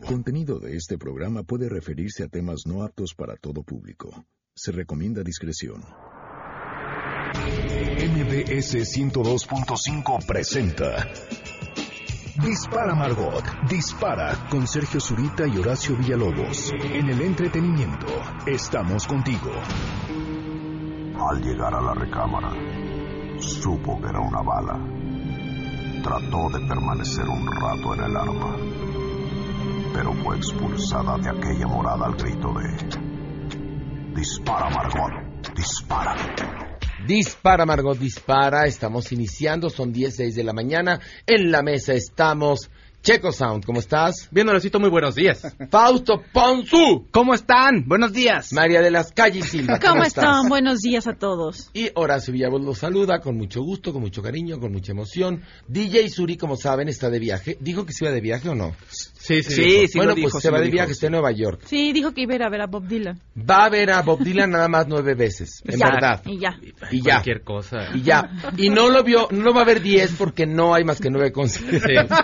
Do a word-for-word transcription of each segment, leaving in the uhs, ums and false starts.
contenido de este programa puede referirse a temas no aptos para todo público. Se recomienda discreción. M B S ciento dos punto cinco presenta Dispara, Margot, dispara, con Sergio Zurita y Horacio Villalobos. En el entretenimiento, estamos contigo. Al llegar a la recámara, supo que era una bala. Trató de permanecer un rato en el arma, pero fue expulsada de aquella morada al grito de: dispara, Margot, dispara. Dispara, Margot, dispara. Estamos iniciando, son diez, seis de la mañana. En la mesa estamos Checo Sound, ¿cómo estás? Bien, Horacito, muy buenos días. Fausto Ponzu. ¿Cómo están? Buenos días. María de las Calles Silva, ¿cómo, ¿Cómo estás? están? Buenos días a todos. Y Horacio Villalobos los saluda con mucho gusto, con mucho cariño, con mucha emoción. D J Suri, como saben, está de viaje. ¿Dijo que se iba de viaje o no? Sí, sí. Sí, sí bueno, lo dijo, pues sí se va lo de dijo, viaje, sí. está en Nueva York. Sí, dijo que iba a ir a ver a Bob Dylan. Va a ver a Bob Dylan nada más nueve veces, en Ya, verdad. Y ya. Y ya. Cualquier cosa. Y ya. Y no lo vio, no lo va a ver diez porque no hay más que nueve conciertos.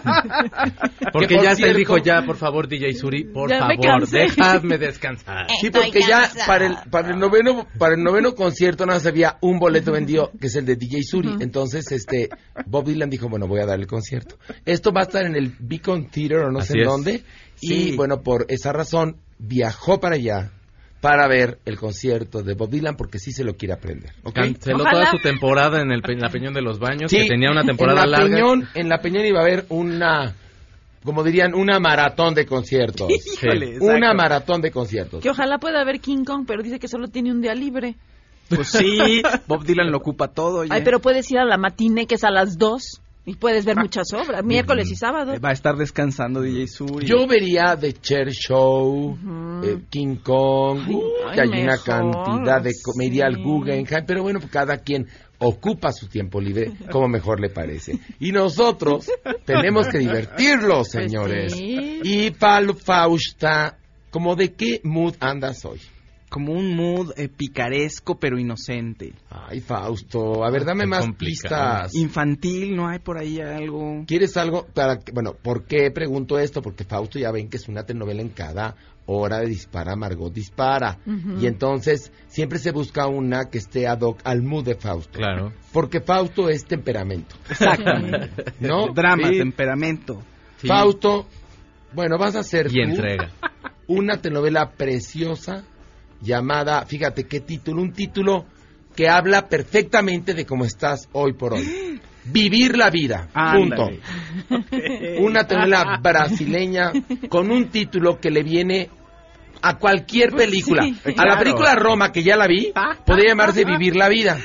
Sí. Porque Que, por ya se cierto, dijo ya, por favor, D J Suri, por Ya me favor, cansé. déjame descansar. Sí, porque ya para el, para el noveno para el noveno concierto nada más había un boleto vendido, que es el de D J Suri. Uh-huh. Entonces, este Bob Dylan dijo, bueno, voy a dar el concierto. Esto va a estar en el Beacon Theater o no Así sé en es. dónde. Sí. Y bueno, por esa razón viajó para allá para ver el concierto de Bob Dylan porque sí se lo quiere aprender. ¿Okay? Canceló Ojalá. toda su temporada en el Pe- la Peñón de los Baños, Sí, que tenía una temporada en la larga. Peñón, en la Peñón iba a haber una, como dirían, una maratón de conciertos. Híjole, Una exacto. maratón de conciertos. Que ojalá pueda ver King Kong, pero dice que solo tiene un día libre. Pues sí, Bob Dylan lo ocupa todo. Oye. Ay, pero puedes ir a la matiné, que es a las dos, y puedes ver muchas obras, miércoles y sábado. Va a estar descansando D J Suri. Yo vería The Cher Show, Ujú. eh, King Kong, uh, Ay, que hay una mejor, cantidad de... co- Me iría al sí. Guggenheim, pero bueno, cada quien ocupa su tiempo libre como mejor le parece. Y nosotros tenemos que divertirlos, señores. sí. Y Pal Fausta, ¿como de qué mood andas hoy? Como un mood eh, picaresco pero inocente. Ay, Fausto, a ver, dame Qué más complicado. pistas. Infantil, ¿no hay por ahí algo? ¿Quieres algo para que, bueno, ¿por qué pregunto esto? Porque Fausto ya ven que es una telenovela en cada hora de Dispara, Margot Dispara. Ujú. Y entonces siempre se busca una que esté ad hoc al mood de Fausto. Claro. Porque Fausto es temperamento, Exactamente. ¿no? Drama, Sí. temperamento. Sí. Fausto, bueno, vas a hacer Y tú entrega. una telenovela preciosa llamada, fíjate qué título, un título que habla perfectamente de cómo estás hoy por hoy. Vivir la vida, punto. Ándale. Una telenovela brasileña con un título que le viene a cualquier película. Sí. A la Claro. película Roma, que ya la vi, podría llamarse Vivir la vida.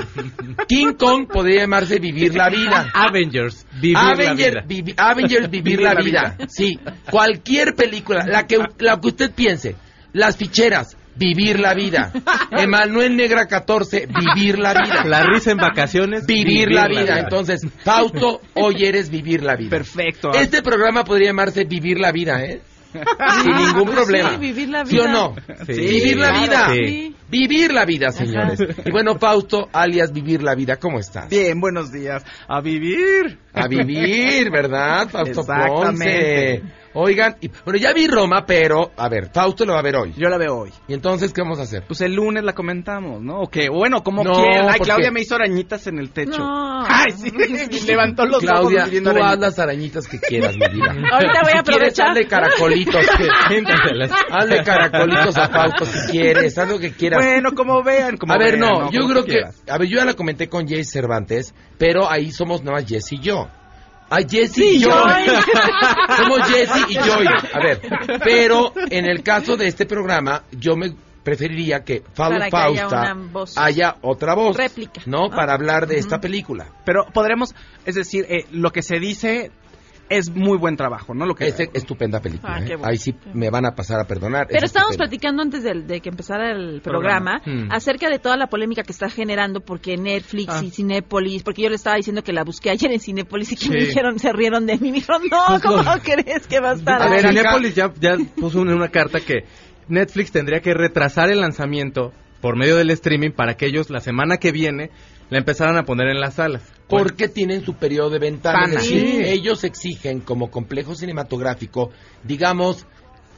King Kong podría llamarse Vivir la vida. Avengers, vivir Avenger, la vida. vivi- Avengers, Vivir la vida. Sí, cualquier película, la que, la que usted piense. Las ficheras, Vivir la vida. Emanuel Negra catorce, Vivir la vida. La risa en vacaciones, Vivir la vida. Entonces, Fausto, hoy eres Vivir la vida. Perfecto. Este programa podría llamarse Vivir la vida, ¿eh? Sin ningún problema. Sí, vivir la ¿Sí o vida. no? Sí, Vivir la claro, vida. sí. Vivir la vida, señores. Y bueno, Fausto, alias Vivir la vida, ¿cómo estás? Bien, buenos días. A vivir. A vivir, ¿verdad, Fausto Exactamente. Ponce? Oigan, y, bueno, ya vi Roma, pero, a ver, Fausto lo va a ver hoy. Yo la veo hoy. ¿Y entonces qué vamos a hacer? Pues el lunes la comentamos, ¿no? O que, bueno, como No, quieran. Ay, porque- Claudia me hizo arañitas en el techo. No. Ay, sí. Y levantó los Claudia, ojos viendo tú haz arañitas. las arañitas que quieras, mi vida. Ahorita voy a Si quieres, aprovechar. hazle caracolitos. Siéntatelas. Hazle caracolitos a Fausto si quieres, haz lo que quieras. Bueno, como vean. Como a ver, vean, no, yo Como creo tú que... quieras. A ver, yo ya la comenté con Jesse Cervantes, pero ahí somos nada más Jesse y yo. A Jesse y yo. Somos Jesse y Joy. A ver, pero en el caso de este programa, yo me preferiría que Fausto Para que haya Fausta una voz. haya otra voz. Réplica, ¿no? ¿no? Para hablar de Ujú. esta película. Pero podremos, es decir, eh, lo que se dice es muy buen trabajo, ¿no? Lo que Es estupenda película. Ah, ¿eh? qué bueno. Ahí sí me van a pasar a perdonar. Pero es estábamos estupenda. platicando antes de, de que empezara el programa, Programa. Mm. acerca de toda la polémica que está generando porque Netflix Ah. y Cinépolis, porque yo le estaba diciendo que la busqué ayer en Cinépolis y que me Sí. dijeron, se rieron de mí, me dijeron, no, Pues ¿cómo no. crees que va a estar A ahí? ver, acá- Cinépolis ya, ya puso en una carta que Netflix tendría que retrasar el lanzamiento por medio del streaming para que ellos la semana que viene la empezaran a poner en las salas. Porque tienen su periodo de ventana. Pana. Es decir, Sí. ellos exigen como complejo cinematográfico, digamos,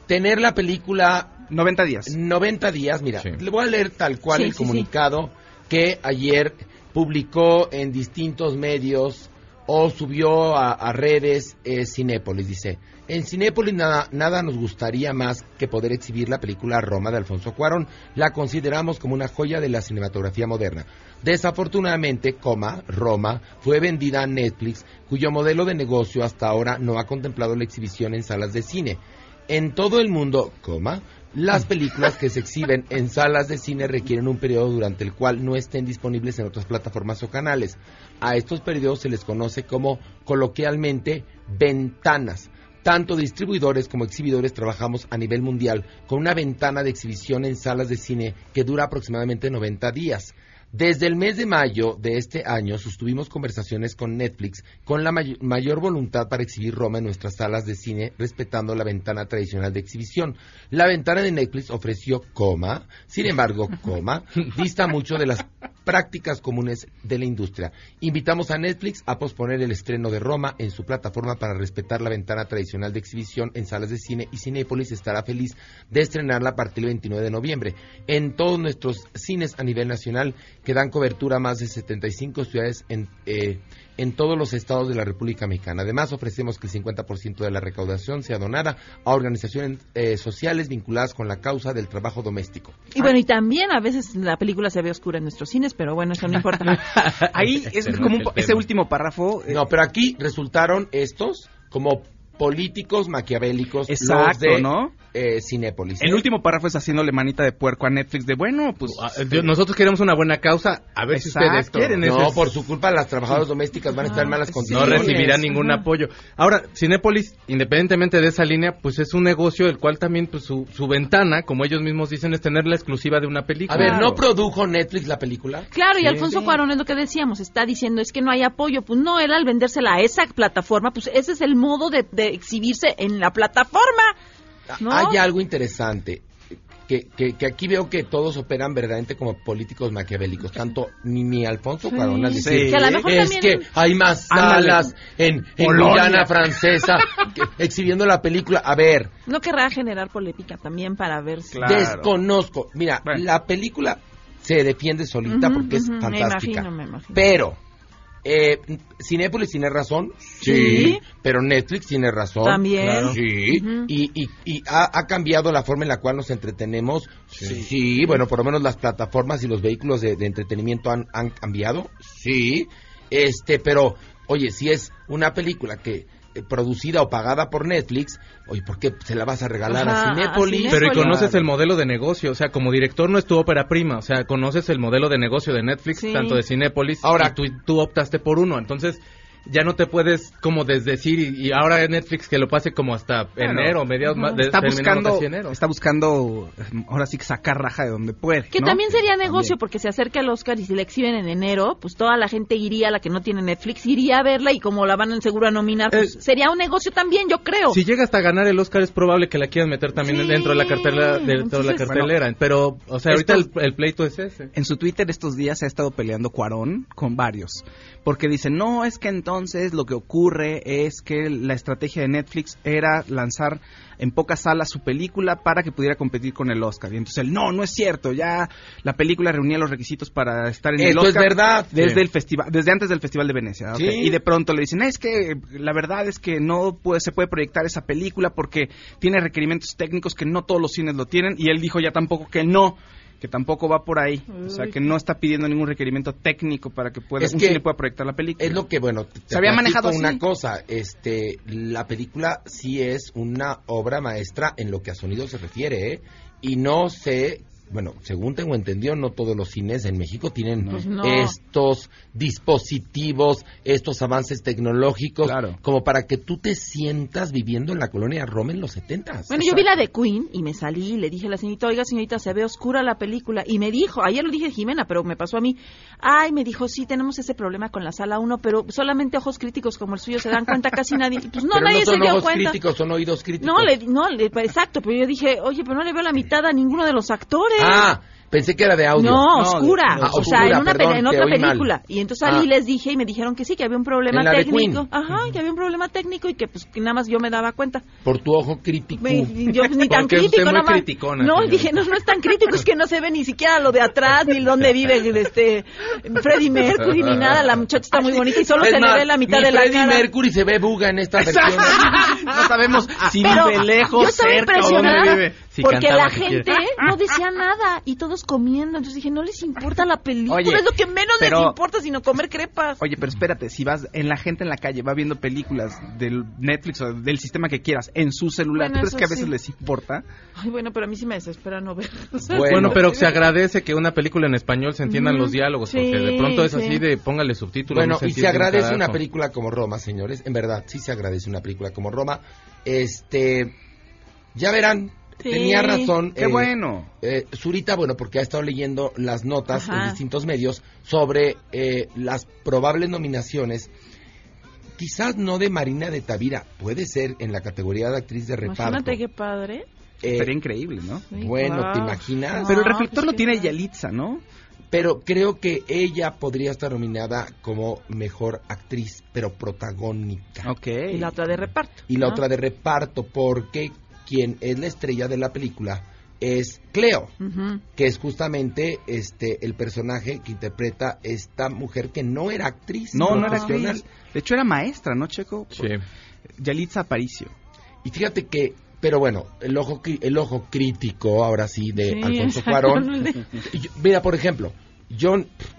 tener la película noventa días. noventa días, mira, Sí. le voy a leer tal cual Sí, el sí, comunicado que ayer publicó en distintos medios o subió a, a redes eh, Cinépolis. Dice, en Cinépolis nada, nada nos gustaría más que poder exhibir la película Roma de Alfonso Cuarón. La consideramos como una joya de la cinematografía moderna. Desafortunadamente, coma, Roma fue vendida a Netflix, cuyo modelo de negocio hasta ahora no ha contemplado la exhibición en salas de cine. En todo el mundo, coma, las películas que se exhiben en salas de cine requieren un periodo durante el cual no estén disponibles en otras plataformas o canales. A estos periodos se les conoce como, coloquialmente, ventanas. Tanto distribuidores como exhibidores trabajamos a nivel mundial con una ventana de exhibición en salas de cine que dura aproximadamente noventa días. Desde el mes de mayo de este año sostuvimos conversaciones con Netflix con la may- mayor voluntad para exhibir Roma en nuestras salas de cine, respetando la ventana tradicional de exhibición. La ventana de Netflix ofreció, coma, sin embargo, coma, dista mucho de las prácticas comunes de la industria. Invitamos a Netflix a posponer el estreno de Roma en su plataforma para respetar la ventana tradicional de exhibición en salas de cine, y Cinépolis estará feliz de estrenarla a partir del veintinueve de noviembre. En todos nuestros cines a nivel nacional, que dan cobertura a más de setenta y cinco ciudades en, eh, en todos los estados de la República Mexicana. Además, ofrecemos que el cincuenta por ciento de la recaudación sea donada a organizaciones eh, sociales vinculadas con la causa del trabajo doméstico. Y bueno, y también a veces la película se ve oscura en nuestros cines, pero bueno, eso no importa. Ahí es Ese no como es un, el ese tema. último párrafo. eh, No, pero aquí resultaron estos como políticos maquiavélicos, Exacto, los de ¿no? eh, Cinépolis. El ¿eh? último párrafo es haciéndole manita de puerco a Netflix de, bueno, pues... Ah, yo- Nosotros queremos una buena causa, a ver si ustedes Exacto. quieren. No, Ese es- por su culpa las trabajadoras domésticas van a estar en malas sí. no condiciones. recibirán Sí, ningún ajá. apoyo. Ahora, Cinépolis, independientemente de esa línea, pues es un negocio el cual también pues su, su ventana, como ellos mismos dicen, es tener la exclusiva de una película. A ver, ¿no Claro. produjo Netflix la película? Claro, y Sí, Alfonso sí. Cuarón es lo que decíamos, está diciendo, es que no hay apoyo. Pues no, él al vendérsela a esa plataforma, pues ese es el modo de, de exhibirse en la plataforma. ¿No? Hay algo interesante, que, que, que aquí veo que todos operan verdaderamente como políticos maquiavélicos, tanto ni, ni Alfonso Sí. Cuarón al Sí. decir, Que a lo mejor es también- que hay más Ándale. salas en, en Polonia. Guyana Francesa que- exhibiendo la película. A ver, No querrá generar polémica también para ver si... Claro. desconozco. Mira, Bueno. la película se defiende solita Ujú, porque es ujú, me fantástica. imagino, me imagino. Pero eh, Cinépolis tiene razón, sí, Sí. pero Netflix tiene razón, También. claro. sí, Ujú. y, y, y ha, ha cambiado la forma en la cual nos entretenemos, sí, sí, bueno, por lo menos las plataformas y los vehículos de, de entretenimiento han, han cambiado, sí, este, pero, oye, si es una película que eh, producida o pagada por Netflix, oye, ¿por qué se la vas a regalar Ajá, a a Cinépolis? Cinépolis. Pero y conoces Claro. el modelo de negocio, o sea, como director no es tu ópera prima, o sea, conoces el modelo de negocio de Netflix, Sí. tanto de Cinépolis, Ahora- y tú, tú optaste por uno, entonces ya no te puedes como desdecir y, y ahora es Netflix que lo pase como hasta Claro. enero, mediados ma- de, está terminando buscando, casi enero. está buscando, eh, ahora sí, sacar raja de donde puede. Que ¿no? también sería negocio, También. porque se acerca el Oscar y si la exhiben en enero, pues toda la gente iría, la que no tiene Netflix, iría a verla y como la van en seguro a nominar, pues Eh, sería un negocio también, yo creo. Si llega hasta ganar el Oscar es probable que la quieran meter también Sí, dentro de la cartelera, dentro de la entonces- cartelera, pero o sea, ahorita Estos- el, el pleito es ese. En su Twitter estos días se ha estado peleando Cuarón con varios, porque dicen, no, es que entonces lo que ocurre es que la estrategia de Netflix era lanzar en pocas salas su película para que pudiera competir con el Oscar. Y entonces él, no, no es cierto, ya la película reunía los requisitos para estar en el Esto es Oscar. verdad. Desde Sí. el festival, desde antes del Festival de Venecia. ok. Sí. Y de pronto le dicen, es que la verdad es que no puede, se puede proyectar esa película porque tiene requerimientos técnicos que no todos los cines lo tienen. Y él dijo ya tampoco que no, que tampoco va por ahí. O sea, Uy. que no está pidiendo ningún requerimiento técnico para que pueda, Es un que cine pueda proyectar la película. Es lo que, bueno, te, te Se había platico manejado así. una cosa, este, la película sí es una obra maestra en lo que a sonido se refiere, ¿eh? Y no sé, bueno, según tengo entendido, no todos los cines en México tienen Pues no. estos dispositivos, estos avances tecnológicos, Claro. como para que tú te sientas viviendo en la colonia Roma en los setentas. Bueno, yo vi la de Queen y me salí y le dije a la señorita, oiga señorita, se ve oscura la película. Y me dijo, ayer lo dije a Jimena, pero me pasó a mí. Ay, me dijo, sí, tenemos ese problema con la sala uno, pero solamente ojos críticos como el suyo se dan cuenta casi nadie. Pues no, Pero nadie no son se dio ojos cuenta. críticos, son oídos críticos. No, le, no le- exacto, pero yo dije, oye, pero no le veo la mitad a ninguno de los actores. Ah, Pensé que era de audio. No, No, oscura. de- de o sea, oscura, en, una perdón, pe- en te otra oí mal. película. Y entonces salí Ah. y les dije y me dijeron que sí, que había un problema En la de técnico. Queen. Ajá, que había un problema técnico y que pues que nada más yo me daba cuenta. Por tu ojo crítico. Me- y yo pues, ni tan Porque usted crítico, muy nada más. criticona, No, señora. dije, no, no es tan crítico, es que no se ve ni siquiera lo de atrás, ni dónde vive este Freddie Mercury, ni nada. La muchacha está muy bonita y solo Es se más, le ve la mitad ni de la Freddie cara. Mercury se ve buga en esta versión. No sabemos si Pero vive lejos, yo estaba cerca o impresionada dónde vive. Si porque cantaba la si gente quiere. no decía nada y todos comiendo. Entonces dije, no les importa la película, Oye, es lo que menos pero- les importa sino comer crepas. Oye, pero espérate, si vas en la gente en la calle va viendo películas del Netflix o del sistema que quieras en su celular, Bueno, ¿tú crees eso que a veces sí. les importa? Ay, bueno, pero a mí sí me desespera no ver. O sea, Bueno, Bueno, pero se agradece que una película en español se entiendan Ujú. los diálogos, Sí, porque de pronto es sí. así de póngale subtítulos. Bueno, no se y se entiende un agradece una carajo. película como Roma, señores. En verdad, sí se agradece una película como Roma. Este, ya verán, Sí. tenía razón. ¡Qué eh, bueno! eh, Zurita, bueno, porque ha estado leyendo las notas Ajá. en distintos medios sobre eh, las probables nominaciones. Quizás no de Marina de Tavira, puede ser en la categoría de actriz de reparto. imagínate qué padre. Eh, Sería increíble, ¿no? Ay, bueno, guau. ¿te imaginas? Pero el No, reflector pues lo qué tiene padre. Yalitza, ¿no? Pero creo que ella podría estar nominada como mejor actriz, pero protagónica. Ok. Y la otra de reparto. Y la ¿no? otra de reparto, porque quien es la estrella de la película es Cleo, Ujú. que es justamente este el personaje que interpreta esta mujer que no era actriz. No, no era profesional. actriz. De hecho era maestra, ¿no, Checo? Sí. Yalitza Aparicio. Y fíjate que, pero bueno, el ojo cri- el ojo crítico ahora sí de Sí, Alfonso exacto. Cuarón. Y yo- mira, por ejemplo, yo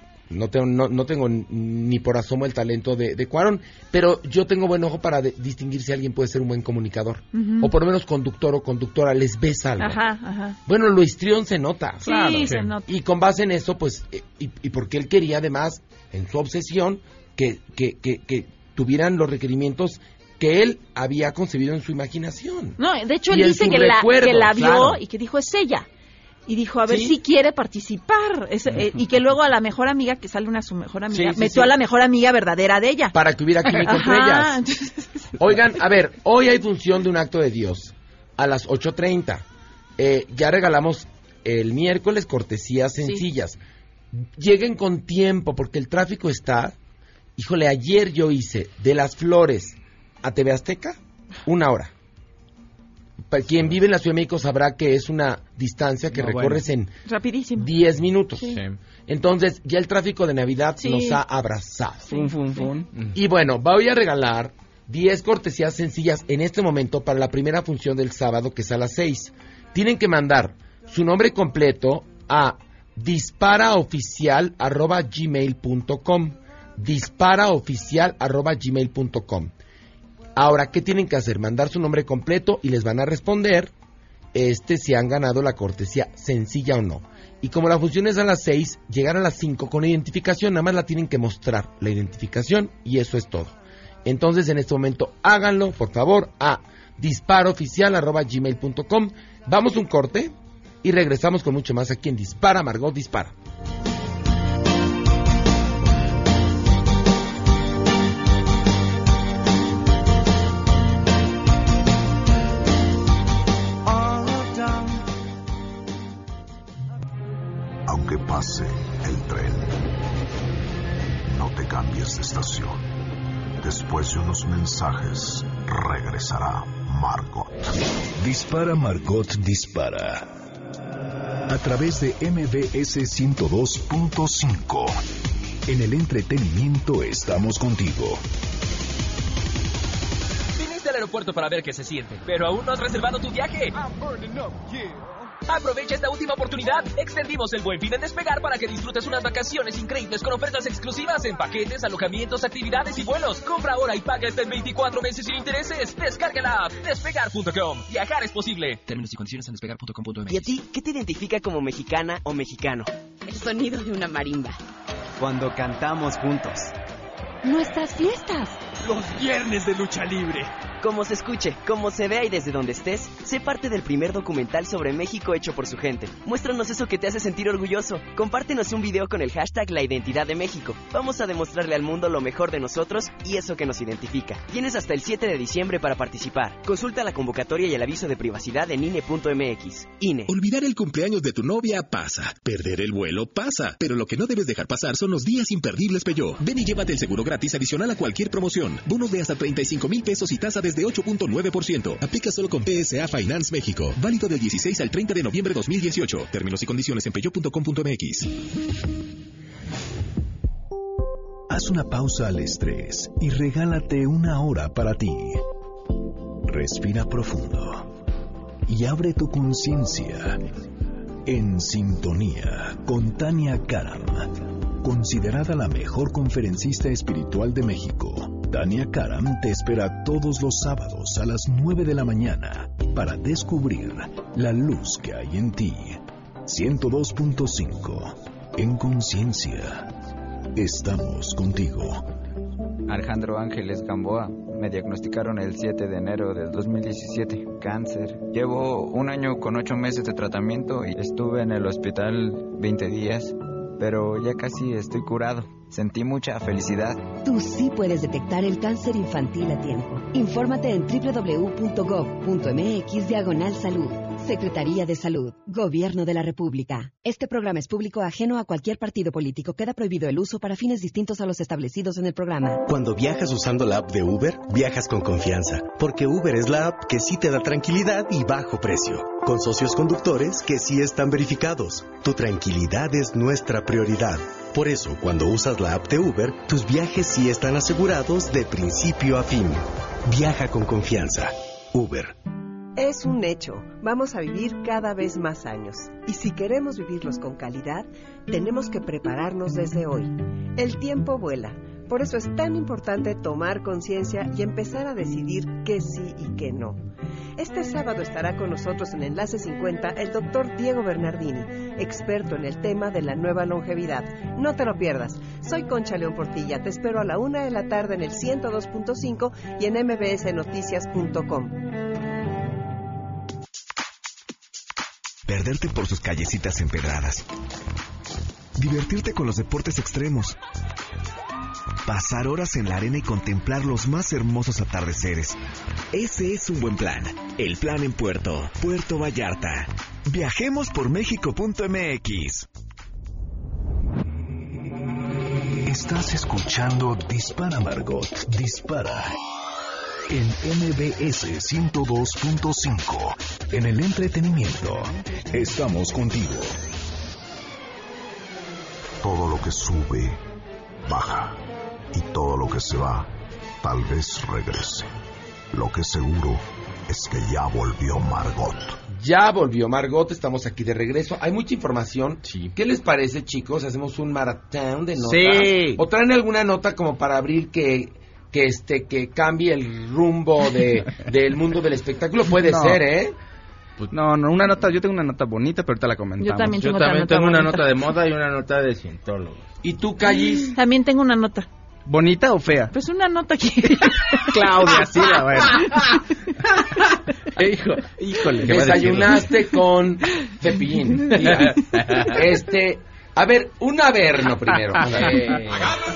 no tengo no, no tengo ni por asomo el talento de, de Cuarón, pero yo tengo buen ojo para de- distinguir si alguien puede ser un buen comunicador, Ujú. o por lo menos conductor o conductora, les ves algo. Ajá, ajá. Bueno, lo histrión se nota. Sí, Claro. se sí. nota. Y con base en eso, pues, eh, y, y porque él quería además, en su obsesión, que, que, que, que tuvieran los requerimientos que él había concebido en su imaginación. No, de hecho Y él en dice su que la, recuerdo, que la vio claro. y que dijo es ella. Y dijo, a ver Sí. si quiere participar. Es- eh, y que luego a la mejor amiga, que sale una su mejor amiga, Sí, sí, metió sí. a la mejor amiga verdadera de ella. Para que hubiera química entre Ajá, ellas. entonces- Oigan, a ver, hoy hay función de un acto de Dios a las ocho treinta. Eh, ya regalamos el miércoles cortesías sencillas. Lleguen con tiempo porque el tráfico está. Híjole, ayer yo hice de Las Flores a T V Azteca una hora. Para quien vive en la Ciudad de México sabrá que es una distancia que No, recorres en Rapidísimo. diez minutos. Sí. Sí. Entonces, ya el tráfico de Navidad Sí. nos ha abrazado. Fun, fun, fun. Y bueno, voy a regalar diez cortesías sencillas en este momento para la primera función del sábado, que es a las seis. Tienen que mandar su nombre completo a disparaoficial arroba gmail punto com. disparaoficial arroba gmail punto com. Ahora, ¿qué tienen que hacer? Mandar su nombre completo y les van a responder este si han ganado la cortesía sencilla o no. Y como la función es a las seis, llegar a las cinco con identificación, nada más la tienen que mostrar, la identificación, y eso es todo. Entonces, en este momento, háganlo, por favor, a disparooficial arroba gmail punto com. Vamos a un corte y regresamos con mucho más aquí en Dispara, Margot Dispara. Aunque pase el tren, no te cambies de estación. Después de unos mensajes, regresará Margot. Dispara, Margot Dispara. A través de M B S ciento dos punto cinco. En el entretenimiento estamos contigo. Viniste al aeropuerto para ver qué se siente, pero aún no has reservado tu viaje. Aprovecha esta última oportunidad. Extendimos el Buen Fin en Despegar para que disfrutes unas vacaciones increíbles con ofertas exclusivas en paquetes, alojamientos, actividades y vuelos. Compra ahora y paga hasta en veinticuatro meses sin intereses. Descarga la app despegar punto com. Viajar es posible. Términos y condiciones en despegar punto com punto m x. ¿Y a ti qué te identifica como mexicana o mexicano? El sonido de una marimba. Cuando cantamos juntos. Nuestras fiestas. Los viernes de lucha libre. Como se escuche, como se vea y desde donde estés, sé parte del primer documental sobre México hecho por su gente. Muéstranos eso que te hace sentir orgulloso. Compártenos un video con el hashtag La Identidad de México. Vamos a demostrarle al mundo lo mejor de nosotros y eso que nos identifica. Tienes hasta el siete de diciembre para participar. Consulta la convocatoria y el aviso de privacidad en I N E punto M X. I N E. Olvidar el cumpleaños de tu novia pasa. Perder el vuelo pasa. Pero lo que no debes dejar pasar son los días imperdibles Peugeot. Ven y llévate el seguro gratis adicional a cualquier promoción. Bonos de hasta treinta y cinco mil pesos y tasa desde ocho punto nueve por ciento. Aplica solo con P S A Finance México. Válido del dieciséis al treinta de noviembre de dos mil dieciocho. Términos y condiciones en peugeot punto com punto m x. Haz una pausa al estrés y regálate una hora para ti. Respira profundo y abre tu conciencia. En sintonía con Tania Karam, considerada la mejor conferencista espiritual de México. Tania Karam te espera todos los sábados a las nueve de la mañana para descubrir la luz que hay en ti. ciento dos punto cinco. En conciencia. Estamos contigo. Alejandro Ángeles Gamboa. Me diagnosticaron el siete de enero del dos mil diecisiete. Cáncer. Llevo un año con ocho meses de tratamiento y estuve en el hospital veinte días, pero ya casi estoy curado. Sentí mucha felicidad. Tú sí puedes detectar el cáncer infantil a tiempo. Infórmate en doble u doble u doble u punto gov punto m x diagonal salud. Secretaría de Salud. Gobierno de la República. Este programa es público ajeno a cualquier partido político. Queda prohibido el uso para fines distintos a los establecidos en el programa. Cuando viajas usando la app de Uber, viajas con confianza. Porque Uber es la app que sí te da tranquilidad y bajo precio. Con socios conductores que sí están verificados. Tu tranquilidad es nuestra prioridad. Por eso, cuando usas la app de Uber, tus viajes sí están asegurados de principio a fin. Viaja con confianza. Uber. Es un hecho, vamos a vivir cada vez más años. Y si queremos vivirlos con calidad, tenemos que prepararnos desde hoy. El tiempo vuela, por eso es tan importante tomar conciencia y empezar a decidir qué sí y qué no. Este sábado estará con nosotros en Enlace cincuenta el doctor Diego Bernardini, experto en el tema de la nueva longevidad. No te lo pierdas. Soy Concha León Portilla, te espero a la una de la tarde en el ciento dos punto cinco y en m b s noticias punto com. Perderte por sus callecitas empedradas. Divertirte con los deportes extremos. Pasar horas en la arena y contemplar los más hermosos atardeceres. Ese es un buen plan. El plan en Puerto, Puerto Vallarta. Viajemos por México punto m x. Estás escuchando Dispara Margot, Dispara. En M B S ciento dos punto cinco. En el entretenimiento. Estamos contigo. Todo lo que sube, baja. Y todo lo que se va, tal vez regrese. Lo que seguro es que ya volvió Margot. Ya volvió Margot, estamos aquí de regreso. Hay mucha información. Sí. ¿Qué les parece, chicos? ¿Hacemos un maratón de notas? Sí. ¿O traen alguna nota como para abrir que... que este que cambie el rumbo de del mundo del espectáculo? Puede no. ser, ¿eh? Pues no, no, una nota, yo tengo una nota bonita, pero ahorita la comentamos. Yo también tengo, yo también nota tengo bonita. una nota de moda y una nota de cientólogo. ¿Y tú, Callis? También tengo una nota. ¿Bonita o fea? Pues una nota aquí. Claudia, sí, la verdad. Hijo, híjole. Desayunaste con Cepillín. Mira, este, a ver, un averno primero. Eh.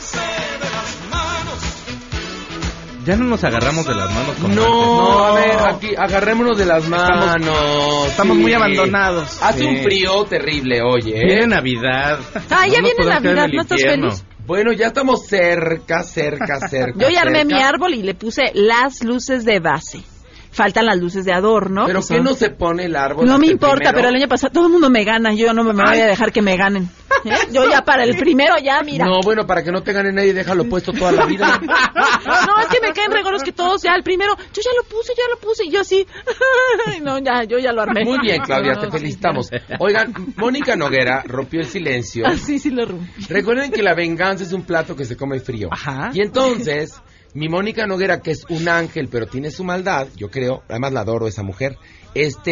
Ya no nos agarramos de las manos como no, antes. No, a ver, aquí agarrémonos de las manos. Estamos, estamos sí. muy abandonados. Hace sí. un frío terrible, oye. ¿eh? Viene Navidad. Ah, ya no viene Navidad, ¿no estás feliz? Bueno, ya estamos cerca, cerca, cerca. Yo ya armé cerca. mi árbol y le puse las luces de base. Faltan las luces de adorno. ¿Pero qué no se pone el árbol? No me importa, primero? pero el año pasado todo el mundo me gana. Yo no me, me voy a dejar que me ganen. ¿Eh? Yo ya para el primero ya, mira. No, bueno, para que no te gane nadie, déjalo puesto toda la vida. No, es que me caen regalos que todos ya el primero. Yo ya lo puse, ya lo puse. Y yo así. No, ya, yo ya lo armé. Muy bien, Claudia, te felicitamos. Oigan, Mónica Noguera rompió el silencio. Ah, sí, sí lo rompí. Recuerden que la venganza es un plato que se come frío. Ajá. Y entonces... Mi Mónica Noguera, que es un ángel, pero tiene su maldad, yo creo, además la adoro esa mujer, este,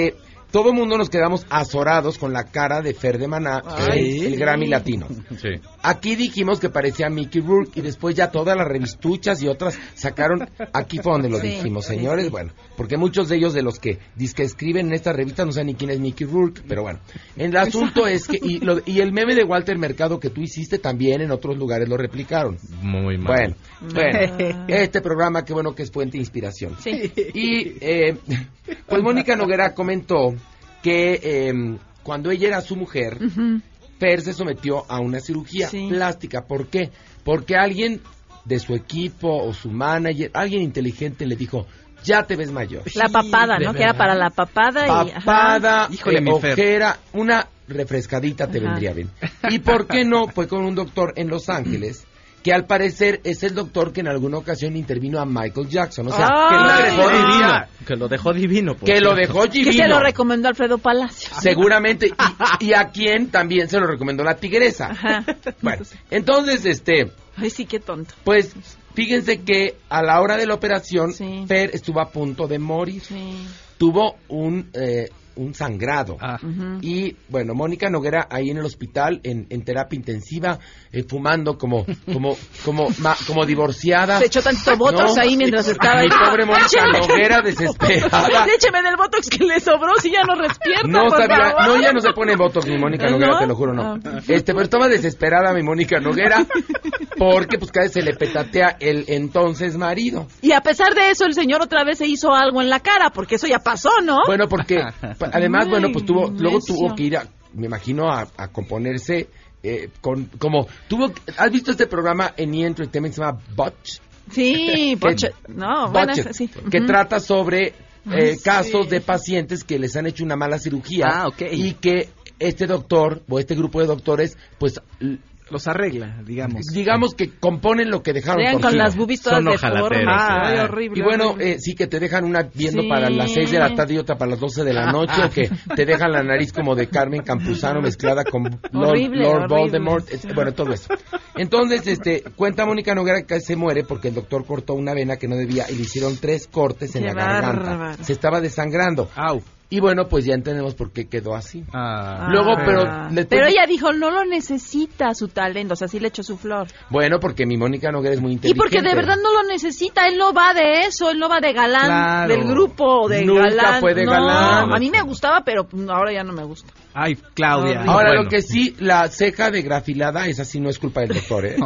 todo el mundo nos quedamos azorados con la cara de Fer de Maná, Ay, el, el sí. Grammy Latino. Sí. Aquí dijimos que parecía Mickey Rourke y después ya todas las revistuchas y otras sacaron, aquí fue donde lo Sí, dijimos, sí, señores, sí. bueno, porque muchos de ellos de los que dizque escriben en esta revista no saben ni quién es Mickey Rourke, pero bueno, el asunto es que, y, lo, y el meme de Walter Mercado que tú hiciste también en otros lugares lo replicaron. Muy mal. Bueno, bueno, este programa qué bueno que es fuente de inspiración. Sí. Y eh, pues Mónica Noguera comentó que eh, cuando ella era su mujer, Ujú. Fer se sometió a una cirugía Sí. plástica. ¿Por qué? Porque alguien de su equipo o su manager, alguien inteligente le dijo, ya te ves mayor. La papada, ¿no? de Que era verdad. para la papada y... Papada, ajá. eh, ojera, una refrescadita te Ajá. vendría bien. ¿Y por qué no? Fue con un doctor en Los Ángeles, que al parecer es el doctor que en alguna ocasión intervino a Michael Jackson. O sea, Que lo una dejó referencia divino. Que lo dejó divino. por que lo cierto. dejó Que divino. se lo recomendó Alfredo Palacio. Seguramente. Y, y a quien también se lo recomendó la tigresa. Ajá. Bueno, entonces, este, Ay, sí, qué tonto. pues, fíjense que a la hora de la operación, Sí. Fer estuvo a punto de morir. Sí. Tuvo un, eh, un sangrado. Ah. Ujú. Y bueno, Mónica Noguera ahí en el hospital, en, en terapia intensiva, eh, fumando como como como ma- como divorciada. Se echó tanto botox ¿no? ahí mientras estaba ahí. Mi pobre Mónica Écheme. Noguera desesperada. Écheme del botox que le sobró si ya no despierta, No por sabía, favor. no, ya no se pone botox mi Mónica ¿No? Noguera, te lo juro, no. Ah. Este, pero estaba desesperada mi Mónica Noguera porque pues cada vez se le petatea el entonces marido. Y a pesar de eso, el señor otra vez se hizo algo en la cara, porque eso ya pasó, ¿no? Bueno, porque pa- además, Ay, bueno, pues tuvo, luego necio. tuvo que ir a, me imagino, a, a componerse eh, con, como, tuvo, ¿has visto este programa en E! Entertainment que se llama Botch? Sí, Que- Botchet. No, bueno, Botchet, sí. que Ujú. trata sobre Ay, eh, casos sí. de pacientes que les han hecho una mala cirugía Ah, ok. y que este doctor o este grupo de doctores, pues, l- Los arregla, digamos. digamos que componen lo que dejaron Vean por con sí. las boobies todas Son deformes. ojalateros, Ay, sí. horrible. Y bueno, horrible. eh, sí que te dejan una viendo Sí. para las seis de la tarde y otra para las doce de la noche, o que te dejan la nariz como de Carmen Campuzano mezclada con Lord, Horrible, Lord horrible. Voldemort, et- bueno, todo eso. Entonces, este, cuenta Mónica Noguera que se muere porque el doctor cortó una vena que no debía y le hicieron tres cortes en Qué la garganta. bárbaro. Se estaba desangrando. Au. Y bueno, pues ya entendemos por qué quedó así. Ah. Luego, Ah. pero le- Pero ella dijo, no lo necesita su talento, o sea, sí le echó su flor. Bueno, porque mi Mónica Noguera es muy Y inteligente. porque de verdad no lo necesita, él no va de eso, él no va de galán Claro. del grupo, de Nunca galán. fue de No, galán. a mí me gustaba, pero ahora ya no me gusta. Ay, Claudia. Horrible. Ahora, Bueno. lo que sí, la ceja de grafilada, esa sí no es culpa del doctor, ¿eh?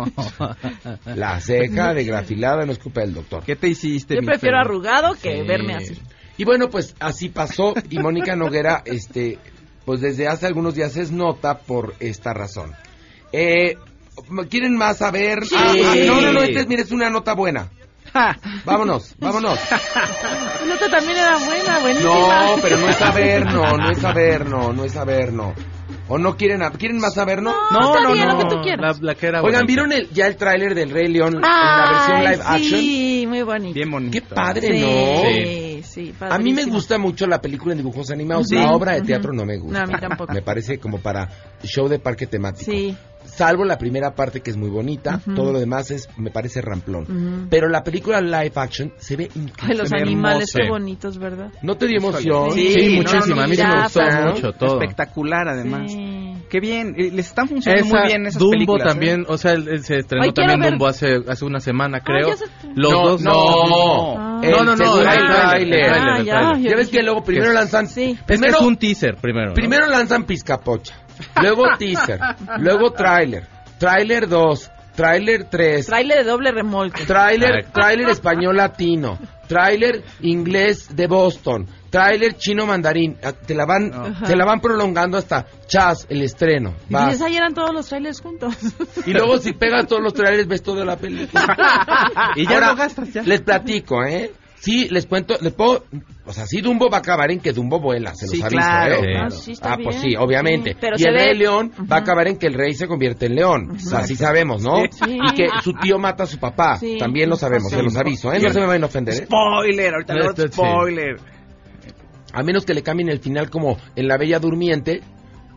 La ceja de grafilada no es culpa del doctor. ¿Qué te hiciste? Yo mi prefiero Fer? arrugado que Sí. verme así. Y bueno, pues así pasó y Mónica Noguera, este, pues desde hace algunos días es nota por esta razón. Eh, ¿quieren más saber? Sí. Ah, ah, no, no, no, esta es, mira, es una nota buena. Vámonos, vámonos. La nota también era buena, buenísima. No, pero no es saber, no, no es saber, no, no es saber, no. ¿O no quieren, quieren más saber, no? No, está bien, lo que tú quieras. La, la que era Oigan, bonita. ¿vieron el, ya el tráiler del Rey León en la Ay, versión live action? sí, muy bonito. Bien bonito. Qué padre, Sí, ¿no? sí, sí, A mí me padrísimo. gusta mucho la película en dibujos animados. Sí. La obra de Ujú. teatro no me gusta. No, a mí tampoco. Me parece como para show de parque temático. Sí. Salvo la primera parte que es muy bonita, Ujú. todo lo demás es me parece ramplón. Ujú. Pero la película live action se ve increíble. Ay, los se ve animales, hermosa. qué bonitos, ¿verdad? ¿No te dio emoción? Sí, Sí, no, muchísimo. no, a mí sí me ya, gustó pero- mucho todo. Espectacular, además. Sí. Qué bien. eh, Les están funcionando Esa, muy bien esas Dumbo películas. ¿eh? también, o sea, él, él se estrenó Ay, quiero también ver. Dumbo hace, hace una semana, creo. ya se- Los no, dos no, Ah. el no, no, no, segundo el tráiler. tráiler, el Ah, tráiler, el ya, tráiler. yo Ya ves dije- que luego primero Que- lanzan, Sí. Es que primero, es un teaser primero, ¿no? primero lanzan Pizcapocha, luego teaser, luego tráiler, tráiler dos, tráiler tres, Trailer de doble remolque. tráiler, Exacto. tráiler español latino, tráiler inglés de Boston, tráiler chino mandarín, ah, te la van, Ajá. te la van prolongando hasta Chas, el estreno. Y vas. dices, ahí eran todos los trailers juntos. Y luego si pegas todos los trailers ves toda la película. Y ya Ahora, lo gastas, ya. les platico, ¿eh? Sí, les cuento, les puedo, o sea, sí Dumbo va a acabar en que Dumbo vuela, se los Sí, aviso, claro. ¿eh? Sí. Ah, sí, está Ah, pues bien. sí, obviamente. Sí, pero y se el ve- Rey León Ujú. va a acabar en que el rey se convierte en león. O sea, así sabemos, ¿no? Sí. Y que su tío mata a su papá. Sí. También lo sabemos, se los aviso, ¿eh? No se me vayan a ofender, ¿eh? Spoiler, ahorita no, Este, sí. spoiler. A menos que le cambien el final como en La Bella Durmiente,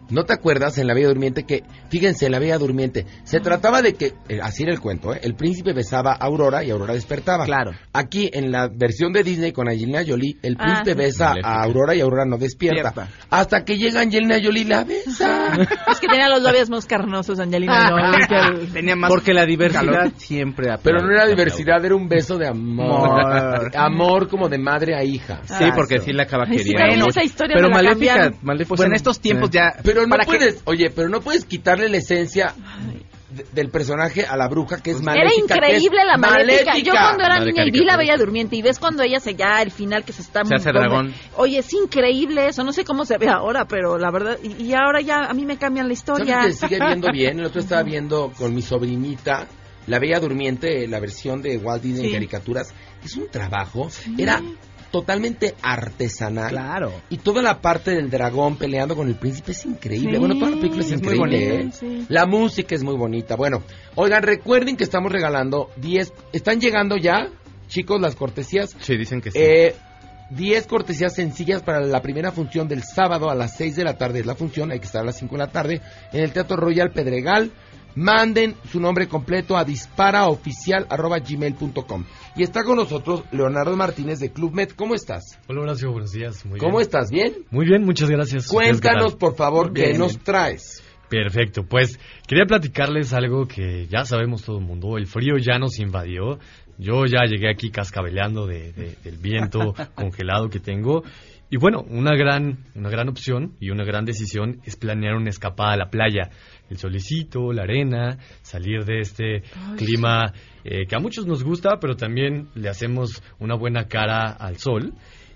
¿No te acuerdas en La Bella Durmiente que, fíjense, en La Bella Durmiente, se trataba de que, eh, así era el cuento, ¿eh? El príncipe besaba a Aurora y Aurora despertaba. Claro. Aquí, en la versión de Disney con Angelina Jolie, el Ah, príncipe sí. besa Maléfica. a Aurora y Aurora no despierta. Despierta. Hasta que llega Angelina Jolie y la besa. Es que tenía los labios más carnosos, Angelina Jolie, que el- Tenía más Porque la diversidad calor. siempre ha Pero no era diversidad, era un beso de amor. Amor. Amor como de madre a hija. Sí, porque sí la acaba Ay, sí, queriendo. también mucho. esa historia Pero me la Maléfica, cambiaron. Maléfica, Pues bueno, en estos tiempos eh, ya... Pero no ¿para qué? puedes, oye, pero no puedes quitarle la esencia de- del personaje a la bruja que es Era maléfica. que es increíble la maléfica. Yo maléfica. cuando era La de niña y vi caricatura. La Bella Durmiente y ves cuando ella se ya al final que se está Se hace como- dragón. Oye, es increíble eso. No sé cómo se ve ahora, pero la verdad y, y ahora ya a mí me cambian la historia. ¿Sabes que sigue viendo bien? El otro estaba viendo con mi sobrinita La Bella Durmiente, la versión de Walt Disney en Sí. caricaturas. Es un trabajo. Era totalmente artesanal. Claro. Y toda la parte del dragón peleando con el príncipe es increíble. Sí, Bueno, toda la película es, es muy increíble, bonita, ¿eh? sí. La música es muy bonita. Bueno, oigan, recuerden que estamos regalando diez... ¿Están llegando ya, chicos, las cortesías? Sí, dicen que sí. Eh, diez cortesías sencillas para la primera función del sábado a las seis de la tarde. Es la función, hay que estar a las cinco de la tarde en el Teatro Royal Pedregal. Manden su nombre completo a disparaoficial arroba gmail punto com. Y está con nosotros Leonardo Martínez de Club Med. ¿Cómo estás? Hola Horacio, buenos días. Muy ¿Cómo bien. estás? ¿Bien? Muy bien, muchas gracias. ¿Ustedes qué Cuéntanos, tal? por favor, Bien, qué nos bien. traes. Perfecto, pues quería platicarles algo que ya sabemos todo el mundo. El frío ya nos invadió. Yo ya llegué aquí cascabeleando de, de- del viento congelado que tengo. Y bueno, una gran, una gran opción y una gran decisión es planear una escapada a la playa. El solecito, la arena, salir de este Ay, clima eh, que a muchos nos gusta, pero también le hacemos una buena cara al sol.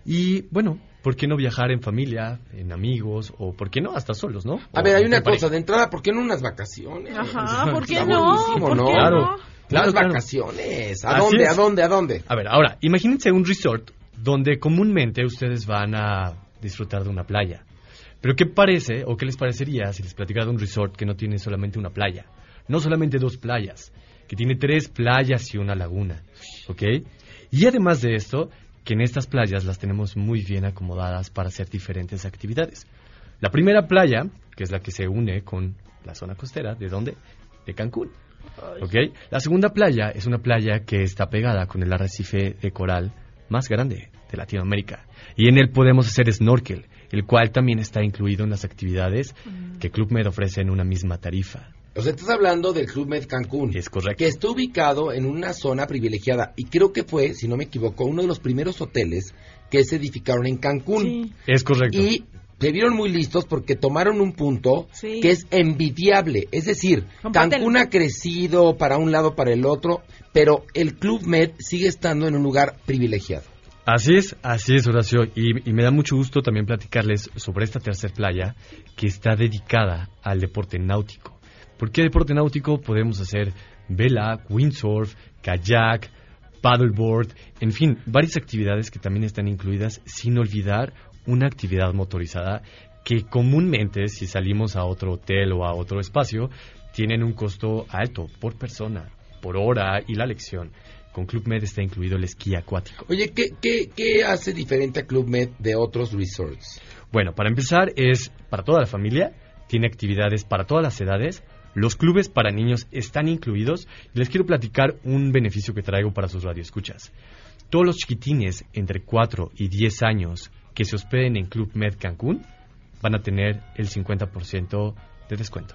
Y bueno, ¿por qué no viajar en familia, en amigos o por qué no hasta solos, no? A O ver, hay entre una pareja. cosa. De entrada, ¿por qué no unas vacaciones? Ajá, ¿por qué Está no? buenísimo, ¿Por ¿no? qué Claro. no? Las Claro, claro. vacaciones. ¿A Así dónde? es. ¿A dónde? ¿A dónde? A ver, ahora, imagínense un resort donde comúnmente ustedes van a disfrutar de una playa. Pero ¿qué parece o qué les parecería si les platicara de un resort que no tiene solamente una playa? No solamente dos playas, que tiene tres playas y una laguna, ¿ok? Y además de esto, que en estas playas las tenemos muy bien acomodadas para hacer diferentes actividades. La primera playa, que es la que se une con la zona costera, ¿de dónde? De Cancún. ¿Ok? La segunda playa es una playa que está pegada con el arrecife de coral más grande de Latinoamérica. Y en él podemos hacer snorkel, el cual también está incluido en las actividades que Club Med ofrece en una misma tarifa. O sea, estás hablando del Club Med Cancún. Es correcto. Que está ubicado en una zona privilegiada. Y creo que fue, si no me equivoco, uno de los primeros hoteles que se edificaron en Cancún. Sí. Es correcto. Y se vieron muy listos porque tomaron un punto Sí. que es envidiable. Es decir, Comparte el- Cancún ha crecido para un lado, para el otro, pero el Club Med sigue estando en un lugar privilegiado. Así es, así es, Horacio. Y, y me da mucho gusto también platicarles sobre esta tercer playa que está dedicada al deporte náutico. ¿Por qué deporte náutico? Podemos hacer vela, windsurf, kayak, paddleboard, en fin, varias actividades que también están incluidas, sin olvidar una actividad motorizada que comúnmente, si salimos a otro hotel o a otro espacio, tienen un costo alto por persona, por hora y la lección. Con Club Med está incluido el esquí acuático. Oye, ¿qué, qué, qué hace diferente a Club Med de otros resorts? Bueno, para empezar es para toda la familia, tiene actividades para todas las edades, los clubes para niños están incluidos y les quiero platicar un beneficio que traigo para sus radioescuchas. Todos los chiquitines entre cuatro y diez años que se hospeden en Club Med Cancún van a tener el cincuenta por ciento de descuento.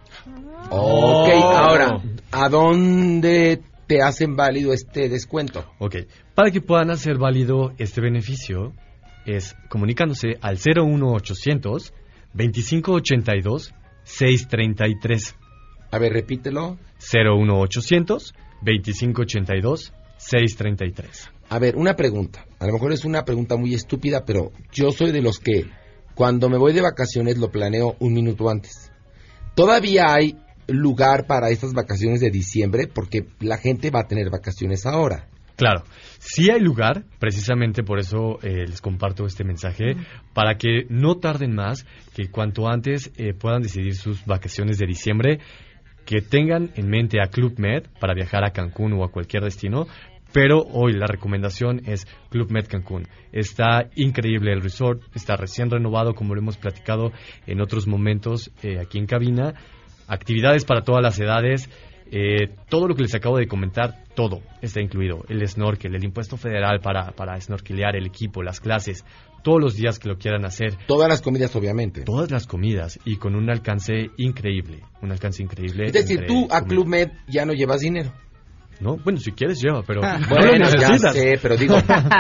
Ok, ahora, ¿a dónde te hacen válido este descuento? Ok, para que puedan hacer válido este beneficio es comunicándose al cero uno ochocientos veinticinco ochenta y dos seiscientos treinta y tres. A ver, repítelo. cero uno ochocientos veinticinco ochenta y dos seiscientos treinta y tres. A ver, una pregunta. A lo mejor es una pregunta muy estúpida, pero yo soy de los que cuando me voy de vacaciones lo planeo un minuto antes. ¿Todavía hay lugar para estas vacaciones de diciembre? Porque la gente va a tener vacaciones ahora. Claro, sí hay lugar, precisamente por eso eh, les comparto este mensaje, para que no tarden más, que cuanto antes eh, puedan decidir sus vacaciones de diciembre, que tengan en mente a Club Med para viajar a Cancún o a cualquier destino, Pero hoy la recomendación es Club Med Cancún. Está increíble el resort, está recién renovado, como lo hemos platicado en otros momentos eh, aquí en cabina. Actividades para todas las edades, eh, todo lo que les acabo de comentar, todo está incluido. El snorkel, el impuesto federal para, para snorkelear, el equipo, las clases, todos los días que lo quieran hacer. Todas las comidas, obviamente. Todas las comidas y con un alcance increíble, un alcance increíble. Es decir, tú a Club Med ya no llevas dinero. No, bueno, si quieres lleva, pero Ah, no bueno, lo ya necesitas. sé, pero digo,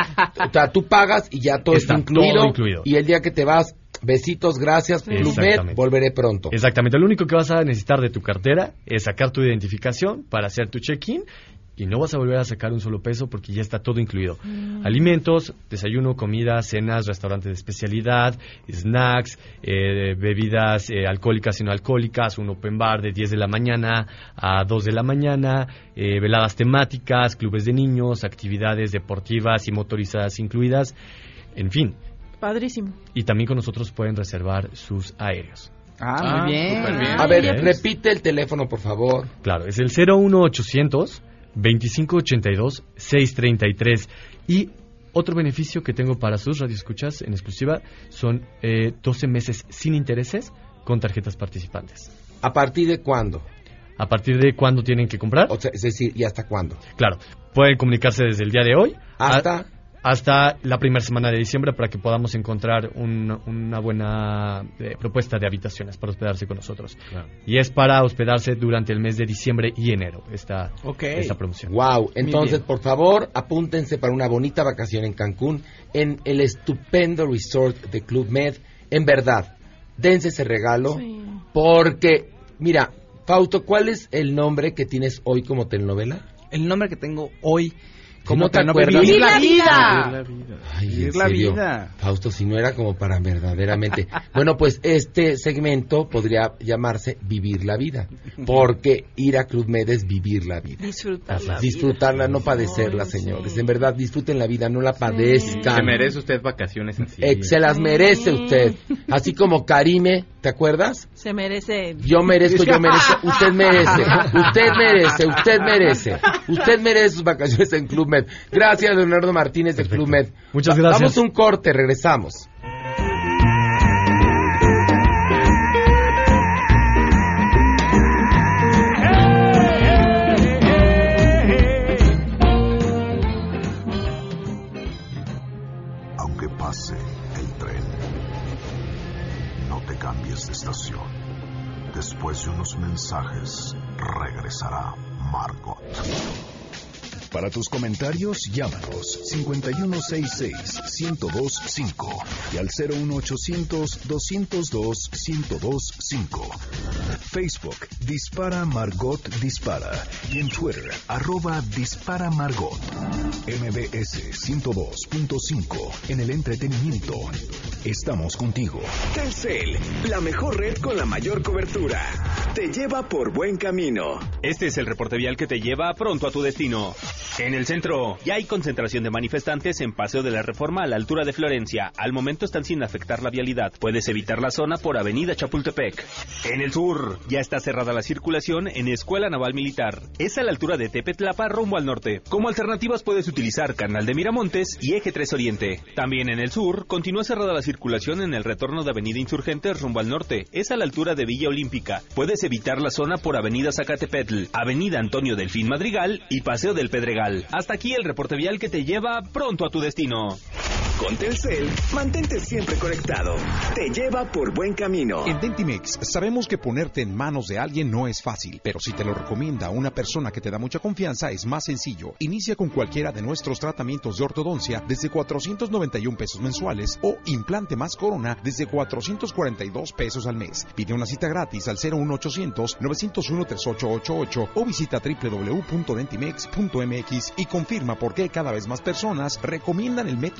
o sea, tú pagas y ya todo está, Está incluido, todo incluido. y el día que te vas, besitos, gracias, Club Med, Exactamente. volveré pronto. Exactamente, lo único que vas a necesitar de tu cartera es sacar tu identificación para hacer tu check-in y no vas a volver a sacar un solo peso porque ya está todo incluido. Mm. Alimentos, desayuno, comida, cenas, restaurantes de especialidad, snacks, eh, bebidas eh, alcohólicas y no alcohólicas, un open bar de diez de la mañana a dos de la mañana, eh, veladas temáticas, clubes de niños, actividades deportivas y motorizadas incluidas, en fin. Padrísimo. Y también con nosotros pueden reservar sus aéreos. Ah, muy bien. súper bien. A ver, ¿Ves? repite el teléfono, por favor. Claro, es el cero uno ochocientos veinticinco ochenta y dos seiscientos treinta y tres. Y otro beneficio que tengo para sus radioescuchas en exclusiva son eh, doce meses sin intereses con tarjetas participantes. ¿A partir de cuándo? ¿A partir de cuándo tienen que comprar? O sea, es decir, ¿y hasta cuándo? Claro, pueden comunicarse desde el día de hoy ¿Hasta? a- hasta la primera semana de diciembre para que podamos encontrar un- una buena eh, propuesta de habitaciones para hospedarse con nosotros. Y es para hospedarse durante el mes de diciembre y enero esta, esta promoción. Wow, entonces, bien. por favor, apúntense para una bonita vacación en Cancún, en el estupendo resort de Club Med. En verdad, dense ese regalo, porque, mira, Fausto, ¿cuál es el nombre que tienes hoy como telenovela? El nombre que tengo hoy ¿Cómo como te telenovela- acuerdas? ¡Vivir la vida! Vivir la vida. Ay, Vivir en la serio, vida. Fausto, si no era como para verdaderamente. Bueno, pues este segmento podría llamarse Vivir la Vida, porque ir a Club Med es vivir la vida. Disfrutarla. Disfrutarla, no padecerla, señores. En verdad, disfruten la vida, no la padezcan. Se merece usted vacaciones así. Eh, Se las merece usted. Así como Karime, ¿te acuerdas? Se merece. Yo merezco, yo merezco, usted merece, usted merece, usted merece, usted merece sus vacaciones en Club Med. Gracias, Leonardo Martínez de Club Med. Muchas Va- gracias. Vamos a un corte, regresamos. Aunque pase el tren, no te cambies de estación. Después de unos mensajes, regresará Margot. Para tus comentarios, llámanos cincuenta y uno sesenta y seis, ciento dos cinco y al cero uno ochocientos, doscientos dos, ciento dos cinco. Facebook, Dispara Margot Dispara. Y en Twitter, arroba Dispara Margot. M B S ciento dos punto cinco, en el entretenimiento. Estamos contigo. Telcel, la mejor red con la mayor cobertura. Te lleva por buen camino. Este es el reporte vial que te lleva pronto a tu destino. En el centro, ya hay concentración de manifestantes en Paseo de la Reforma a la altura de Florencia. Al momento están sin afectar la vialidad. Puedes evitar la zona por Avenida Chapultepec. En el sur, ya está cerrada la circulación en Escuela Naval Militar. Es a la altura de Tepetlapa rumbo al norte. Como alternativas puedes utilizar Canal de Miramontes y Eje tres Oriente. También en el sur, continúa cerrada la circulación en el retorno de Avenida Insurgentes rumbo al norte. Es a la altura de Villa Olímpica. Puedes evitar la zona por Avenida Zacatepetl, Avenida Antonio Delfín Madrigal y Paseo del Pedregal. Hasta aquí el reporte vial que te lleva pronto a tu destino. Con Telcel, mantente siempre conectado. Te lleva por buen camino. En Dentimix sabemos que ponerte en manos de alguien no es fácil, pero si te lo recomienda una persona que te da mucha confianza es más sencillo. Inicia con cualquiera de nuestros tratamientos de ortodoncia desde cuatrocientos noventa y uno pesos mensuales o implante más corona desde cuatrocientos cuarenta y dos pesos al mes. Pide una cita gratis al cero uno ochocientos, novecientos uno, treinta y ocho ochenta y ocho o visita doble u doble u doble u punto dentimex punto m x y confirma por qué cada vez más personas recomiendan el método Dentimix.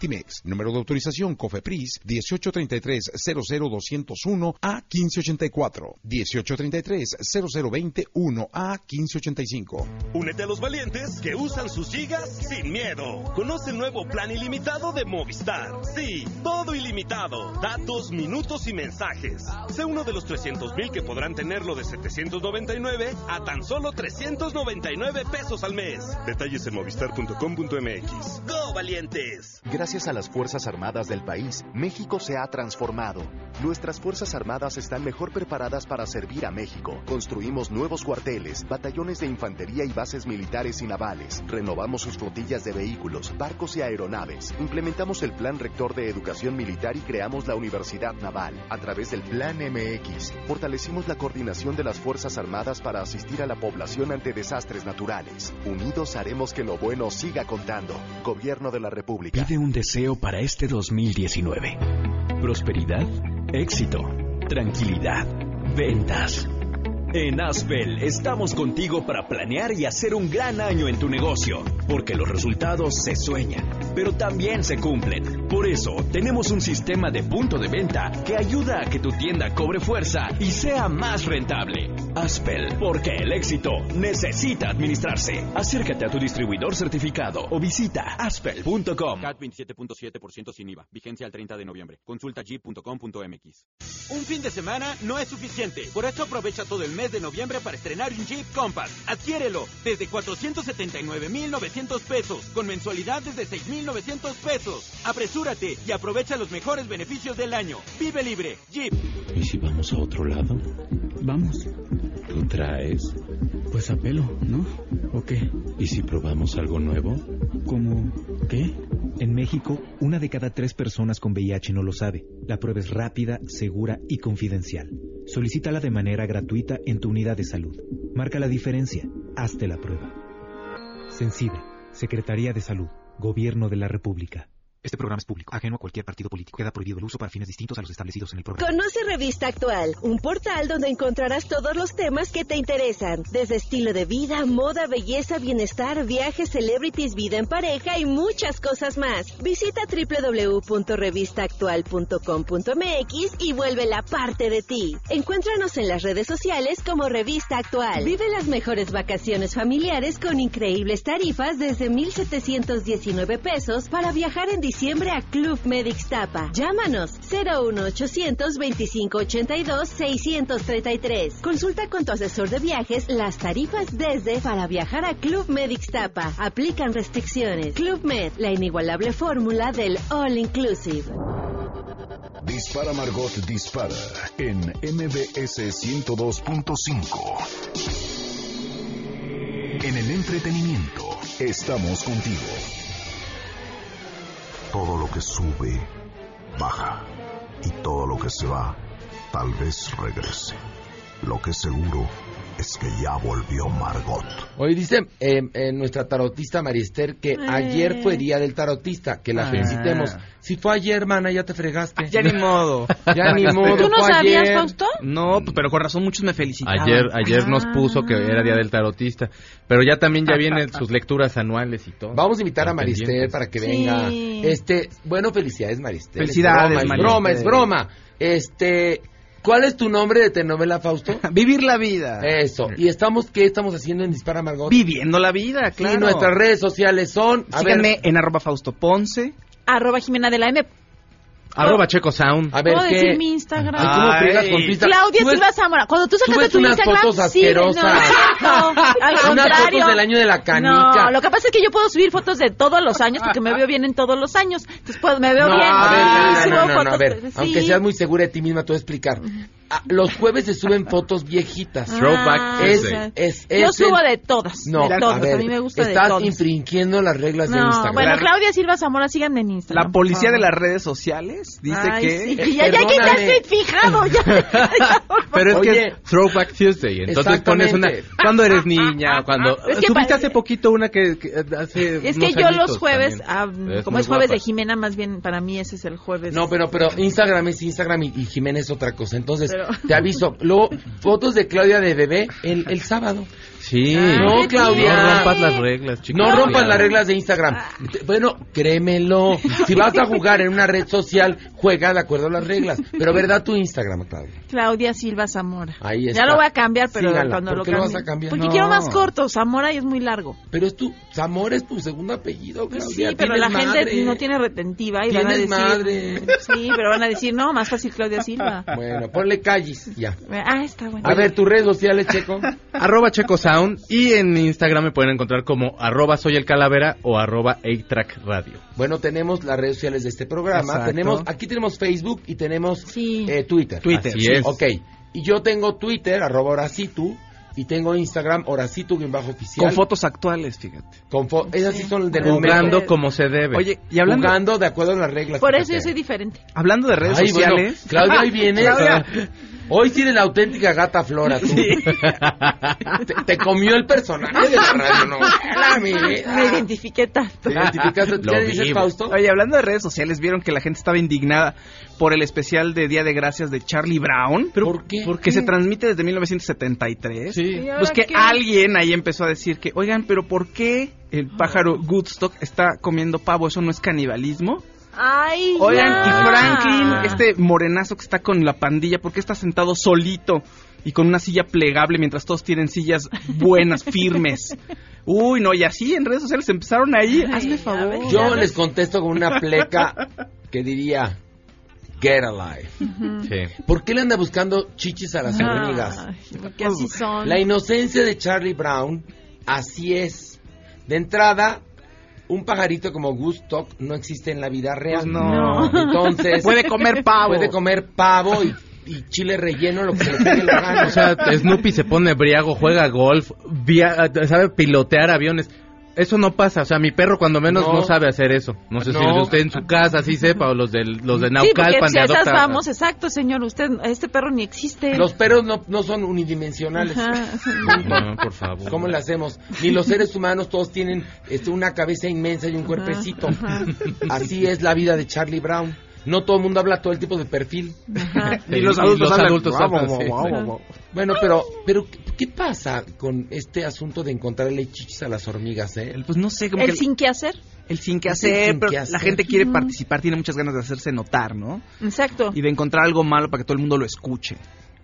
Centimex. Número de autorización COFEPRIS dieciocho treinta y tres cero cero doscientos uno a quince ochenta y cuatro, dieciocho treinta y tres cero cero veintiuno a quince ochenta y cinco. Únete a los valientes que usan sus gigas sin miedo. Conoce el nuevo plan ilimitado de Movistar. Sí, todo ilimitado. Datos, minutos y mensajes. Sé uno de los trescientos mil que podrán tenerlo de setecientos noventa y nueve a tan solo trescientos noventa y nueve pesos al mes. Detalles en movistar punto com punto m x. ¡Go, valientes! Gracias a las Fuerzas Armadas del país, México se ha transformado. Nuestras Fuerzas Armadas están mejor preparadas para servir a México. Construimos nuevos cuarteles, batallones de infantería y bases militares y navales. Renovamos sus flotillas de vehículos, barcos y aeronaves. Implementamos el Plan Rector de Educación Militar y creamos la Universidad Naval. A través del Plan M X, fortalecimos la coordinación de las Fuerzas Armadas para asistir a la población ante desastres naturales. Unidos haremos que lo bueno siga contando. Gobierno de la República. Pide un deseo para este dos mil diecinueve. Prosperidad, éxito, tranquilidad, ventas. En Aspel estamos contigo para planear y hacer un gran año en tu negocio, porque los resultados se sueñan, pero también se cumplen. Por eso, tenemos un sistema de punto de venta que ayuda a que tu tienda cobre fuerza y sea más rentable. Aspel, porque el éxito necesita administrarse. Acércate a tu distribuidor certificado o visita aspel punto com. C A T veintisiete punto siete por ciento sin I V A. Vigencia el treinta de noviembre. Consulta jeep punto com punto m x. Un fin de semana no es suficiente. Por eso aprovecha todo el mes de noviembre para estrenar un Jeep Compass. Adquiérelo desde cuatrocientos setenta y nueve mil novecientos pesos, con mensualidad desde seis mil novecientos pesos. Apresúrate y aprovecha los mejores beneficios del año. Vive libre, Jeep. ¿Y si vamos a otro lado? Vamos. ¿Tú traes? Pues a pelo, ¿no? ¿O qué? ¿Y si probamos algo nuevo? ¿Cómo qué? En México, una de cada tres personas con V I H no lo sabe. La prueba es rápida, segura y confidencial. Solicítala de manera gratuita en tu unidad de salud. Marca la diferencia. Hazte la prueba. Cencida, Secretaría de Salud, Gobierno de la República. Este programa es público, ajeno a cualquier partido político. Queda prohibido el uso para fines distintos a los establecidos en el programa. Conoce Revista Actual, un portal donde encontrarás todos los temas que te interesan, desde estilo de vida, moda, belleza, bienestar, viajes, celebrities, vida en pareja y muchas cosas más. Visita doble u doble u doble u punto revista actual punto com punto m x y vuélvela parte de ti. Encuéntranos en las redes sociales como Revista Actual. Vive las mejores vacaciones familiares con increíbles tarifas desde mil setecientos diecinueve pesos para viajar en diciembre a Club Med Ixtapa. Llámanos cero uno ochocientos veinticinco ochenta y dos seiscientos treinta y tres. Consulta con tu asesor de viajes las tarifas desde para viajar a Club Med Ixtapa. Aplican restricciones. Club Med, la inigualable fórmula del All Inclusive. Dispara Margot Dispara en M B S ciento dos punto cinco. En el entretenimiento estamos contigo. Todo lo que sube, baja. Y todo lo que se va, tal vez regrese. Lo que es seguro es que ya volvió Margot. Hoy dice eh, eh, nuestra tarotista Mariester que Eh. ayer fue día del tarotista, que la Ah. felicitemos. Si fue ayer, hermana, ya te fregaste. Ya ni modo. Ya ni modo. ¿Tú no fue sabías, ayer. Fausto? No, pues, pero con razón muchos me felicitaban. Ayer, ayer nos Ah. puso que era día del tarotista, pero ya también ya vienen sus lecturas anuales y todo. Vamos a invitar a Están Marister pendientes. para que Sí. venga. Este, bueno, felicidades, Marister. Felicidades, es broma, es Marister. broma, es broma. Este, ¿cuál es tu nombre de telenovela, Fausto? Vivir la vida. Eso. ¿Y estamos qué estamos haciendo en Dispara Margot? Viviendo la vida, claro. Y nuestras redes sociales son, a Síganme ver, en arroba Fausto Ponce. Arroba Jimena de la M. Arroba Checo Sound. a ver ¿Puedo qué. decir mi Instagram? Ay, ¿cómo Ay. fregas con tu Instagram? Claudia Tú ves- Silva Zamora. Cuando tú sacaste subes tu unas Instagram, fotos sí, no, asquerosas. no, al Unas contrario. fotos del año de la canica. No, lo que pasa es que yo puedo subir fotos de todos los años porque me veo bien en todos los años. Entonces pues, me veo No, bien. a ver, y no, no, subo no, no, no, fotos a ver, de- sí. aunque seas muy segura de ti misma, te voy a explicar. Ah, los jueves se suben fotos viejitas. Throwback Ah, Es, Tuesday. es, Yo es subo el- de todas. No, de a todas. ver, a mí me gusta de estás todas. infringiendo las reglas de No, Instagram. bueno, Claudia Silva Zamora, síganme en Instagram. La policía por de favor. las redes sociales dice Ay, que... sí, Eh, ya, ya que ya perdóname. estoy fijado. Ya, ya, por Pero es Oye, que es Throwback Tuesday, entonces pones una... exactamente. ¿Cuándo eres niña? Cuando Es que Subiste pa- hace poquito una que, que hace Es que unos yo añitos los jueves, también. ah, Es como muy es jueves guapa. de Jimena, más bien para mí ese es el jueves. No, pero pero Instagram es Instagram y, y Jiménez es otra cosa. Entonces, Pero- te aviso. Luego, fotos de Claudia de bebé el, el sábado. Sí. No, Claudia. No rompas las reglas, chicos. No rompas las reglas de Instagram. Bueno, créemelo. Si vas a jugar en una red social, juega de acuerdo a las reglas. Pero ¿verdad tu Instagram, Claudia? Claudia Silva Zamora. Ahí está. Ya lo voy a cambiar, pero Síganla. cuando ¿Por lo qué lo cambie. vas a cambiar? Porque No. quiero más corto. Zamora y es muy largo. Pero es tu... Zamora es tu segundo apellido, Pues Claudia. sí, pero Tienes la gente madre. no tiene retentiva y van a Tienes decir... madre. Sí, pero van a decir, no, más fácil Claudia Silva. Bueno, ponle calles, ya. Ah, está bueno. A ver, tus redes sociales, Checo. Arroba Checo Sound y en Instagram me pueden encontrar como arroba soy el calavera o arroba eight track radio. Bueno, tenemos las redes sociales de este programa. Exacto. Tenemos, aquí tenemos Facebook y tenemos eh, Twitter. Twitter, Así sí. es. Ok. Y yo tengo Twitter, arroba Horacitu, y tengo Instagram, Horacitu-oficial. Con fotos actuales, fíjate. Con fo Esas sí son del Jugando momento. como se debe. Oye, y hablando... Jugando de acuerdo a las reglas. Por eso fíjate. yo soy diferente. Hablando de redes Ay, bueno, sociales... Claudia, hoy vienes. Claudia. Hoy sí eres la auténtica gata Flora, tú. Sí. Te, te comió el personaje de la radio, ¿no? La Me mira. identifiqué tanto. ¿Te identificaste? ¿Qué Lo dices, vivo. Fausto? Oye, hablando de redes sociales, vieron que la gente estaba indignada por el especial de Día de Gracias de Charlie Brown. ¿Pero por qué? Que se transmite desde mil novecientos setenta y tres. Sí. ¿Y ahora Pues que qué? alguien ahí empezó a decir que, oigan, pero ¿por qué el pájaro Woodstock está comiendo pavo? ¿Eso no es canibalismo? Ay, Oigan, ya. y Franklin, este morenazo que está con la pandilla, ¿por qué está sentado solito y con una silla plegable mientras todos tienen sillas buenas, firmes? Uy, no, y así en redes sociales empezaron ahí, Ay, hazme a favor. ver. Yo les contesto con una pleca que diría, get alive. Sí. ¿Por qué le anda buscando chichis a las hormigas? Ay, porque así son. La inocencia de Charlie Brown, así es. De entrada, un pajarito como Woodstock no existe en la vida real. Pues no. Entonces, Puede comer pavo. puede comer pavo y, y chile relleno, lo que se le pegue la gana. O sea, Snoopy se pone briago, juega golf, via- sabe pilotear aviones. Eso no pasa, o sea, mi perro cuando menos no, No. sabe hacer eso. No sé No. si usted en su casa sí sepa, o los de, los de Sí, porque Naucalpan si de a esas adopta. vamos, exacto, señor, usted, este perro ni existe. Los perros no, no son unidimensionales. Ajá. No, por favor. ¿Cómo le hacemos? Ni los seres humanos todos tienen este, una cabeza inmensa y un cuerpecito. Ajá. Así es la vida de Charlie Brown. No todo el mundo habla todo el tipo de perfil. Ajá. Y los Sí, adultos los hablan, adultos guau, hablan, guau, sí. guau, guau, guau. Bueno, pero, pero ¿qué, qué pasa con este asunto de encontrarle chichis a las hormigas, eh? Pues no sé, como ¿El que sin qué hacer? el sin que Es el hacer, sin pero que la hacer. gente quiere Ujú. participar, tiene muchas ganas de hacerse notar, ¿no? Exacto. Y de encontrar algo malo para que todo el mundo lo escuche.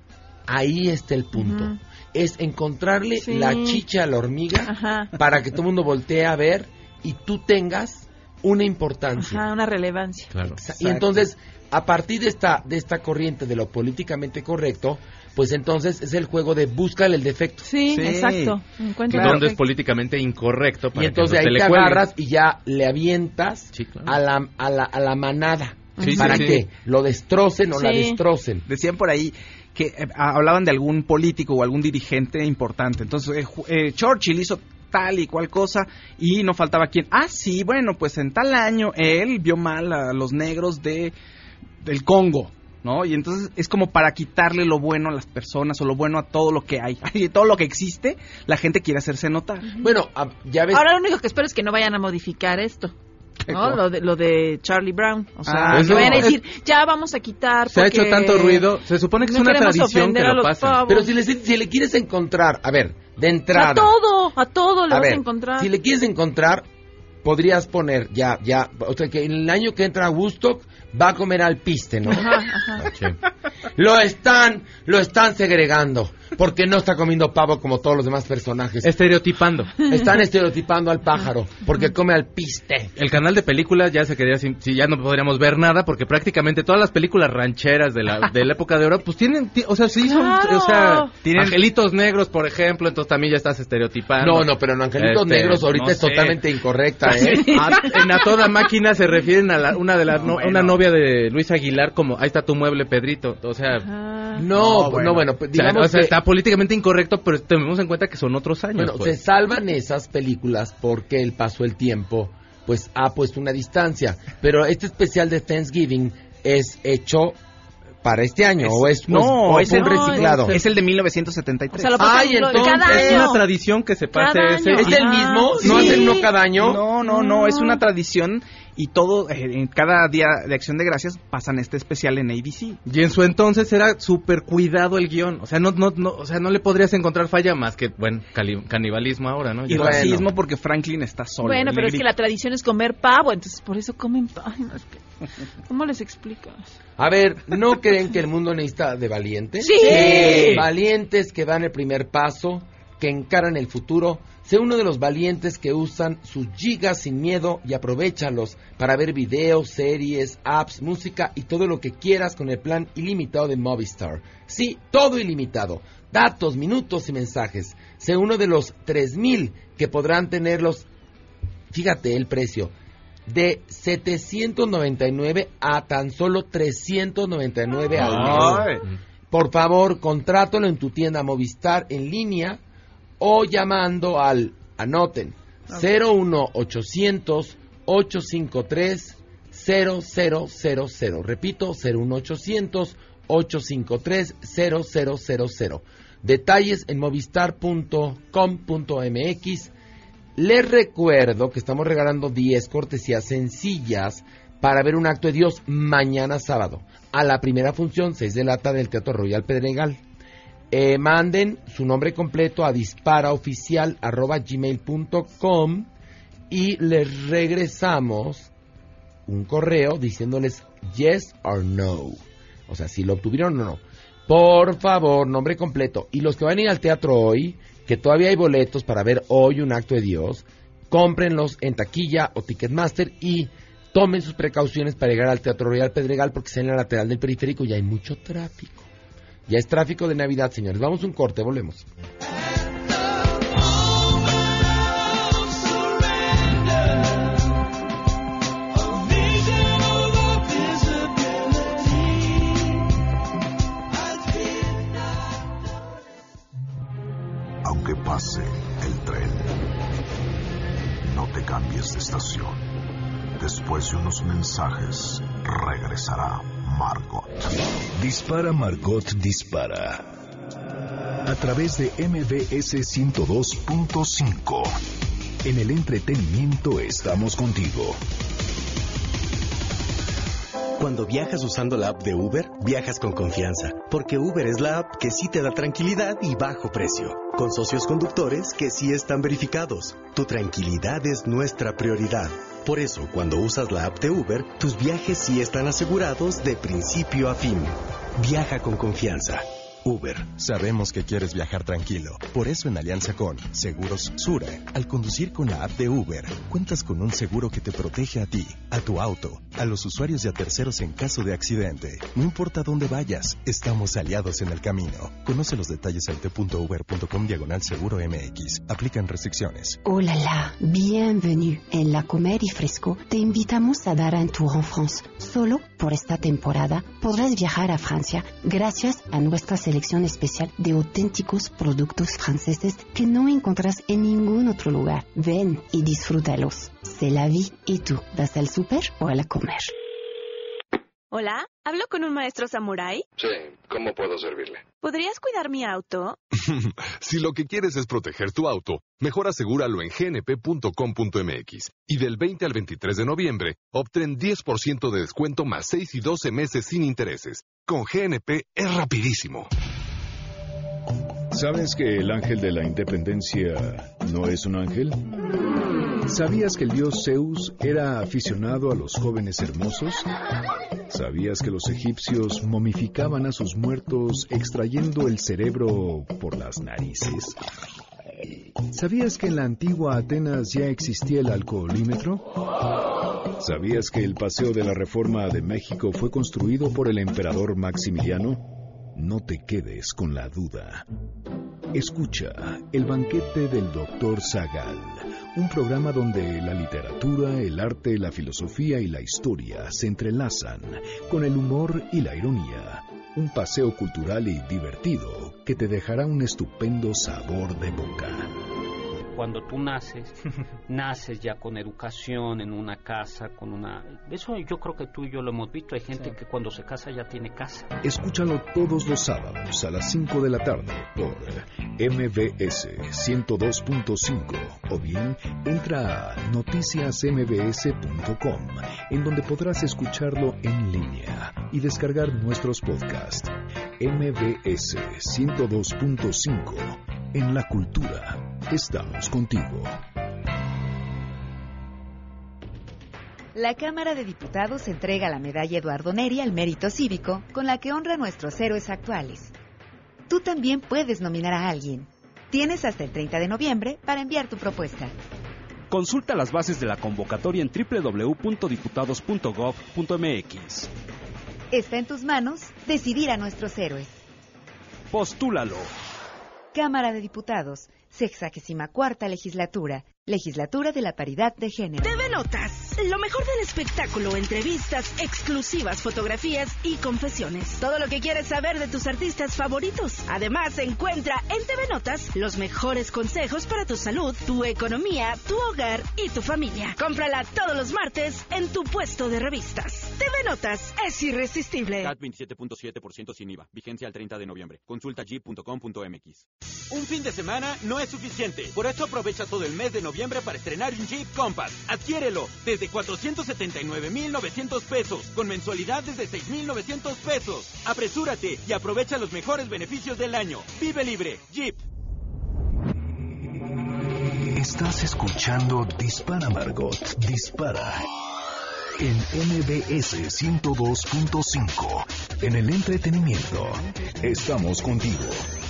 Ahí está el punto. Ujú. Es encontrarle Sí. la chicha a la hormiga Ajá. para que todo el mundo voltee a ver y tú tengas una importancia. Ajá, una relevancia. Claro. Y entonces, a partir de esta, de esta corriente de lo políticamente correcto, pues entonces es el juego de búscale el defecto. Sí, Sí. exacto. Encuentra Donde es perfecto. políticamente incorrecto para Y entonces que no ahí se te le cuelgue. agarras y ya le avientas Sí, claro. a, la, a, la, a la manada. Sí, para sí, que sí. lo destrocen o Sí. la destrocen. Decían por ahí que eh, hablaban de algún político o algún dirigente importante. Entonces, eh, ju- eh, Churchill hizo tal y cual cosa y no faltaba quien. Ah, sí, bueno, pues en tal año él vio mal a los negros de del Congo, ¿no? Y entonces es como para quitarle lo bueno a las personas o lo bueno a todo lo que hay. Y todo lo que existe, la gente quiere hacerse notar. Bueno, ah, ya ves. Ahora lo único que espero es que no vayan a modificar esto. ¿No? Lo de, lo de Charlie Brown. O sea, Ah, que eso- vayan a es- decir, ya vamos a quitar. Se ha porque hecho tanto ruido, se supone que es no una queremos tradición que ofender a lo los pasen. pavos. Pero si le, si le quieres encontrar, a ver, de entrada. A todo, a todo le a vas ver, a encontrar. si le quieres encontrar, podrías poner ya, ya, o sea que en el año que entra a Woodstock va a comer al piste, ¿no? Ajá, ajá. Sí. Lo están, lo están segregando, porque no está comiendo pavo como todos los demás personajes. Estereotipando. Están estereotipando al pájaro, porque come al piste. El canal de películas ya se quedaría sin, si ya no podríamos ver nada, porque prácticamente todas las películas rancheras de la, de la época de oro, pues tienen, ti- o sea, sí son, Claro. o sea, Tienen- angelitos negros, por ejemplo, entonces también ya estás estereotipando. No, no, pero en Angelitos Este, Negros ahorita no es sé. totalmente incorrecta, ¿eh? A- en A Toda Máquina se refieren a la- una de las, No, no, bueno. una novia de Luis Aguilar como, ahí está tu mueble, Pedrito, o sea... Ajá. No, No, pues, no, bueno, pues, O sea, digamos o sea, que- está políticamente incorrecto, pero tenemos en cuenta que son otros años. Bueno, pues. se salvan esas películas porque el paso del tiempo pues ha puesto una distancia. Pero este especial de Thanksgiving es hecho para este año Es- o es, no, o es es un el- reciclado. Es el de mil novecientos setenta y tres. O sea, lo pasan Ay, lo- entonces, cada Es año. una tradición que se pase Cada ese... año. ¿Es el Ah, mismo? sí. ¿No hacen uno cada año? No, no, no, es una tradición y todo, eh, en cada día de Acción de Gracias pasan este especial en A B C. Y en su entonces era súper cuidado el guión, o sea, no, no, no, o sea, no le podrías encontrar falla más que, bueno, cali- canibalismo ahora, ¿no? Y Ya- racismo bueno. porque Franklin está solo. Bueno, y pero le es que grita. la tradición es comer pavo, entonces por eso comen pavo. Ay, no, es que... ¿Cómo les explicas? A ver, ¿no creen que el mundo necesita de valientes? ¡Sí! Sí. Valientes que dan el primer paso, que encaran el futuro. Sé uno de los valientes que usan sus gigas sin miedo y aprovéchalos para ver videos, series, apps, música y todo lo que quieras con el plan ilimitado de Movistar. Sí, todo ilimitado. Datos, minutos y mensajes. Sé uno de los tres mil que podrán tenerlos. Fíjate el precio. De setecientos noventa y nueve a tan solo trescientos noventa y nueve al mes. Ay. Por favor, contrátalo en tu tienda Movistar en línea o llamando al, anoten, cero uno ochocientos, ochocientos cincuenta y tres, cero cero cero cero. Repito, cero uno ochocientos, ochocientos cincuenta y tres, cero cero cero cero. Detalles en movistar punto com punto m x. Les recuerdo que estamos regalando diez cortesías sencillas para ver un acto de Dios mañana sábado, a la primera función, seis de la tarde, del Teatro Royal Pedregal. Eh, manden su nombre completo a disparaoficial arroba gmail punto com y les regresamos un correo diciéndoles yes or no. O sea, si lo obtuvieron o no. Por favor, nombre completo. Y los que van a ir al teatro hoy, que todavía hay boletos para ver hoy un acto de Dios, cómprenlos en taquilla o Ticketmaster y tomen sus precauciones para llegar al Teatro Royal Pedregal porque está en la lateral del periférico y hay mucho tráfico. Ya es tráfico de Navidad, señores. Vamos a un corte, volvemos. Aunque pase el tren, no te cambies de estación. Después de unos mensajes, regresará Margot. Dispara Margot Dispara. A través de M B S ciento dos punto cinco. En el entretenimiento estamos contigo. Cuando viajas usando la app de Uber, viajas con confianza, porque Uber es la app que sí te da tranquilidad y bajo precio, con socios conductores que sí están verificados. Tu tranquilidad es nuestra prioridad. Por eso, cuando usas la app de Uber, tus viajes sí están asegurados de principio a fin. Viaja con confianza. Uber, sabemos que quieres viajar tranquilo. Por eso, en alianza con Seguros Sura, al conducir con la app de Uber, cuentas con un seguro que te protege a ti, a tu auto, a los usuarios y a terceros en caso de accidente. No importa dónde vayas, estamos aliados en el camino. Conoce los detalles en t.uber.com diagonal seguro mx. Aplican restricciones. Oh là là, bienvenue. En La Comer y Fresco te invitamos a dar un tour en France. Solo por esta temporada podrás viajar a Francia gracias a nuestra selección especial de auténticos productos franceses que no encontrarás en ningún otro lugar. Ven y disfrútalos. C'est la vie. ¿Y tú, vas al súper o a la comer? Hola, ¿hablo con un maestro samurái? Sí, ¿cómo puedo servirle? ¿Podrías cuidar mi auto? Si lo que quieres es proteger tu auto, mejor asegúralo en g n p punto com punto m x. Y del veinte al veintitrés de noviembre, obtén diez por ciento de descuento más seis y doce meses sin intereses. Con G N P es rapidísimo. ¿Sabes que el ángel de la independencia no es un ángel? ¿Sabías que el dios Zeus era aficionado a los jóvenes hermosos? ¿Sabías que los egipcios momificaban a sus muertos extrayendo el cerebro por las narices? ¿Sabías que en la antigua Atenas ya existía el alcoholímetro? ¿Sabías que el Paseo de la Reforma de México fue construido por el emperador Maximiliano? No te quedes con la duda. Escucha El banquete del doctor Zagal, un programa donde la literatura, el arte, la filosofía y la historia se entrelazan con el humor y la ironía. Un paseo cultural y divertido que te dejará un estupendo sabor de boca. cuando tú naces, naces ya con educación, en una casa, con una... Eso yo creo que tú y yo lo hemos visto. Hay gente sí. que cuando se casa ya tiene casa. Escúchalo todos los sábados a las cinco de la tarde por M B S ciento dos punto cinco o bien entra a noticias m b s punto com, en donde podrás escucharlo en línea y descargar nuestros podcasts. M B S ciento dos punto cinco. En la cultura, estamos contigo. La Cámara de Diputados entrega la medalla Eduardo Neri al mérito cívico, con la que honra a nuestros héroes actuales. Tú también puedes nominar a alguien. Tienes hasta el treinta de noviembre para enviar tu propuesta. Consulta las bases de la convocatoria en doble u doble u doble u punto diputados punto gov punto m x. Está en tus manos decidir a nuestros héroes. Postúlalo. Cámara de Diputados, sexagésima cuarta legislatura, legislatura de la paridad de género. T V Notas, lo mejor del espectáculo, entrevistas, exclusivas, fotografías y confesiones. Todo lo que quieres saber de tus artistas favoritos. Además, encuentra en T V Notas los mejores consejos para tu salud, tu economía, tu hogar y tu familia. Cómprala todos los martes en tu puesto de revistas. T V Notas es irresistible. C A T veintisiete punto siete por ciento sin I V A. Vigencia al treinta de noviembre. Consulta jeep punto com punto m x. Un fin de semana no es suficiente. Por eso aprovecha todo el mes de noviembre para estrenar un Jeep Compass. Adquiérelo desde cuatrocientos setenta y nueve mil novecientos pesos, con mensualidad desde seis mil novecientos pesos. Apresúrate y aprovecha los mejores beneficios del año. Vive libre, Jeep. Estás escuchando Dispara, Margot, dispara. En M B S ciento dos punto cinco. En el entretenimiento, estamos contigo.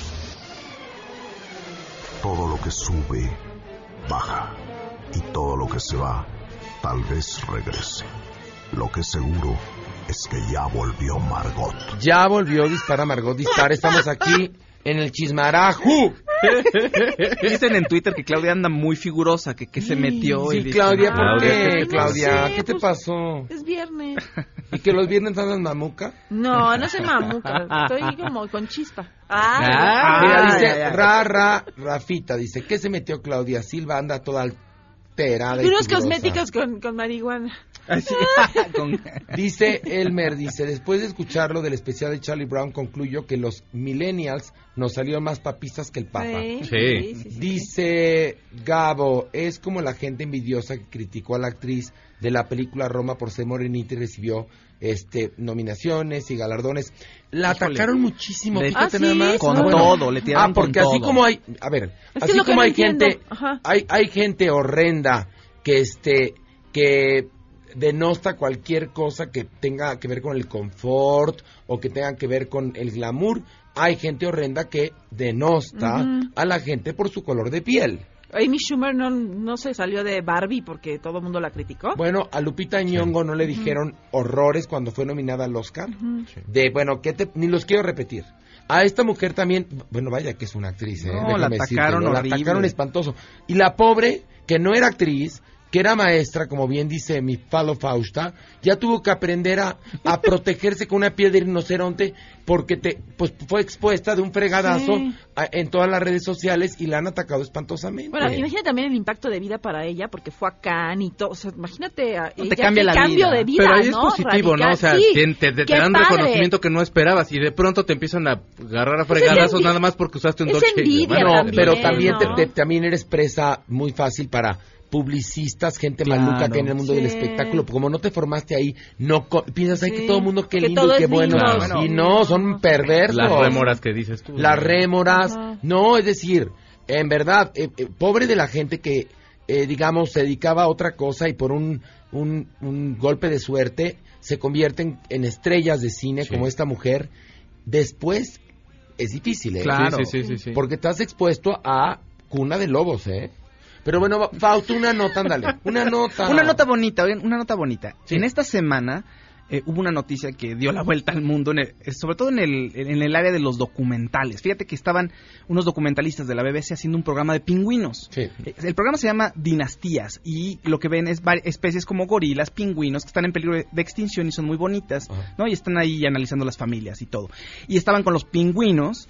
Todo lo que sube, baja. Y todo lo que se va, tal vez regrese. Lo que seguro es que ya volvió Margot. Ya volvió Dispara, Margot, dispara. Estamos aquí en el chismarajú. Dicen en Twitter que Claudia anda muy figurosa, que, que se metió. Sí, y dice, Claudia, ¿por Claudia, qué? ¿qué te Claudia, pasa? ¿qué te Pues, pasó? Es viernes. ¿Y que los viernes andas mamuca? No, no soy mamuca. Estoy como con chispa. Ah, Ah, mira, ya, dice ya, ya. Ra, Ra, Rafita, dice, ¿qué se metió Claudia Silva? Anda toda alterada y Unos fibrosa. cosméticos con, con marihuana. Dice Elmer, dice, después de escucharlo del especial de Charlie Brown, concluyo que los millennials nos salieron más papistas que el Papa. Sí, Sí. sí, sí, sí. Dice Gabo, es como la gente envidiosa que criticó a la actriz de la película Roma por ser morenita y recibió este nominaciones y galardones. La Híjole. atacaron muchísimo, Le- fíjate ¿Ah, nada sí? más. Con Bueno, todo, le tiraron Ah, porque con así todo. como hay, a ver, Es que así lo que como no hay entiendo, gente, ajá. hay hay gente horrenda que este que denosta cualquier cosa que tenga que ver con el confort o que tenga que ver con el glamour. Hay gente horrenda que denosta Ujú. a la gente por su color de piel. Amy Schumer no, no se salió de Barbie porque todo el mundo la criticó. Bueno, a Lupita Nyong'o no le dijeron horrores cuando fue nominada al Oscar. Ujú. De, bueno, que te, ni los quiero repetir. A esta mujer también, bueno, vaya que es una actriz, ¿eh? No, la Déjame atacaron decírtelo, la horrible. atacaron espantoso. Y la pobre, que no era actriz, que era maestra, como bien dice mi Falo Fausta, ya tuvo que aprender a, a protegerse con una piel de rinoceronte porque te, pues fue expuesta de un fregadazo Sí. a- en todas las redes sociales y la han atacado espantosamente. Bueno, imagínate también el impacto de vida para ella, porque fue a Cannes y todo. O sea, imagínate a te ella, cambia qué la cambio vida. de vida, Pero ahí es ¿no? positivo, ¿no? O sea, Radical. te, te- te qué dan padre. reconocimiento que no esperabas y de pronto te empiezan a agarrar a fregadazos envi- nada más porque usaste un es Dodge Challenger. envidia Bueno, también, pero también, te- ¿no? te- también eres presa muy fácil para publicistas, gente Claro. maluca que hay en el mundo del Sí. espectáculo. Como no te formaste ahí, no co- piensas ahí Sí. que todo el mundo qué Que lindo todo y qué es bueno. lindo, Y sí. no, son perversos. Las rémoras que dices tú. Las rémoras. Ajá. No, es decir, en verdad, eh, eh, pobre de la gente que, eh, digamos, se dedicaba a otra cosa y por un, un, un golpe de suerte se convierten en estrellas de cine Sí. como esta mujer. Después es difícil, ¿eh? Claro. Sí, sí, sí, sí, sí. Porque estás expuesto a cuna de lobos, ¿eh? Pero bueno, Fausto, una nota, ándale. Una nota. Una nota bonita, oigan, una nota bonita. Sí. En esta semana eh, hubo una noticia que dio la vuelta al mundo, en el- eh, sobre todo en el, en el área de los documentales. Fíjate que estaban unos documentalistas de la B B C haciendo un programa de pingüinos. Sí. Eh, El programa se llama Dinastías y lo que ven es vari- especies como gorilas, pingüinos que están en peligro de, de extinción y son muy bonitas, Ajá. ¿no? Y están ahí analizando las familias y todo. Y estaban con los pingüinos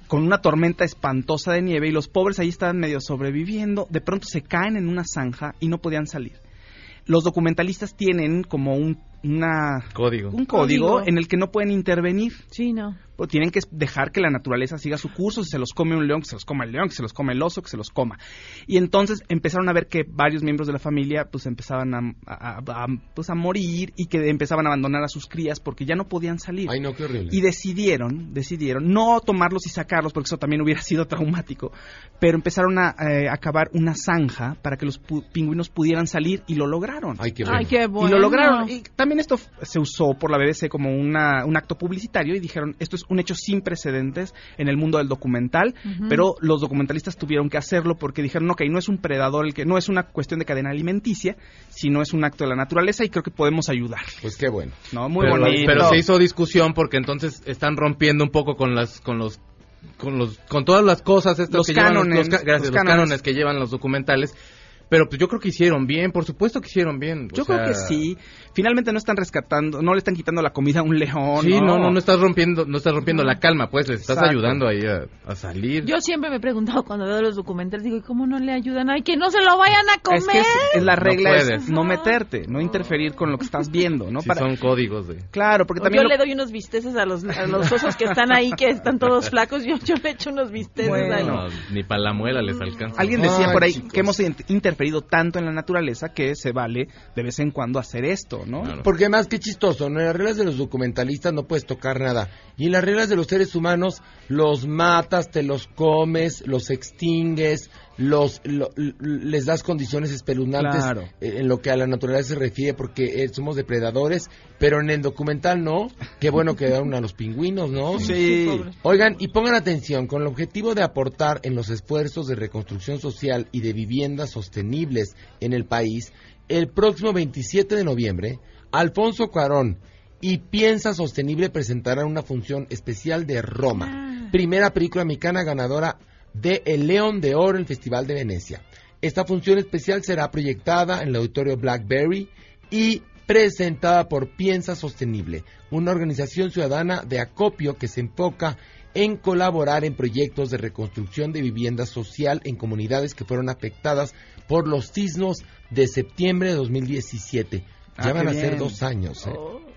con una tormenta espantosa de nieve y los pobres ahí estaban medio sobreviviendo. De pronto se caen en una zanja y no podían salir. Los documentalistas tienen como un una código. un código, Código. en el que no pueden intervenir. Sí, no. O tienen que dejar que la naturaleza siga su curso. Si se los come un león, que se los coma el león, que se los come el oso, que se los coma. Y entonces empezaron a ver que varios miembros de la familia pues empezaban a, a, a, a, pues, a morir y que empezaban a abandonar a sus crías porque ya no podían salir. Ay, no, qué horrible. Y decidieron, decidieron no tomarlos y sacarlos porque eso también hubiera sido traumático, pero empezaron a eh, acabar una zanja para que los pu- pingüinos pudieran salir y lo lograron. Ay, qué bueno. Ay, qué bueno. Y lo lograron. Y también esto f- se usó por la B B C como una, un acto publicitario y dijeron, esto es un hecho sin precedentes en el mundo del documental, Ujú. pero los documentalistas tuvieron que hacerlo porque dijeron, ok, no es un predador, el que no es una cuestión de cadena alimenticia, sino es un acto de la naturaleza y creo que podemos ayudar. Pues qué bueno. No, muy pero, bonito. pero se hizo discusión porque entonces están rompiendo un poco con las con los con los con todas las cosas estas Los que llevan cánones, los, ca- gracias, los los cánones. cánones que llevan los documentales. Pero pues yo creo que hicieron bien, por supuesto que hicieron bien. Yo o creo sea, que sí. Finalmente no están rescatando, no le están quitando la comida a un león. Sí, no, no, no estás rompiendo, no estás rompiendo No. la calma, pues, les estás Exacto. ayudando ahí a, a salir. Yo siempre me he preguntado cuando veo los documentales, digo, ¿y cómo no le ayudan? ¡Ay, que no se lo vayan a comer! Es que es, es la No regla, puedes. es no meterte, no interferir con lo que estás viendo, ¿no? Sí, Para- son códigos de... Claro, porque O también yo lo- le doy unos bisteces a los, a los osos que están ahí, que están todos flacos, yo, yo le echo unos bisteces Bueno. ahí. No, ni para la muela les alcanza. alguien decía Ay, por ahí chicos. que hemos in- interferido tanto en la naturaleza que se vale de vez en cuando hacer esto, ¿no? Claro. Porque además, qué chistoso, ¿no? En las reglas de los documentalistas no puedes tocar nada. Y en las reglas de los seres humanos, los matas, te los comes, los extingues, los lo- l- les das condiciones espeluznantes Claro. eh, en lo que a la naturaleza se refiere, porque eh, somos depredadores. Pero en el documental no. Qué bueno que quedaron a los pingüinos, ¿no? Sí. Oigan, y pongan atención, con el objetivo de aportar en los esfuerzos de reconstrucción social y de viviendas sostenibles en el país, el próximo veintisiete de noviembre, Alfonso Cuarón y Piensa Sostenible presentarán una función especial de Roma, primera película mexicana ganadora de El León de Oro en el Festival de Venecia. Esta función especial será proyectada en el auditorio Blackberry y presentada por Piensa Sostenible, una organización ciudadana de acopio que se enfoca en colaborar en proyectos de reconstrucción de vivienda social en comunidades que fueron afectadas por los sismos de septiembre de dos mil diecisiete. Ya Ah, van qué a ser bien. dos años. ¿eh?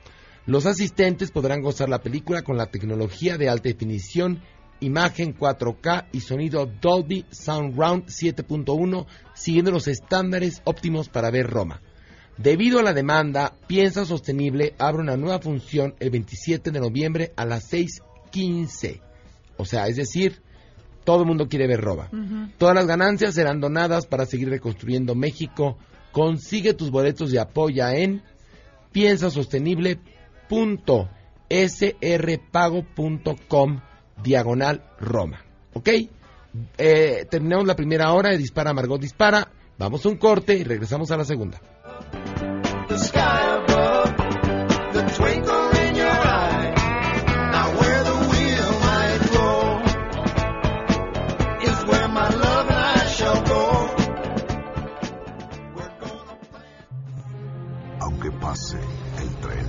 Los asistentes podrán gozar la película con la tecnología de alta definición, imagen cuatro K y sonido Dolby Surround siete punto uno, siguiendo los estándares óptimos para ver Roma. Debido a la demanda, Piensa Sostenible abre una nueva función el veintisiete de noviembre a las seis quince. O sea, es decir, todo el mundo quiere ver Roma. Ujú. Todas las ganancias serán donadas para seguir reconstruyendo México. Consigue tus boletos y apoya en piensasostenible.srpago.com diagonal Roma. ¿Ok? Eh, terminamos la primera hora de Dispara Margot Dispara. Vamos a un corte y regresamos a la segunda. The sky above, the twinkle in your eye. Now where the wheel might go is where my love and I shall go. Aunque pase el tren,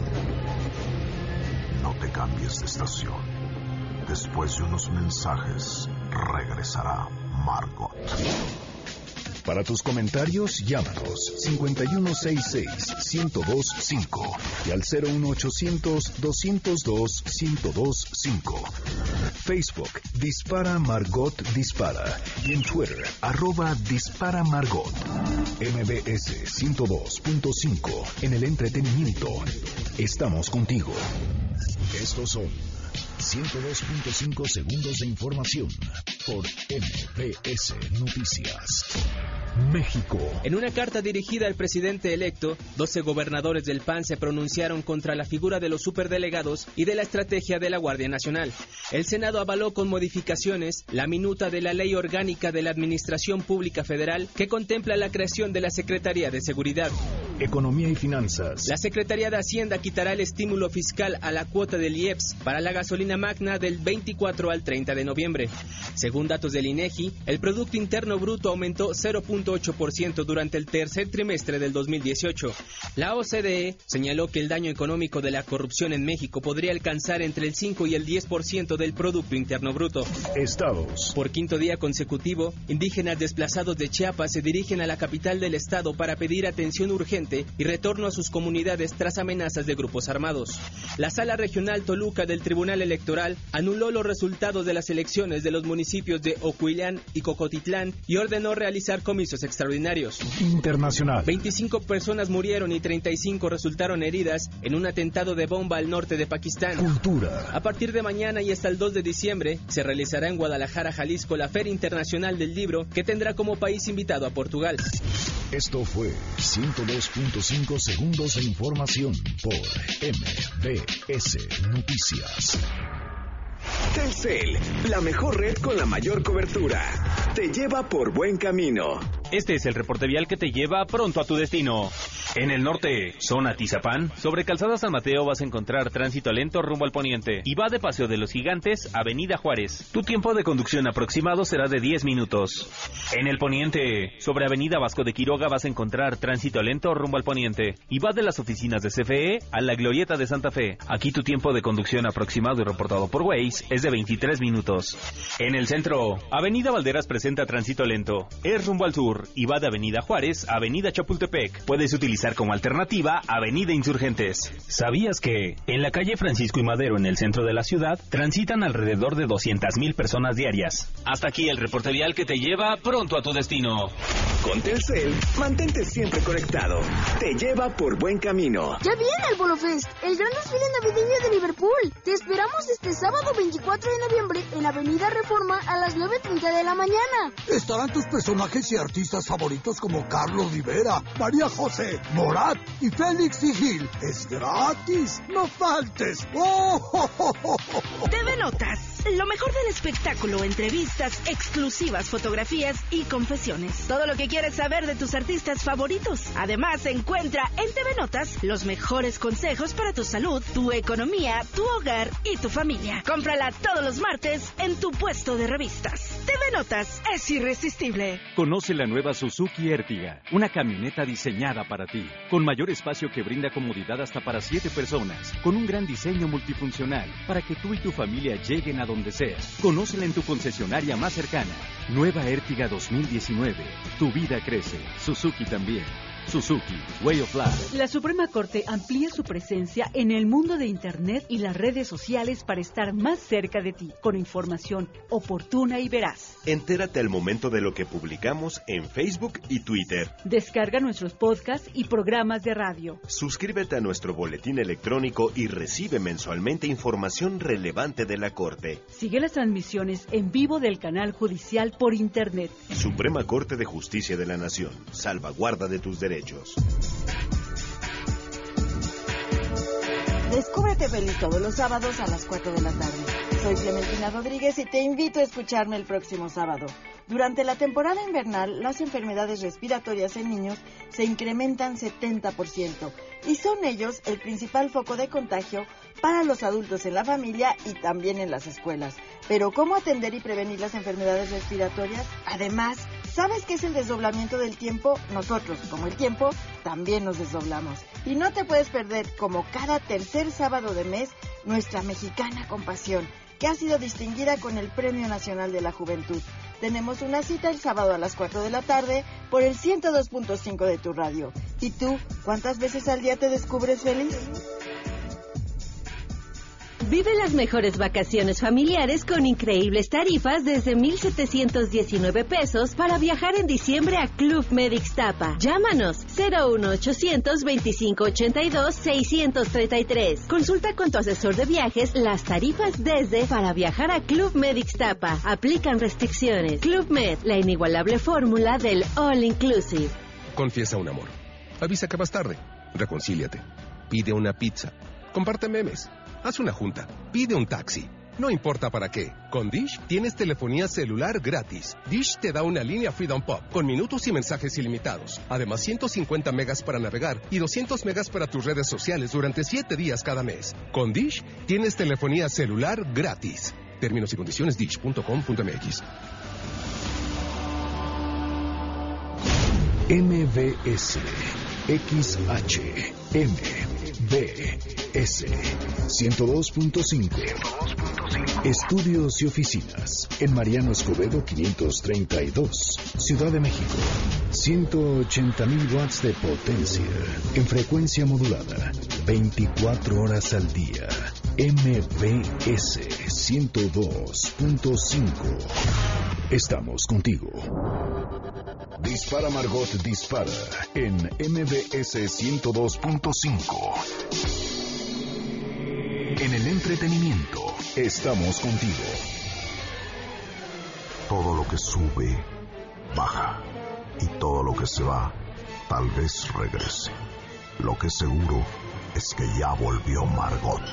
no te cambies de estación. Después de unos mensajes, regresará Margot. Para tus comentarios, llámanos cincuenta y uno sesenta y seis, uno cero dos cinco y al cero uno ochocientos, doscientos dos, ciento dos cinco. Facebook, Dispara Margot Dispara. Y en Twitter, arroba Dispara Margot. M B S ciento dos punto cinco, en el entretenimiento. Estamos contigo. Estos son ciento dos punto cinco segundos de información por M B S Noticias. México. En una carta dirigida al presidente electo, doce gobernadores del P A N se pronunciaron contra la figura de los superdelegados y de la estrategia de la Guardia Nacional. El Senado avaló con modificaciones la minuta de la Ley Orgánica de la Administración Pública Federal que contempla la creación de la Secretaría de Seguridad. economía y finanzas. La Secretaría de Hacienda quitará el estímulo fiscal a la cuota del I E P S para la gasolina magna del veinticuatro al treinta de noviembre. Según datos del INEGI, el Producto Interno Bruto aumentó cero punto ocho por ciento durante el tercer trimestre del dos mil dieciocho. La O C D E señaló que el daño económico de la corrupción en México podría alcanzar entre el cinco y el diez por ciento del Producto Interno Bruto. Estados. Por quinto día consecutivo, indígenas desplazados de Chiapas se dirigen a la capital del estado para pedir atención urgente y retorno a sus comunidades tras amenazas de grupos armados. La Sala Regional Toluca del Tribunal Electoral anuló los resultados de las elecciones de los municipios de Ocuilán y Cocotitlán y ordenó realizar comicios extraordinarios. Internacional. veinticinco personas murieron y treinta y cinco resultaron heridas en un atentado de bomba al norte de Pakistán. Cultura. A partir de mañana y hasta el dos de diciembre se realizará en Guadalajara, Jalisco, la Feria Internacional del Libro, que tendrá como país invitado a Portugal. Esto fue ciento dos punto cinco segundos de información por M B S Noticias. Telcel, la mejor red con la mayor cobertura. Te lleva por buen camino. Este es el reporte vial que te lleva pronto a tu destino. En el norte, zona Tizapán, sobre Calzada San Mateo vas a encontrar tránsito lento rumbo al poniente y va de Paseo de los Gigantes, Avenida Juárez. Tu tiempo de conducción aproximado será de diez minutos. En el poniente, sobre Avenida Vasco de Quiroga vas a encontrar tránsito lento rumbo al poniente y va de las oficinas de C F E a la Glorieta de Santa Fe. Aquí tu tiempo de conducción aproximado y reportado por Waze es de veintitrés minutos. En el centro, Avenida Valderas presenta tránsito lento. Es rumbo al sur y va de Avenida Juárez a Avenida Chapultepec. Puedes utilizar como alternativa Avenida Insurgentes. ¿Sabías que en la calle Francisco y Madero en el centro de la ciudad transitan alrededor de doscientas mil personas diarias? Hasta aquí el reporte vial que te lleva pronto a tu destino. Con Telcel, mantente siempre conectado. Te lleva por buen camino. Ya viene el Bolo Fest, el gran desfile navideño de Liverpool. Te esperamos este sábado veinticuatro de noviembre en Avenida Reforma a las nueve treinta de la mañana. Estarán tus personajes y artistas favoritos como Carlos Rivera, María José, Morat y Félix Vigil. Es gratis, no faltes. ¡Oh, oh, oh, oh, oh! T V Notas, lo mejor del espectáculo, entrevistas, exclusivas, fotografías y confesiones. Todo lo que quieres saber de tus artistas favoritos. Además, encuentra en T V Notas los mejores consejos para tu salud, tu economía, tu hogar y tu familia. Cómprala todos los martes en tu puesto de revistas. T V Notas es irresistible. Conoce la nueva Suzuki Ertiga, una camioneta diseñada para ti, con mayor espacio que brinda comodidad hasta para siete personas, con un gran diseño multifuncional para que tú y tu familia lleguen a donde sea. Conócela en tu concesionaria más cercana. Nueva Ertiga dos mil diecinueve. Tu vida crece. Suzuki también. Suzuki, Way of Life. La Suprema Corte amplía su presencia en el mundo de Internet y las redes sociales para estar más cerca de ti, con información oportuna y veraz. Entérate al momento de lo que publicamos en Facebook y Twitter. Descarga nuestros podcasts y programas de radio. Suscríbete a nuestro boletín electrónico y recibe mensualmente información relevante de la Corte. Sigue las transmisiones en vivo del canal judicial por Internet. Suprema Corte de Justicia de la Nación. Salvaguarda de tus derechos. Descúbrete feliz todos los sábados a las cuatro de la tarde. Soy Clementina Rodríguez y te invito a escucharme el próximo sábado. Durante la temporada invernal, las enfermedades respiratorias en niños se incrementan setenta por ciento y son ellos el principal foco de contagio para los adultos en la familia y también en las escuelas. Pero ¿cómo atender y prevenir las enfermedades respiratorias? Además, ¿sabes qué es el desdoblamiento del tiempo? Nosotros, como el tiempo, también nos desdoblamos. Y no te puedes perder, como cada tercer sábado de mes, nuestra Mexicana con Pasión, que ha sido distinguida con el Premio Nacional de la Juventud. Tenemos una cita el sábado a las cuatro de la tarde por el ciento dos punto cinco de tu radio. ¿Y tú, cuántas veces al día te descubres feliz? Vive las mejores vacaciones familiares con increíbles tarifas desde mil setecientos diecinueve pesos para viajar en diciembre a Club Med Ixtapa. Llámanos cero uno ochocientos veinticinco ochenta y dos seiscientos treinta y tres. Consulta con tu asesor de viajes las tarifas desde para viajar a Club Med Ixtapa. Aplican restricciones. Club Med, la inigualable fórmula del All Inclusive. Confiesa un amor. Avisa que vas tarde. Reconcíliate. Pide una pizza. Comparte memes. Haz una junta, pide un taxi. No importa para qué, con Dish tienes telefonía celular gratis. Dish te da una línea Freedom Pop con minutos y mensajes ilimitados. Además, ciento cincuenta megas para navegar y doscientos megas para tus redes sociales durante siete días cada mes. Con Dish tienes telefonía celular gratis. Términos y condiciones dish punto com punto m x. M V S X H M B S ciento dos punto cinco. Estudios y oficinas en Mariano Escobedo quinientos treinta y dos, Ciudad de México. ciento ochenta mil watts de potencia en frecuencia modulada, veinticuatro horas al día. M V S ciento dos punto cinco. Estamos contigo. Dispara Margot Dispara en M V S ciento dos punto cinco. En el entretenimiento, estamos contigo. Todo lo que sube, baja. Y todo lo que se va, tal vez regrese. Lo que seguro es que ya volvió Margot.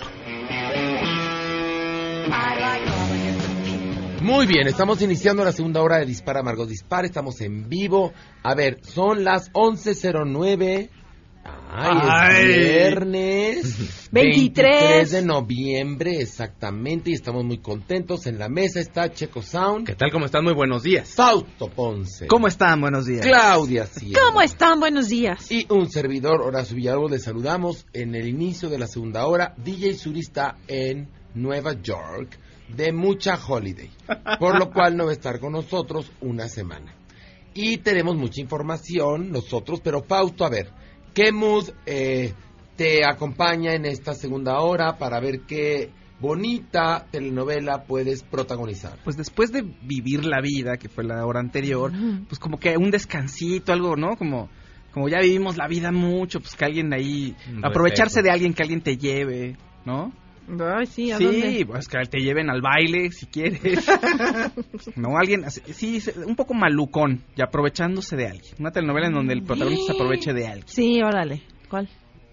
Muy bien, estamos iniciando la segunda hora de Dispara Margot Dispara. Estamos en vivo. A ver, son las once cero nueve. Ay, Ay. es viernes veintitrés de noviembre, exactamente, y estamos muy contentos. En la mesa está Checo Sound. ¿Qué tal? ¿Cómo están? Muy buenos días. Fausto Ponce. ¿Cómo están? Buenos días. Claudia Sierra. ¿Cómo están? Buenos días. Y un servidor, Horacio Villalobos, les saludamos en el inicio de la segunda hora. D J Suri está en Nueva York de mucha holiday, por lo cual no va a estar con nosotros una semana. Y tenemos mucha información nosotros, pero Fausto, a ver, ¿qué mood eh, te acompaña en esta segunda hora para ver qué bonita telenovela puedes protagonizar? Pues después de vivir la vida, que fue la hora anterior, pues como que un descansito, algo, ¿no? Como, como ya vivimos la vida mucho, pues que alguien ahí, Un aprovecharse respeto. de alguien, que alguien te lleve, ¿no? Ay, sí, ¿a Sí, dónde? pues que te lleven al baile si quieres. No, alguien, así- sí, un poco malucón, y aprovechándose de alguien. Una telenovela en donde el protagonista se aproveche de alguien. Sí, órale. ¿Cuál?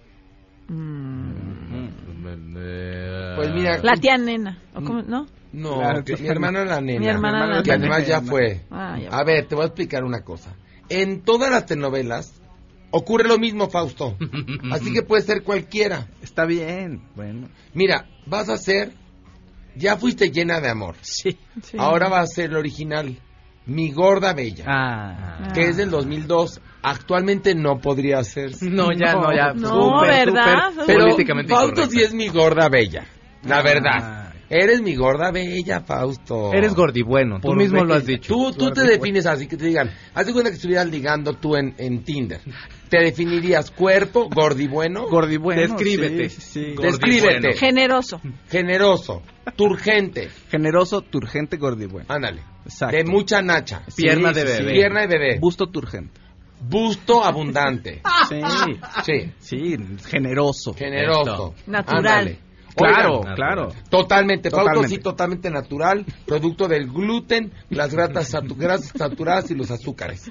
Pues mira, La tía nena. ¿O cómo? ¿No? no, La- que mi hermana la nena. Mi hermana la que nena. además ya fue. Ah, ya A ver, te voy a explicar una cosa. En todas las telenovelas ocurre lo mismo, Fausto. Así que puede ser cualquiera. Está bien, bueno. Mira, vas a ser, ya fuiste llena de amor. Sí. Sí. Ahora va a ser el original, Mi Gorda Bella, Ah. que es del dos mil dos. Actualmente no podría hacerse. No, ya, no, ya. No, súper, ¿verdad? súper Pero políticamente Fausto incorrecto. sí es mi gorda bella, la Ah. verdad. Eres mi gorda bella, Fausto. Eres gordibueno, tú Por mismo vete- lo has dicho. Tú, tú te defines así, que te digan, haz de cuenta que estuvieras ligando tú en, en Tinder. ¿Te definirías cuerpo, gordibueno? Gordibueno. Descríbete. Sí, sí. Descríbete. Generoso. Generoso, turgente, Generoso, turgente, gordibueno. ándale. Exacto. De mucha nacha. Pierna Sí, de sí, bebé. sí. Pierna de bebé. Busto turgente. Busto abundante. Sí. Sí. Sí, generoso. Generoso. Natural. Ándale. Claro, Oigan, claro. Totalmente, Fausto Totalmente. sí, totalmente natural, producto del gluten, las grasas, satu- grasas saturadas y los azúcares.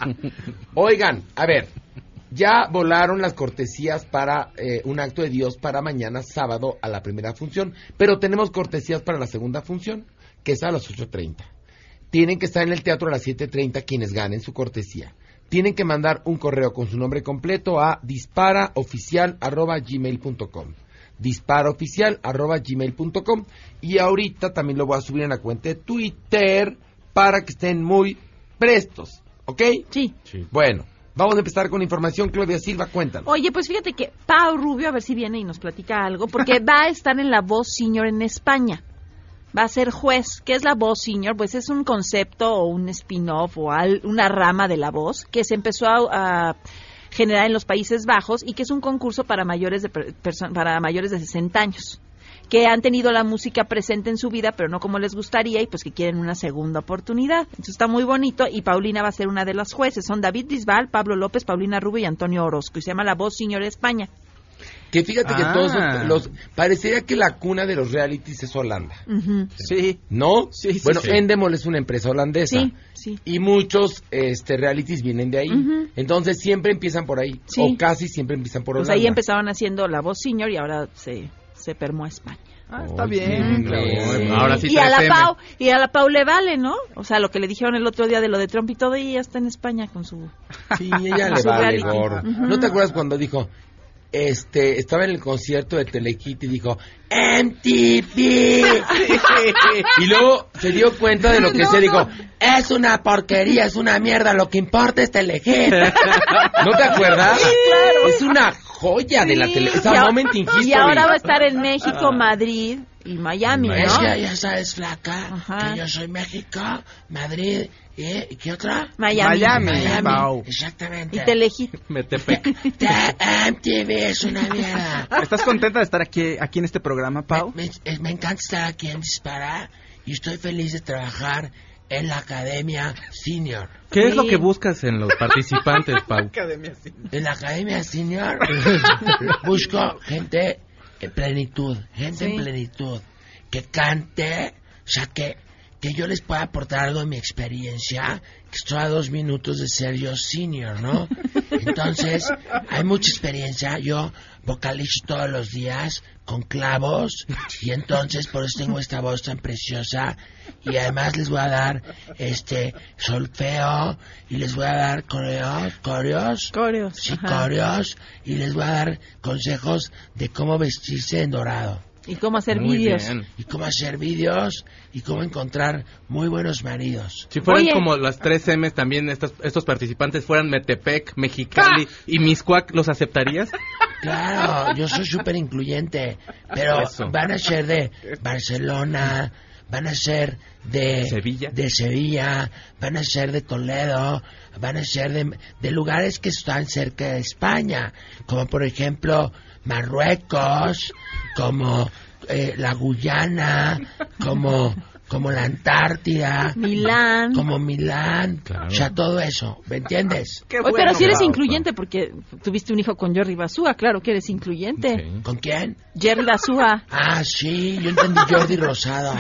Oigan, a ver, ya volaron las cortesías para eh, un acto de Dios para mañana sábado a la primera función, pero tenemos cortesías para la segunda función, que es a las ocho treinta. Tienen que estar en el teatro a las siete treinta quienes ganen su cortesía. Tienen que mandar un correo con su nombre completo a disparaoficial arroba gmail punto com. disparaoficial arroba gmail punto com. Y ahorita también lo voy a subir en la cuenta de Twitter para que estén muy prestos, ¿ok? Sí. Bueno, vamos a empezar con información. Claudia Silva, cuéntanos. Oye, pues fíjate que Pau Rubio, a ver si viene y nos platica algo, porque va a estar en La Voz Senior en España. Va a ser juez. ¿Qué es La Voz Senior? Pues es un concepto o un spin-off o al- una rama de La Voz que se empezó a, a generar en los Países Bajos y que es un concurso para mayores de per- perso- para mayores de sesenta años, que han tenido la música presente en su vida, pero no como les gustaría y pues que quieren una segunda oportunidad. Entonces está muy bonito y Paulina va a ser una de las jueces. Son David Bisbal, Pablo López, Paulina Rubio y Antonio Orozco. Y se llama La Voz Senior España. Que fíjate que Ah. todos los, los- parecería que la cuna de los realities es Holanda. Ujú. Sí. ¿No? Sí, sí, bueno, sí. Endemol es una empresa holandesa. Sí, sí. Y muchos este, realities vienen de ahí. Ujú. Entonces siempre empiezan por ahí. Sí. O casi siempre empiezan por Pues Holanda. ahí empezaron haciendo La Voz Senior y ahora se, se permó a España. Ah, está bien. Bien. Ahora sí y a la tres eme. Pau y a la Pau le vale, ¿no? O sea, lo que le dijeron el otro día de lo de Trump y todo, y ella está en España con su Sí, ella con le su vale reality. gorro. Ujú. ¿No te acuerdas cuando dijo, este, estaba en el concierto de Telehit y dijo, M T V? Y luego se dio cuenta de lo que se dijo, es una porquería, es una mierda, lo que importa es Telehit. ¿No te acuerdas? Sí, claro. Es una joya de la tele. Es Y a ahora- moment in history. Y ahora va a estar en México, Madrid y Miami, ¿no? Es que ya sabes, flaca, Ajá. que yo soy México, Madrid, ¿y ¿y qué otra? Miami. Miami, Pau. Exactamente. Y Telehit. Metepec. M T V es una mierda. ¿Estás contenta de estar aquí, aquí en este programa, Pau? Me, me- me encanta estar aquí en Dispara y estoy feliz de trabajar en la Academia Senior. ¿Qué es lo Sí. que buscas en los participantes, Pau? En la Academia Senior busco gente en plenitud, gente Sí. en plenitud, que cante, o sea, que, que yo les pueda aportar algo de mi experiencia, que estoy a dos minutos de ser yo senior, ¿no? Entonces, hay mucha experiencia, yo vocalizo todos los días con clavos, y entonces por eso tengo esta voz tan preciosa, y además les voy a dar este solfeo, y les voy a dar coreos, coreos, Coreos. sí, Ajá. coreos, y les voy a dar consejos de cómo vestirse en dorado. Y cómo hacer Muy vídeos. bien. Y cómo hacer vídeos y cómo encontrar muy buenos maridos. Si fueran Oye. como las tres M's también, estos, estos participantes fueran Metepec, Mexicali y Miscuac, ¿los aceptarías? Claro, yo soy súper incluyente, pero Eso. van a ser de Barcelona, van a ser de Sevilla. de Sevilla, van a ser de Toledo, van a ser de, de lugares que están cerca de España, como por ejemplo Marruecos, como eh, la Guyana, como como la Antártida, Milán. como Milán, Claro. o sea, todo eso, ¿me entiendes? Qué Oye, bueno, pero si eres Pau. incluyente, porque tuviste un hijo con Jerry Basúa, claro que eres incluyente. Sí. ¿Con quién? Jerry Basúa. Ah, sí, yo entendí Jordi Rosado.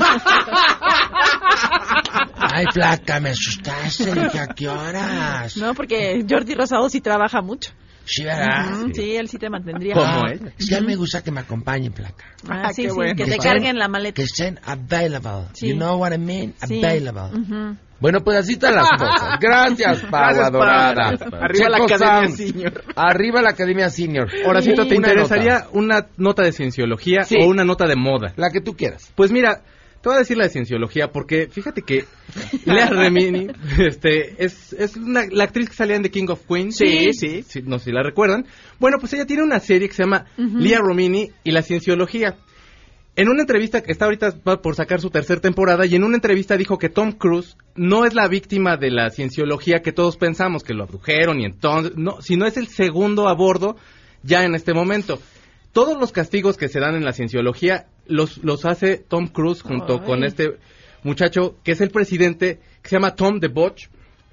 Ay, flaca, me asustaste, dije, ¿a qué horas? No, porque Jordi Rosado sí trabaja mucho. Sí, ¿verdad? Ujú, sí, él sí te mantendría. ¿Cómo Ah, ella? es que a mí me gusta que me acompañen, flaca. Ah, Ah, sí, qué sí, bueno. que te estén- carguen la maleta. Que estén available. Sí. You know what I mean? Sí. Available. Ujú. Bueno, pues así están las cosas. Gracias, Pau, Gracias, Pau. adorada. Arriba la Checo Academia Sound. Senior. Arriba la Academia Senior. Horacito, ¿te Una interesaría nota. una nota de cienciología Sí. o una nota de moda? La que tú quieras. Pues mira, te voy a decir la de cienciología porque fíjate que Lea Remini este, es, es una- la actriz que salía en The King of Queens. Sí, sí. Sí, no sé si la recuerdan. Bueno, pues ella tiene una serie que se llama Ujú. Lea Remini y la cienciología. En una entrevista, que está ahorita va por sacar su tercera temporada, y en una entrevista dijo que Tom Cruise no es la víctima de la cienciología que todos pensamos, que lo abdujeron y entonces, no, sino es el segundo a bordo ya en este momento. Todos los castigos que se dan en la cienciología los, los hace Tom Cruise junto Ay. con este muchacho que es el presidente, que se llama Tom DeBoch.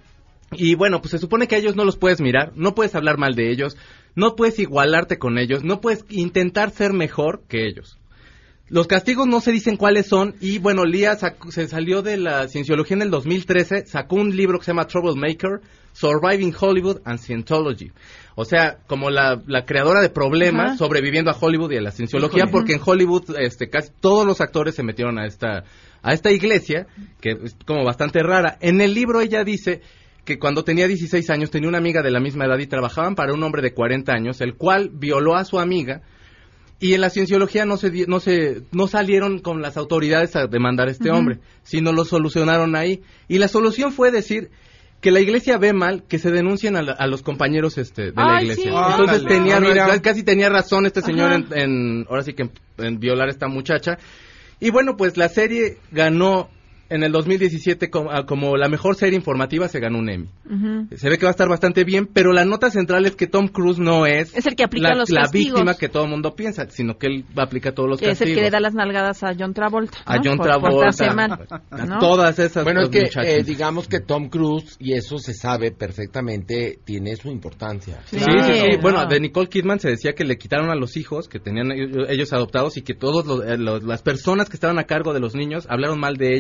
Y bueno, pues se supone que a ellos no los puedes mirar, no puedes hablar mal de ellos, no puedes igualarte con ellos, no puedes intentar ser mejor que ellos. Los castigos no se dicen cuáles son y bueno, Lea sacó- se salió de la cienciología en el dos mil trece, sacó un libro que se llama Troublemaker, Surviving Hollywood and Scientology. O sea, como la, la creadora de problemas, Ajá. sobreviviendo a Hollywood y a la cienciología, Híjole. porque en Hollywood este, casi todos los actores se metieron a esta, a esta iglesia, que es como bastante rara. En el libro ella dice que cuando tenía dieciséis años tenía una amiga de la misma edad y trabajaban para un hombre de cuarenta años, el cual violó a su amiga. Y en la cienciología no se, di- no se no salieron con las autoridades a demandar a este Ujú. hombre, sino lo solucionaron ahí. Y la solución fue decir que la iglesia ve mal que se denuncien a, la- a los compañeros este, de la Ay, iglesia. sí. Entonces Ándale. tenía, Ah, mira. ra- casi tenía razón este señor Ajá. en, en- ahora sí que en, en violar a esta muchacha. Y bueno, pues la serie ganó en el dos mil diecisiete como, ah, como la mejor serie informativa, se ganó un Emmy. Ujú. Se ve que va a estar bastante bien, pero la nota central es que Tom Cruise no es, Es el que aplica la, los la castigos. víctima que todo el mundo piensa, sino que él aplica todos los Que es el castigos. que le da las nalgadas a John Travolta. A ¿no? John Por Travolta, portarse mal, a ¿no? todas esas Bueno, es los que muchachos. eh, digamos que Tom Cruise, y eso se sabe perfectamente, tiene su importancia. Sí, sí, sí. Claro. Bueno, de Nicole Kidman se decía que le quitaron a los hijos que tenían ellos ellos adoptados y que todas las personas que estaban a cargo de los niños hablaron mal de ella para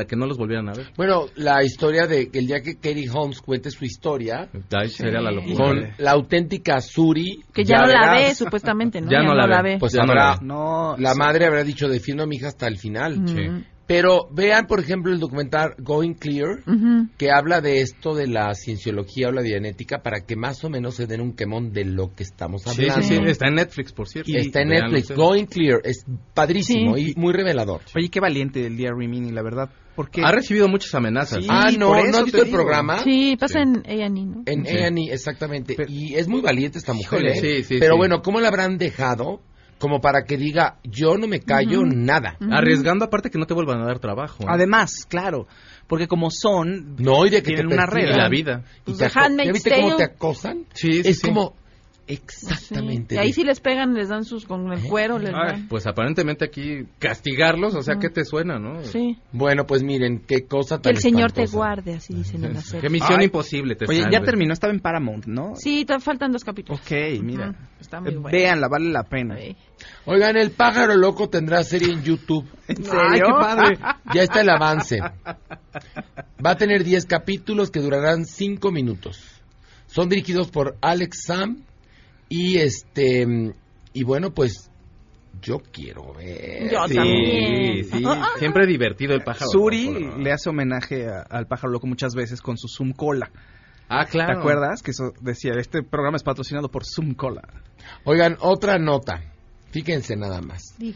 que no los volvieran a ver. Bueno, la historia de que el día que Katie Holmes cuente su historia, Ahí sería la locura. con la auténtica Suri, Que ya, no la verás. ve, supuestamente, ¿no? Ya no la ve. Pues Ya no habrá, la ve. No, la sí. madre habrá dicho, defiendo a mi hija hasta el final. Ujú. Sí. Pero vean, por ejemplo, el documental Going Clear, Ujú. que habla de esto de la cienciología o la genética, para que más o menos se den un quemón de lo que estamos Sí, hablando. sí, sí, está en Netflix, por cierto. Y está en Véanlo Netflix, ustedes. Going Clear, es padrísimo Sí. y muy revelador. Oye, qué valiente el día Rimini, la verdad. Porque Ha recibido muchas amenazas. Sí, ah, no, por ¿no eso has visto te el digo. programa? Sí, pasa Sí. en A and E, ¿no? En Sí. A and E, exactamente. Pero- y es muy valiente esta mujer, Híjole. ¿eh? Sí, sí, Pero sí. bueno, ¿cómo la habrán dejado? Como para que diga, yo no me callo Ujú. nada. Ujú. Arriesgando aparte que no te vuelvan a dar trabajo. ¿eh? además, claro, porque como son, No, y de que tienen te una persigan. red. Y la vida. Y Pues te de aco- Handmaid's ¿Ya viste cómo Tale? te acosan? Sí, sí, es sí. como, exactamente. Sí. Y ahí sí les pegan, les dan sus con el cuero, les Ay, dan. pues aparentemente aquí castigarlos, o sea, ¿qué te suena, no? Sí. Bueno, pues miren, qué cosa Que tan el Señor te espantosa. guarde, así dicen en la serie. Qué misión Ay. imposible te Oye, salve. ya terminó, estaba en Paramount, ¿no? Sí, te faltan dos capítulos. Ok, mira. Ujú. Está muy bueno. Véanla, vale la pena. Sí. Oigan, el pájaro loco tendrá serie en YouTube. ¿En Ay, qué padre. Ya está el avance. Va a tener diez capítulos que durarán cinco minutos. Son dirigidos por Alex Sam y este y bueno, pues yo quiero ver. Yo Sí, también. sí, siempre divertido el pájaro. Suri loco, ¿no? le hace homenaje a- al pájaro loco muchas veces con su Zoom Cola. Ah, claro. ¿Te acuerdas? Que eso decía, este programa es patrocinado por Zoom Cola. Oigan, otra nota. Fíjense nada más. Sí.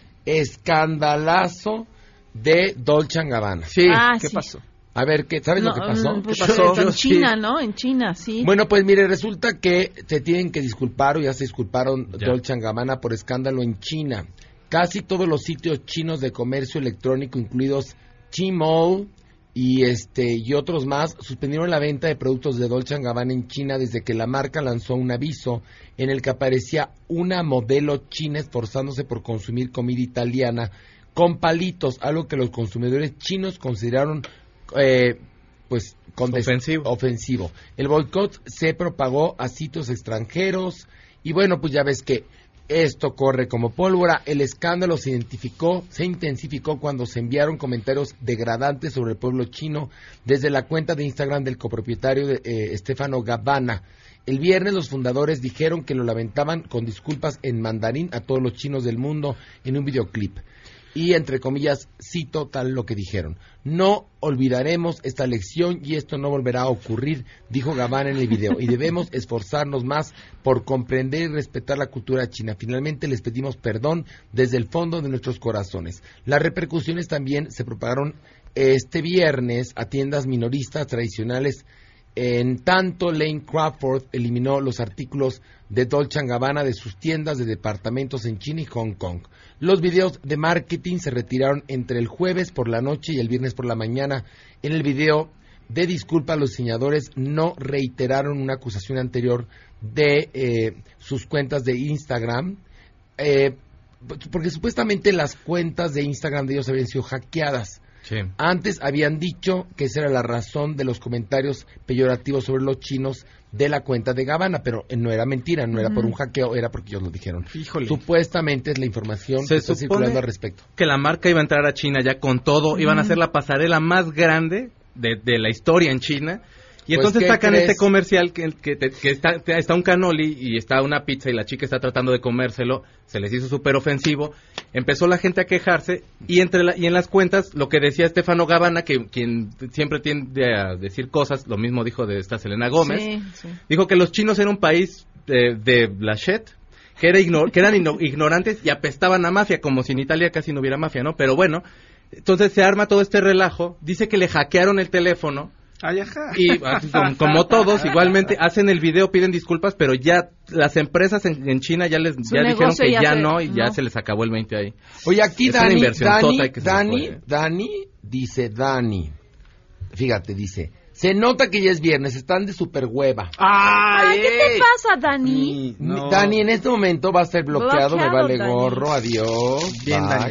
Escandalazo de Dolce and Gabbana. Sí, Ah, ¿qué sí. pasó? A ver, ¿qué, ¿sabes No, lo que pasó? mm, pues, ¿Qué pasó? En Yo China, sí. ¿no? En China, sí. Bueno, pues mire, resulta que se tienen que disculpar o ya se disculparon Ya. Dolce and Gabbana por escándalo en China. Casi todos los sitios chinos de comercio electrónico, incluidos Tmall y este y otros más, suspendieron la venta de productos de Dolce and Gabbana en China desde que la marca lanzó un aviso en el que aparecía una modelo china esforzándose por consumir comida italiana con palitos, algo que los consumidores chinos consideraron eh, pues con des- Ofensivo. ofensivo. El boicot se propagó a sitios extranjeros y bueno, pues ya ves que esto corre como pólvora. El escándalo se identificó, se intensificó cuando se enviaron comentarios degradantes sobre el pueblo chino desde la cuenta de Instagram del copropietario de, eh, Stefano Gabbana. El viernes los fundadores dijeron que lo lamentaban con disculpas en mandarín a todos los chinos del mundo en un videoclip. Y entre comillas, cito tal lo que dijeron. No olvidaremos esta lección y esto no volverá a ocurrir, dijo Gabbana en el video. Y debemos esforzarnos más por comprender y respetar la cultura china. Finalmente les pedimos perdón desde el fondo de nuestros corazones. Las repercusiones también se propagaron este viernes a tiendas minoristas tradicionales. En tanto, Lane Crawford eliminó los artículos de Dolce and Gabbana de sus tiendas de departamentos en China y Hong Kong. Los videos de marketing se retiraron entre el jueves por la noche y el viernes por la mañana. En el video de disculpa, los diseñadores no reiteraron una acusación anterior de eh, sus cuentas de Instagram, eh, porque supuestamente las cuentas de Instagram de ellos habían sido hackeadas. Sí. Antes habían dicho que esa era la razón de los comentarios peyorativos sobre los chinos de la cuenta de Gabbana, pero no era mentira, no era por un hackeo, era porque ellos lo dijeron. Híjole. Supuestamente es la información Se que está supone circulando al respecto. que la marca iba a entrar a China ya con todo, iban a hacer la pasarela más grande de, de la historia en China. Y Pues, entonces ¿qué sacan crees? este comercial que, que, te- que está, te- está un cannoli y está una pizza y la chica está tratando de comérselo, se les hizo súper ofensivo, empezó la gente a quejarse y entre la- y en las cuentas lo que decía Stefano Gabbana, que quien siempre tiende a decir cosas, lo mismo dijo de esta Selena Gómez, Sí, sí. dijo que los chinos eran un país de, de blachet, que, era ignor- que eran igno- ignorantes y apestaban a mafia, como si en Italia casi no hubiera mafia, ¿no? Pero bueno, entonces se arma todo este relajo, dice que le hackearon el teléfono, Ay, ajá. y así como, como todos, igualmente, hacen el video, piden disculpas, pero ya las empresas en, en China ya les Su ya dijeron negocio que ya ya se- no y ya no. se les acabó el veinte ahí. Oye, aquí Es una Dani, inversión Dani, tota que se Dani, les fue, ¿eh? Dani, dice Dani, fíjate, dice, se nota que ya es viernes, están de super hueva. Ay, ¿qué te pasa, Dani? No. Dani, en este momento va a ser bloqueado, me Bloqueado, vale Dani. gorro, adiós. Bien, bye. Dani.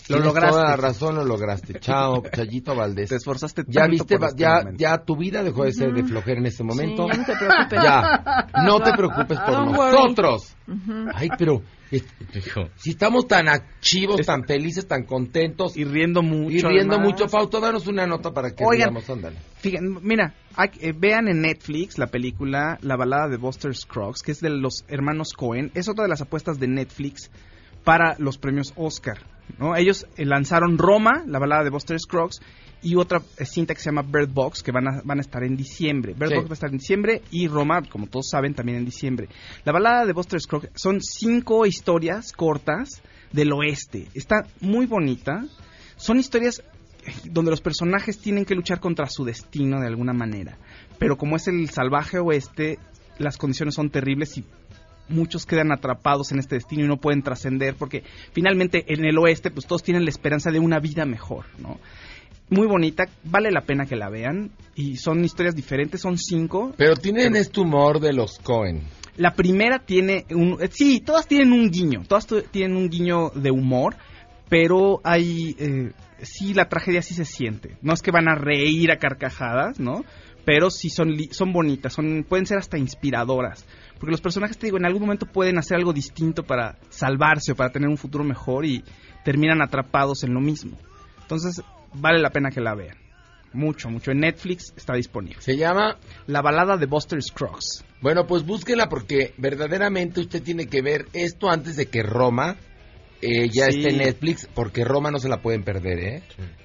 Tienes lograste. toda la razón, lo lograste. Chao, Chayito Valdés. Te esforzaste Ya tanto viste, por va- este ya, momento. ya tu vida dejó de ser de flojera en este momento. Sí, no te preocupes. Ya, no te preocupes por Don't worry. nosotros. Ujú. Ay, pero eh, si estamos tan activos, tan felices, tan contentos y riendo mucho. y riendo además. mucho, Fausto, danos una nota para que Oigan, digamos, ándale. Fíjense, mira, hay- eh, vean en Netflix la película La balada de Buster Scruggs, que es de los hermanos Coen. Es otra de las apuestas de Netflix para los premios Oscar, ¿no? Ellos eh, lanzaron Roma, la balada de Buster Scruggs, y otra eh, cinta que se llama Bird Box, que van a, van a estar en diciembre. Bird Sí. Box va a estar en diciembre y Roma, como todos saben, también en diciembre. La balada de Buster Scruggs son cinco historias cortas del oeste. Está muy bonita. Son historias eh, donde los personajes tienen que luchar contra su destino de alguna manera. Pero como es el salvaje oeste, las condiciones son terribles y muchos quedan atrapados en este destino y no pueden trascender porque finalmente en el oeste pues todos tienen la esperanza de una vida mejor, ¿no? Muy bonita, vale la pena que la vean y son historias diferentes, son cinco. Pero tienen este humor de los Coen. La primera tiene un... eh, Sí, todas tienen un guiño, todas tu- tienen un guiño de humor, pero hay... Eh, sí, la tragedia sí se siente. No es que van a reír a carcajadas, ¿no? Pero sí son, li- son bonitas, son pueden ser hasta inspiradoras. Porque los personajes, te digo, en algún momento pueden hacer algo distinto para salvarse o para tener un futuro mejor y terminan atrapados en lo mismo. Entonces, vale la pena que la vean. Mucho, mucho. En Netflix está disponible. Se llama La balada de Buster Scruggs. Bueno, pues búsquela porque verdaderamente usted tiene que ver esto antes de que Roma eh, ya Sí. esté en Netflix, porque Roma no se la pueden perder, ¿eh?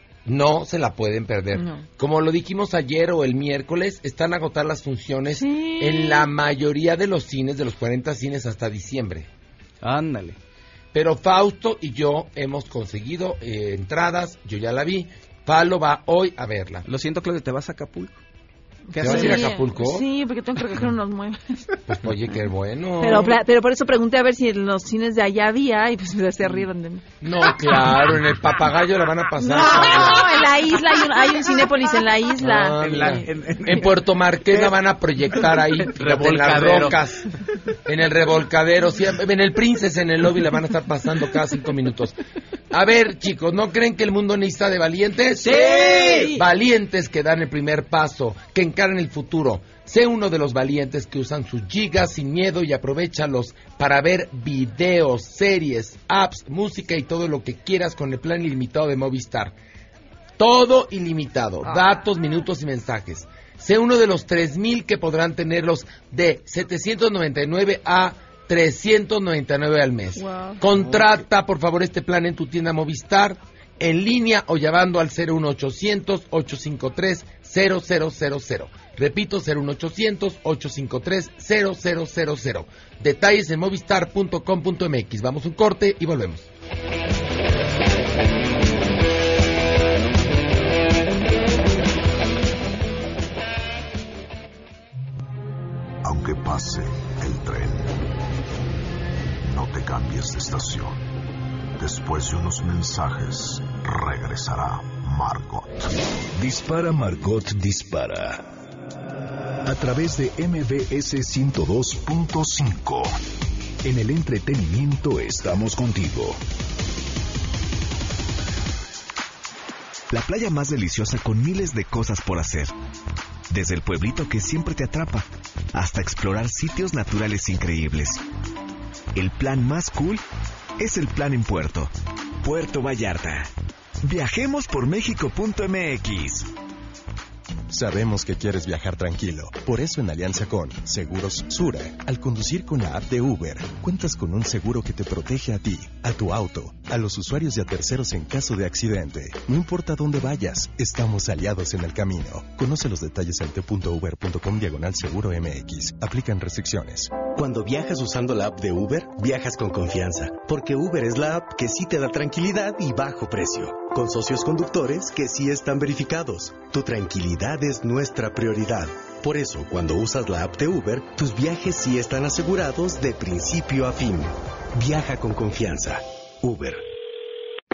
No se la pueden perder. No. Como lo dijimos ayer o el miércoles, están a agotar las funciones Sí. en la mayoría de los cines, de los cuarenta cines hasta diciembre. Ándale. Pero Fausto y yo hemos conseguido eh, entradas, yo ya la vi. Palo va hoy a verla. Lo siento, Claudia, ¿te vas a Acapulco? ¿Te vas a ir a Acapulco? Sí, porque tengo que recoger unos muebles. Pues oye, qué bueno. Pero, pla- pero por eso pregunté a ver si en los cines de allá había y pues se rieron de mí. No, claro, en el Papagayo la van a pasar. No, en la isla hay un, hay un Cinépolis en la isla. Ah, En la- mira. en- en- En Puerto Marqués la van a proyectar ahí, en las Revolcadero. rocas, en el revolcadero, sí, en el Princess, en el lobby la van a estar pasando cada cinco minutos. A ver, chicos, ¿no creen que el mundo necesita de valientes? ¡Sí! Valientes que dan el primer paso, que encaran el futuro. Sé uno de los valientes que usan sus gigas sin miedo y aprovéchalos para ver videos, series, apps, música y todo lo que quieras con el plan ilimitado de Movistar. Todo ilimitado, datos, minutos y mensajes. Sé uno de los tres mil que podrán tenerlos de setecientos noventa y nueve a trescientos noventa y nueve al mes. Wow. Contrata, por favor, este plan en tu tienda Movistar, en línea o llamando al cero uno ochocientos, ochocientos cincuenta y tres, cero cero cero cero. Repito, cero uno ochocientos, ochocientos cincuenta y tres, cero cero cero cero. Detalles en movistar punto com punto m x. Vamos a un corte y volvemos. Aunque pase el tren, no te cambies de estación. Después de unos mensajes, regresará Margot. Dispara Margot Dispara. A través de M B S ciento dos punto cinco. En el entretenimiento estamos contigo. La playa más deliciosa con miles de cosas por hacer. Desde el pueblito que siempre te atrapa, hasta explorar sitios naturales increíbles. El plan más cool es el plan en Puerto. Puerto Vallarta. Viajemos por México punto m x. Sabemos que quieres viajar tranquilo. Por eso, en alianza con Seguros Sura, al conducir con la app de Uber, cuentas con un seguro que te protege a ti, a tu auto, a los usuarios y a terceros en caso de accidente. No importa dónde vayas, estamos aliados en el camino. Conoce los detalles en t.uber.com diagonal seguro mx. Aplican restricciones. Cuando viajas usando la app de Uber, viajas con confianza, porque Uber es la app que sí te da tranquilidad y bajo precio, con socios conductores que sí están verificados. Tu tranquilidad es nuestra prioridad. Por eso, cuando usas la app de Uber, tus viajes sí están asegurados de principio a fin. Viaja con confianza. Uber.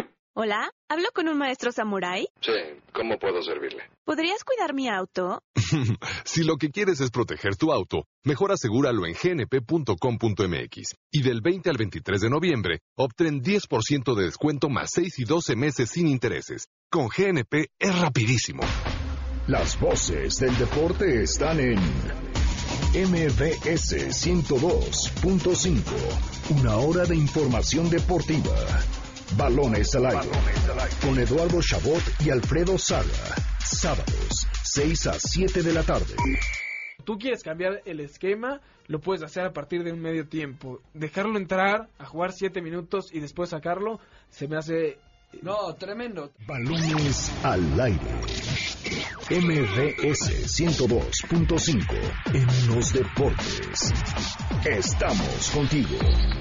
Hola, ¿hablo con un maestro samurái? Sí, ¿cómo puedo servirle? ¿Podrías cuidar mi auto? Si lo que quieres es proteger tu auto, mejor asegúralo en g n p punto com punto m x. Y del veinte al veintitrés de noviembre, obtén diez por ciento de descuento más seis y doce meses sin intereses. Con G N P es rapidísimo. Las voces del deporte están en M V S ciento dos punto cinco. Una hora de información deportiva. Balones al aire. Con Eduardo Chabot y Alfredo Saga. Sábados, seis a siete de la tarde. Tú quieres cambiar el esquema, lo puedes hacer a partir de un medio tiempo. Dejarlo entrar, a jugar siete minutos y después sacarlo, se me hace... No, tremendo. Balones al aire. M V S ciento dos punto cinco. En los deportes. Estamos contigo.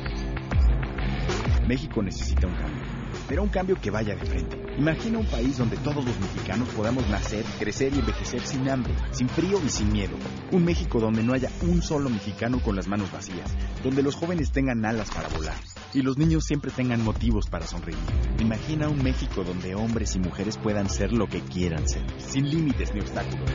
México necesita un cambio, pero un cambio que vaya de frente. Imagina un país donde todos los mexicanos podamos nacer, crecer y envejecer sin hambre, sin frío y sin miedo. Un México donde no haya un solo mexicano con las manos vacías, donde los jóvenes tengan alas para volar y los niños siempre tengan motivos para sonreír. Imagina un México donde hombres y mujeres puedan ser lo que quieran ser, sin límites ni obstáculos.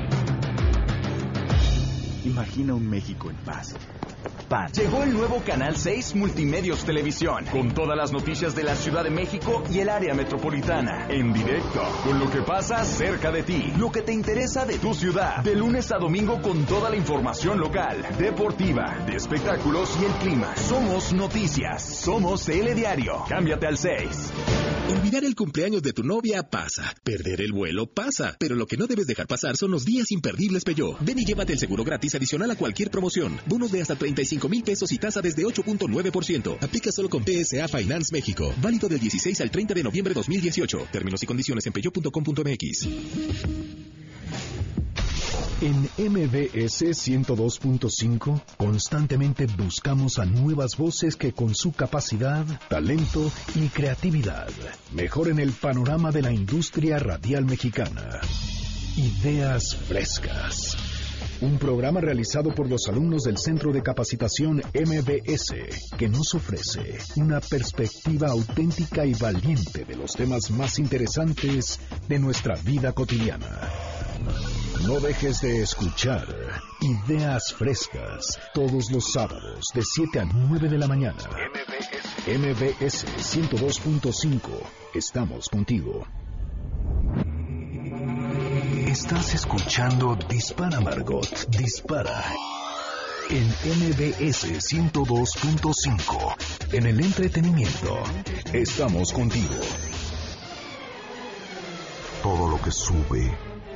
Imagina un México en paz. Pan. Llegó el nuevo Canal seis Multimedios Televisión, con todas las noticias de la Ciudad de México y el área metropolitana. En directo, con lo que pasa cerca de ti, lo que te interesa de tu ciudad. De lunes a domingo con toda la información local, deportiva, de espectáculos y el clima. Somos noticias, somos L Diario. Cámbiate al seis. Olvidar el cumpleaños de tu novia pasa. Perder el vuelo pasa. Pero lo que no debes dejar pasar son los días imperdibles Peugeot. Ven y llévate el seguro gratis adicional a cualquier promoción. Bonos de hasta treinta y cinco mil pesos y tasa desde ocho punto nueve por ciento. Aplica solo con P S A Finance México. Válido del dieciséis al treinta de noviembre de dos mil dieciocho. Términos y condiciones en peugeot punto com punto m x. En M V S ciento dos punto cinco, constantemente buscamos a nuevas voces que con su capacidad, talento y creatividad mejoren el panorama de la industria radial mexicana. Ideas frescas. Un programa realizado por los alumnos del Centro de Capacitación M V S, que nos ofrece una perspectiva auténtica y valiente de los temas más interesantes de nuestra vida cotidiana. No dejes de escuchar Ideas Frescas todos los sábados de siete a nueve de la mañana. M V S ciento dos punto cinco. Estamos contigo. Estás escuchando Dispara Margot, Dispara. En M V S ciento dos punto cinco. En el entretenimiento. Estamos contigo. Todo lo que sube,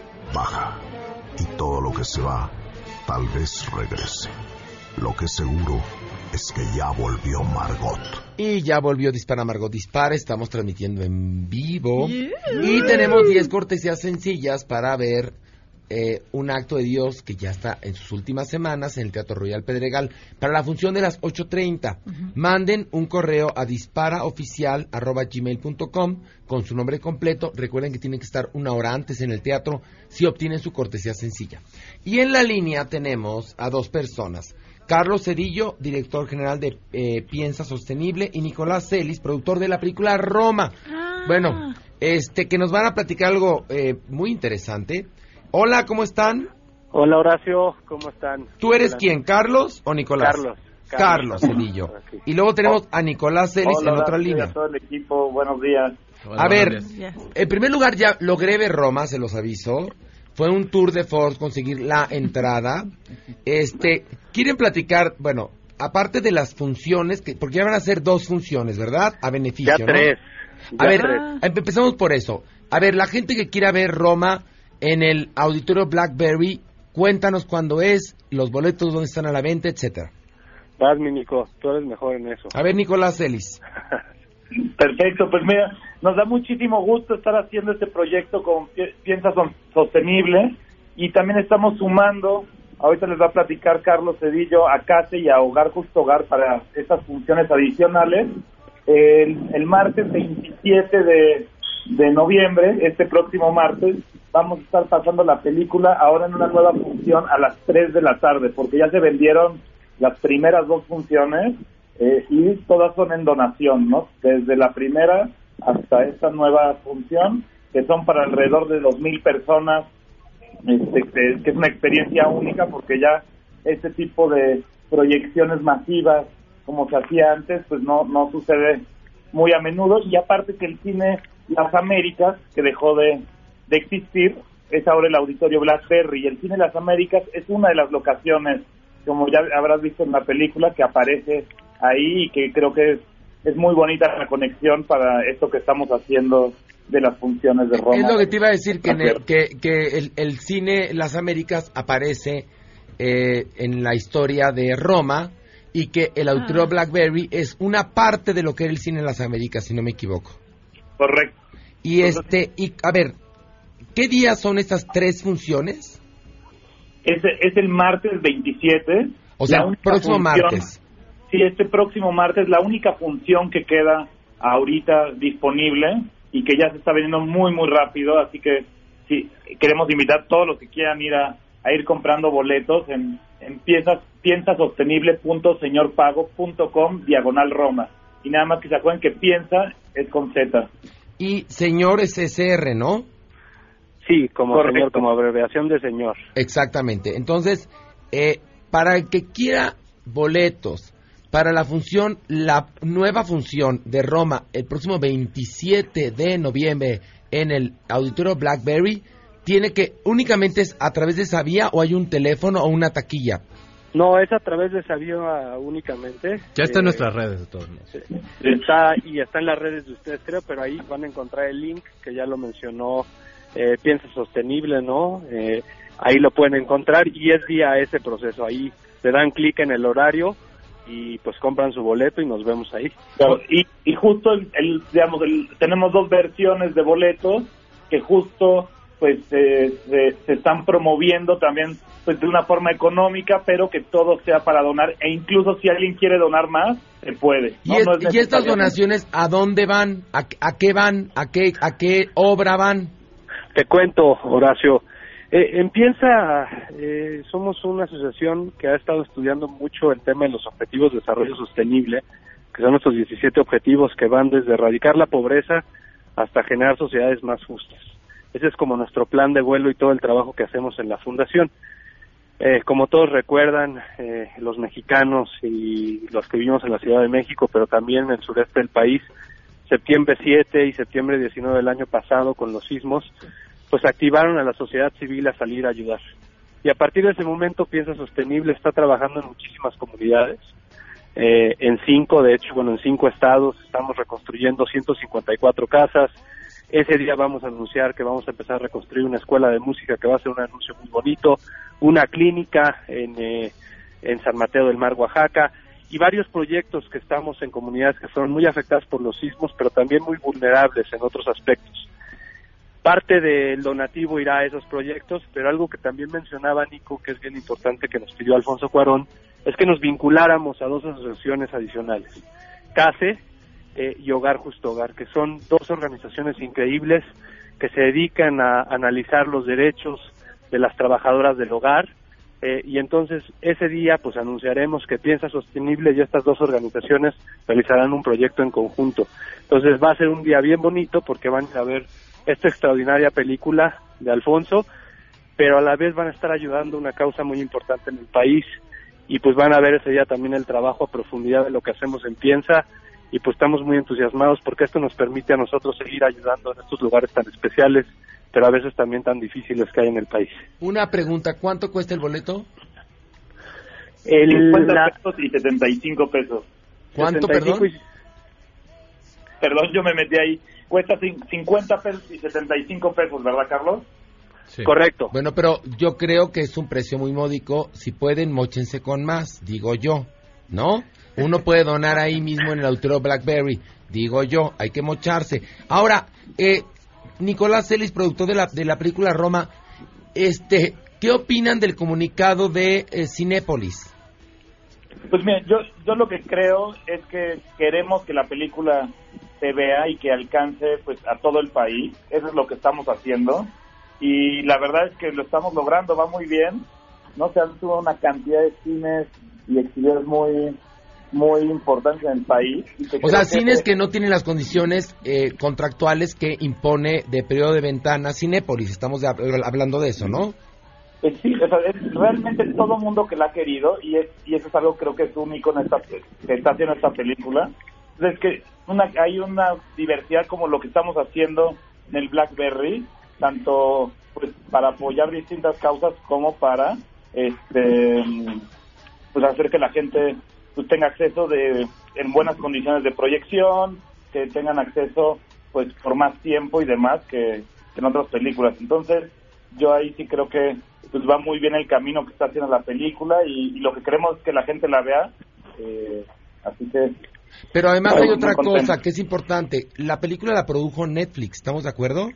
baja. Y todo lo que se va, tal vez regrese. Lo que es seguro es que ya volvió Margot. Y ya volvió Dispara Margot Dispara. Estamos transmitiendo en vivo. Yeah. Y tenemos diez cortesías sencillas para ver eh, un acto de Dios que ya está en sus últimas semanas en el Teatro Royal Pedregal para la función de las ocho treinta. Uh-huh. Manden un correo a disparaoficial arroba gmail punto com con su nombre completo. Recuerden que tienen que estar una hora antes en el teatro si obtienen su cortesía sencilla. Y en la línea tenemos a dos personas. Carlos Cedillo, director general de eh, Piensa Sostenible, y Nicolás Celis, productor de la película Roma. Ah. Bueno, este que nos van a platicar algo eh, muy interesante. Hola, ¿cómo están? Hola, Horacio, ¿cómo están? ¿Tú eres Hola. quién, Carlos o Nicolás? Carlos. Carlos, Carlos Cedillo. Okay. Y luego tenemos a Nicolás Celis Hola, en otra Horacio, línea. A todo el equipo, buenos días. Hola, a ver, días. En primer lugar ya logré ver Roma, se los aviso. Fue un tour de force conseguir la entrada. Este, quieren platicar, bueno, aparte de las funciones, que porque ya van a ser dos funciones, ¿verdad? A beneficio, ya tres. ¿no? A ya ver, tres. empezamos por eso. A ver, la gente que quiera ver Roma en el Auditorio Blackberry, cuéntanos cuándo es, los boletos, dónde están a la venta, etcétera. Vas, mi Nico, tú eres mejor en eso. A ver, Nicolás Celis. Perfecto, pues mira, nos da muchísimo gusto estar haciendo este proyecto con Piensa Sostenible y también estamos sumando, ahorita les va a platicar Carlos Cedillo, a CASE y a Hogar Justo Hogar para estas funciones adicionales. El, el martes veintisiete de, de noviembre, este próximo martes, vamos a estar pasando la película ahora en una nueva función a las tres de la tarde, porque ya se vendieron las primeras dos funciones. Eh, y todas son en donación, ¿no? Desde la primera hasta esta nueva función, que son para alrededor de dos mil personas este, que, que es una experiencia única, porque ya este tipo de proyecciones masivas como se hacía antes, pues no, no sucede muy a menudo. Y aparte que el cine Las Américas, que dejó de, de existir, es ahora el Auditorio Blackberry, y el cine Las Américas es una de las locaciones, como ya habrás visto en la película, que aparece ahí, y que creo que es, es muy bonita la conexión para esto que estamos haciendo de las funciones de Roma. Es lo que te iba a decir, que, en el, que, que el, el cine Las Américas aparece eh, en la historia de Roma, y que el Auditorio ah. Blackberry es una parte de lo que era el cine Las Américas, si no me equivoco. Correcto. Y este, y a ver, ¿qué días son estas tres funciones? Es, es el martes veintisiete. O sea, próximo función, martes. Sí, este próximo martes, la única función que queda ahorita disponible y que ya se está vendiendo muy, muy rápido. Así que sí, queremos invitar a todos los que quieran ir a, a ir comprando boletos en, en piezas, piensasostenible punto señor pago punto com diagonal Roma. Y nada más que se acuerden que piensa es con Z. Y señor es S R, ¿no? Sí, como Correcto. Señor, como abreviación de señor. Exactamente. Entonces, eh, para el que quiera boletos para la función, la nueva función de Roma, el próximo veintisiete de noviembre en el Auditorio Blackberry, tiene que, únicamente es a través de esa vía, o hay un teléfono o una taquilla. No, es a través de esa vía únicamente. Ya está eh, en nuestras redes de todos modos. Está, y está en las redes de ustedes, creo, pero ahí van a encontrar el link, que ya lo mencionó eh, Piensa Sostenible, ¿no? Eh, ahí lo pueden encontrar, y es vía ese proceso. Ahí le dan clic en el horario y pues compran su boleto y nos vemos ahí. Claro, y, y justo, el, el digamos, el, tenemos dos versiones de boletos que justo pues eh, se, se están promoviendo también pues de una forma económica, pero que todo sea para donar, e incluso si alguien quiere donar más, se puede. ¿Y, es, no es ¿y estas donaciones a dónde van? ¿A, a qué van? ¿A qué, a qué obra van? Te cuento, Horacio. Eh, en Piensa, eh, somos una asociación que ha estado estudiando mucho el tema de los objetivos de desarrollo sostenible, que son nuestros diecisiete objetivos que van desde erradicar la pobreza hasta generar sociedades más justas. Ese es como nuestro plan de vuelo y todo el trabajo que hacemos en la fundación. Eh, como todos recuerdan, eh, los mexicanos y los que vivimos en la Ciudad de México, pero también en el sureste del país, septiembre siete y septiembre diecinueve del año pasado, con los sismos, pues activaron a la sociedad civil a salir a ayudar. Y a partir de ese momento, Piensa Sostenible está trabajando en muchísimas comunidades, eh, en cinco, de hecho, bueno, en cinco estados, estamos reconstruyendo ciento cincuenta y cuatro casas. Ese día vamos a anunciar que vamos a empezar a reconstruir una escuela de música, que va a ser un anuncio muy bonito, una clínica en, eh, en San Mateo del Mar, Oaxaca, y varios proyectos que estamos en comunidades que fueron muy afectadas por los sismos, pero también muy vulnerables en otros aspectos. Parte del donativo irá a esos proyectos, pero algo que también mencionaba Nico, que es bien importante, que nos pidió Alfonso Cuarón, es que nos vinculáramos a dos asociaciones adicionales, CASE eh, y Hogar Justo Hogar, que son dos organizaciones increíbles que se dedican a analizar los derechos de las trabajadoras del hogar, eh, y entonces ese día pues anunciaremos que Piensa Sostenible y estas dos organizaciones realizarán un proyecto en conjunto. Entonces va a ser un día bien bonito, porque van a ver esta extraordinaria película de Alfonso, pero a la vez van a estar ayudando una causa muy importante en el país, y pues van a ver ese día también el trabajo a profundidad de lo que hacemos en Piensa, y pues estamos muy entusiasmados porque esto nos permite a nosotros seguir ayudando en estos lugares tan especiales, pero a veces también tan difíciles que hay en el país. Una pregunta, ¿cuánto cuesta el boleto? El, cincuenta la... pesos y setenta y cinco pesos. ¿Cuánto, perdón? Y... Perdón, yo me metí ahí. Cuesta cincuenta pesos y setenta y cinco pesos, ¿verdad, Carlos? Sí. Correcto. Bueno, pero yo creo que es un precio muy módico. Si pueden, móchense con más, digo yo, ¿no? Uno puede donar ahí mismo en el Auditorio Blackberry, digo yo, hay que mocharse. Ahora, eh, Nicolás Celis, productor de la, de la película Roma, este, ¿qué opinan del comunicado de eh, Cinépolis? Pues mira, yo, yo lo que creo es que queremos que la película se vea y que alcance pues a todo el país. Eso es lo que estamos haciendo, y la verdad es que lo estamos logrando, va muy bien, no se han tuvo una cantidad de cines y exhibidores muy muy importantes en el país. Y que O sea, creo cines que que no tienen las condiciones eh, contractuales que impone de periodo de ventana Cinépolis. Estamos de, hablando de eso, ¿no? Eh, sí, o sea, es realmente todo el mundo que la ha querido, y es y eso es algo creo que es único en esta que está haciendo esta película. Es que una, hay una diversidad como lo que estamos haciendo en el Blackberry, tanto pues para apoyar distintas causas como para este pues hacer que la gente pues tenga acceso de en buenas condiciones de proyección, que tengan acceso pues por más tiempo y demás que, que en otras películas. Entonces yo ahí sí creo que pues va muy bien el camino que está haciendo la película, y, y lo que queremos es que la gente la vea, eh, así que... Pero además hay otra cosa que es importante, la película la produjo Netflix, ¿estamos de acuerdo?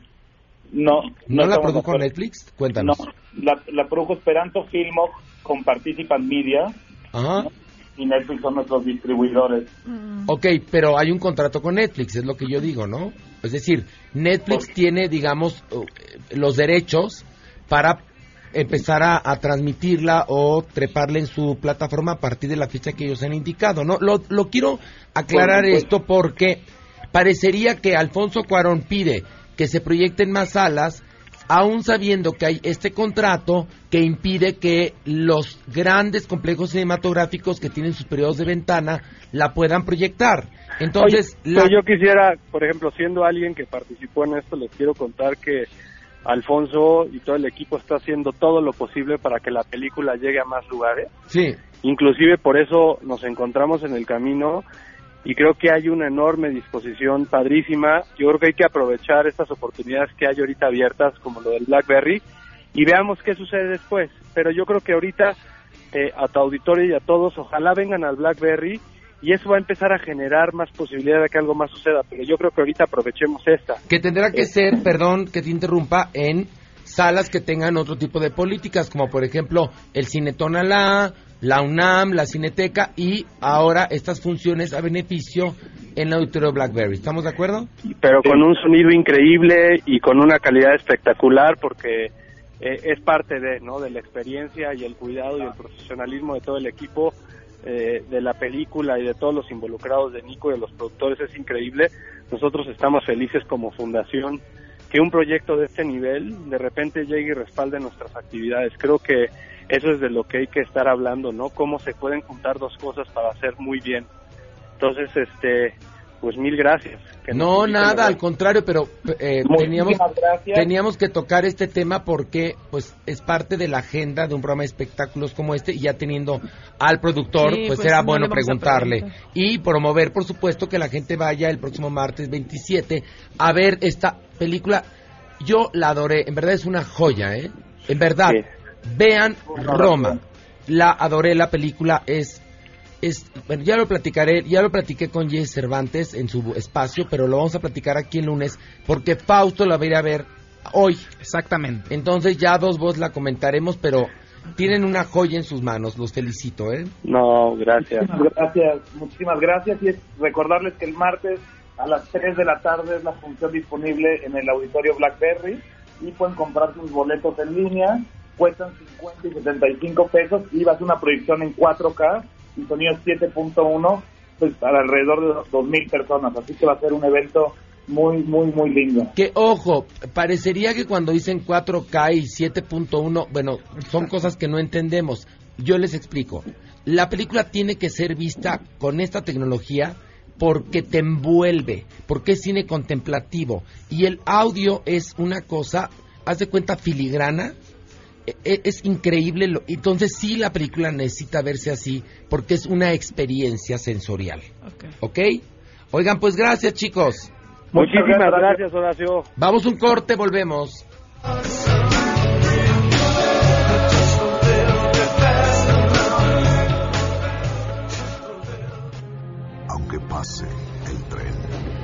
No. ¿No, ¿No la produjo Netflix? Cuéntanos. No, la, la produjo Esperanto Filmok con Participant Media. Ajá. ¿no? Y Netflix son nuestros distribuidores. Ok, pero hay un contrato con Netflix, es lo que yo digo, ¿no? Es decir, Netflix Por... tiene, digamos, los derechos para empezar a, a transmitirla o treparla en su plataforma a partir de la fecha que ellos han indicado, ¿no? Lo, lo quiero aclarar Por esto porque parecería que Alfonso Cuarón pide que se proyecten más salas, aún sabiendo que hay este contrato que impide que los grandes complejos cinematográficos que tienen sus periodos de ventana la puedan proyectar. Entonces, Oye, la... yo quisiera, por ejemplo, siendo alguien que participó en esto, les quiero contar que Alfonso y todo el equipo está haciendo todo lo posible para que la película llegue a más lugares. Sí. Inclusive por eso nos encontramos en el camino y creo que hay una enorme disposición padrísima. Yo creo que hay que aprovechar estas oportunidades que hay ahorita abiertas, como lo del Blackberry, y veamos qué sucede después. Pero yo creo que ahorita eh, a tu auditorio y a todos, ojalá vengan al Blackberry, y eso va a empezar a generar más posibilidad de que algo más suceda, pero yo creo que ahorita aprovechemos esta. Que tendrá que ser, perdón que te interrumpa, en salas que tengan otro tipo de políticas, como por ejemplo el Cine Tonalá, la UNAM, la Cineteca, y ahora estas funciones a beneficio en el auditorio Blackberry. ¿Estamos de acuerdo? Pero con un sonido increíble y con una calidad espectacular, porque eh, es parte de, ¿no?, de la experiencia y el cuidado y el profesionalismo de todo el equipo eh, de la película y de todos los involucrados, de Nico y de los productores. Es increíble. Nosotros estamos felices como fundación que un proyecto de este nivel de repente llegue y respalde nuestras actividades. Creo que eso es de lo que hay que estar hablando, ¿no? Cómo se pueden juntar dos cosas para hacer muy bien. Entonces, este, pues mil gracias. Que no, nada, al contrario, pero eh, teníamos, teníamos que tocar este tema porque pues es parte de la agenda de un programa de espectáculos como este, y ya teniendo al productor, sí, pues, pues era no bueno preguntarle. Y promover, por supuesto, que la gente vaya el próximo martes veintisiete a ver esta película. Yo la adoré, en verdad es una joya, ¿eh? En verdad, sí. Vean Roma. La adoré, la película es... Es, bueno, ya lo platicaré, ya lo platiqué con Jesse Cervantes en su espacio, pero lo vamos a platicar aquí el lunes, porque Fausto la va a ir a ver hoy. Exactamente. Entonces ya dos voces la comentaremos, pero tienen una joya en sus manos, los felicito, ¿eh? No, gracias. Gracias, muchísimas gracias, y es recordarles que el martes a las tres de la tarde es la función disponible en el auditorio Blackberry, y pueden comprar sus boletos en línea, cuestan cincuenta y setenta y cinco pesos, y va a ser una proyección en cuatro K, y sonido siete punto uno, pues para alrededor de dos mil personas, así que va a ser un evento muy, muy, muy lindo. Que ojo, parecería que cuando dicen cuatro K y siete punto uno, bueno, son cosas que no entendemos. Yo les explico. La película tiene que ser vista con esta tecnología porque te envuelve, porque es cine contemplativo, y el audio es una cosa, haz de cuenta, filigrana. Es increíble, lo, entonces sí la película necesita verse así porque es una experiencia sensorial. Okay. ¿Ok? Oigan, pues gracias, chicos. Muchísimas gracias, Horacio. Vamos un corte, volvemos. Aunque pase el tren,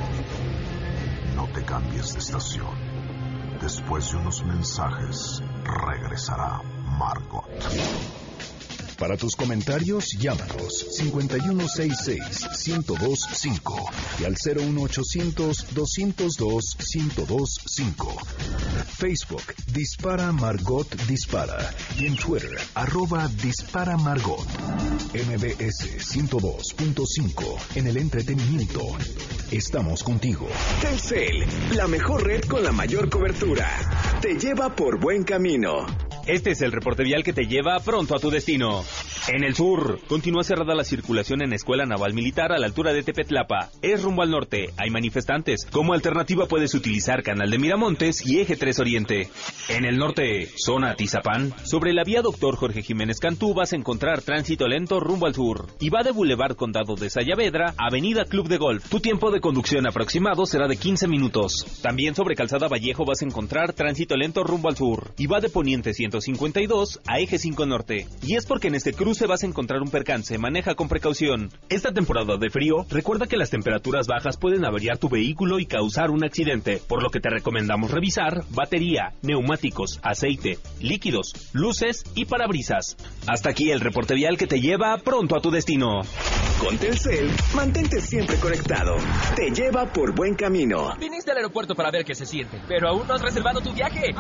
no te cambies de estación. Después de unos mensajes, regresará Margot. Para tus comentarios, llámanos cincuenta y uno sesenta y seis, ciento dos cinco y al cero uno ochocientos, doscientos dos, ciento dos cinco. Facebook, Dispara Margot Dispara. Y en Twitter, arroba Dispara Margot. M B S ciento dos punto cinco en el entretenimiento. Estamos contigo. Telcel, la mejor red con la mayor cobertura. Te lleva por buen camino. Este es el reporte vial que te lleva pronto a tu destino. En el sur, continúa cerrada la circulación en Escuela Naval Militar a la altura de Tepetlapa. Es rumbo al norte, hay manifestantes. Como alternativa puedes utilizar Canal de Miramontes y Eje tres Oriente. En el norte, zona Atizapán, sobre la vía Doctor Jorge Jiménez Cantú vas a encontrar tránsito lento rumbo al sur. Y va de Boulevard Condado de Sayavedra, Avenida Club de Golf. Tu tiempo de conducción aproximado será de quince minutos. También sobre Calzada Vallejo vas a encontrar tránsito lento rumbo al sur. Y va de Poniente ciento cincuenta y dos a Eje cinco Norte. Y es porque en este cruce vas a encontrar un percance, maneja con precaución. Esta temporada de frío, recuerda que las temperaturas bajas pueden averiar tu vehículo y causar un accidente, por lo que te recomendamos revisar batería, neumáticos, aceite, líquidos, luces y parabrisas. Hasta aquí el reporte vial que te lleva pronto a tu destino. Con Telcel, mantente siempre conectado. Te lleva por buen camino. Viniste al aeropuerto para ver qué se siente, pero aún no has reservado tu viaje.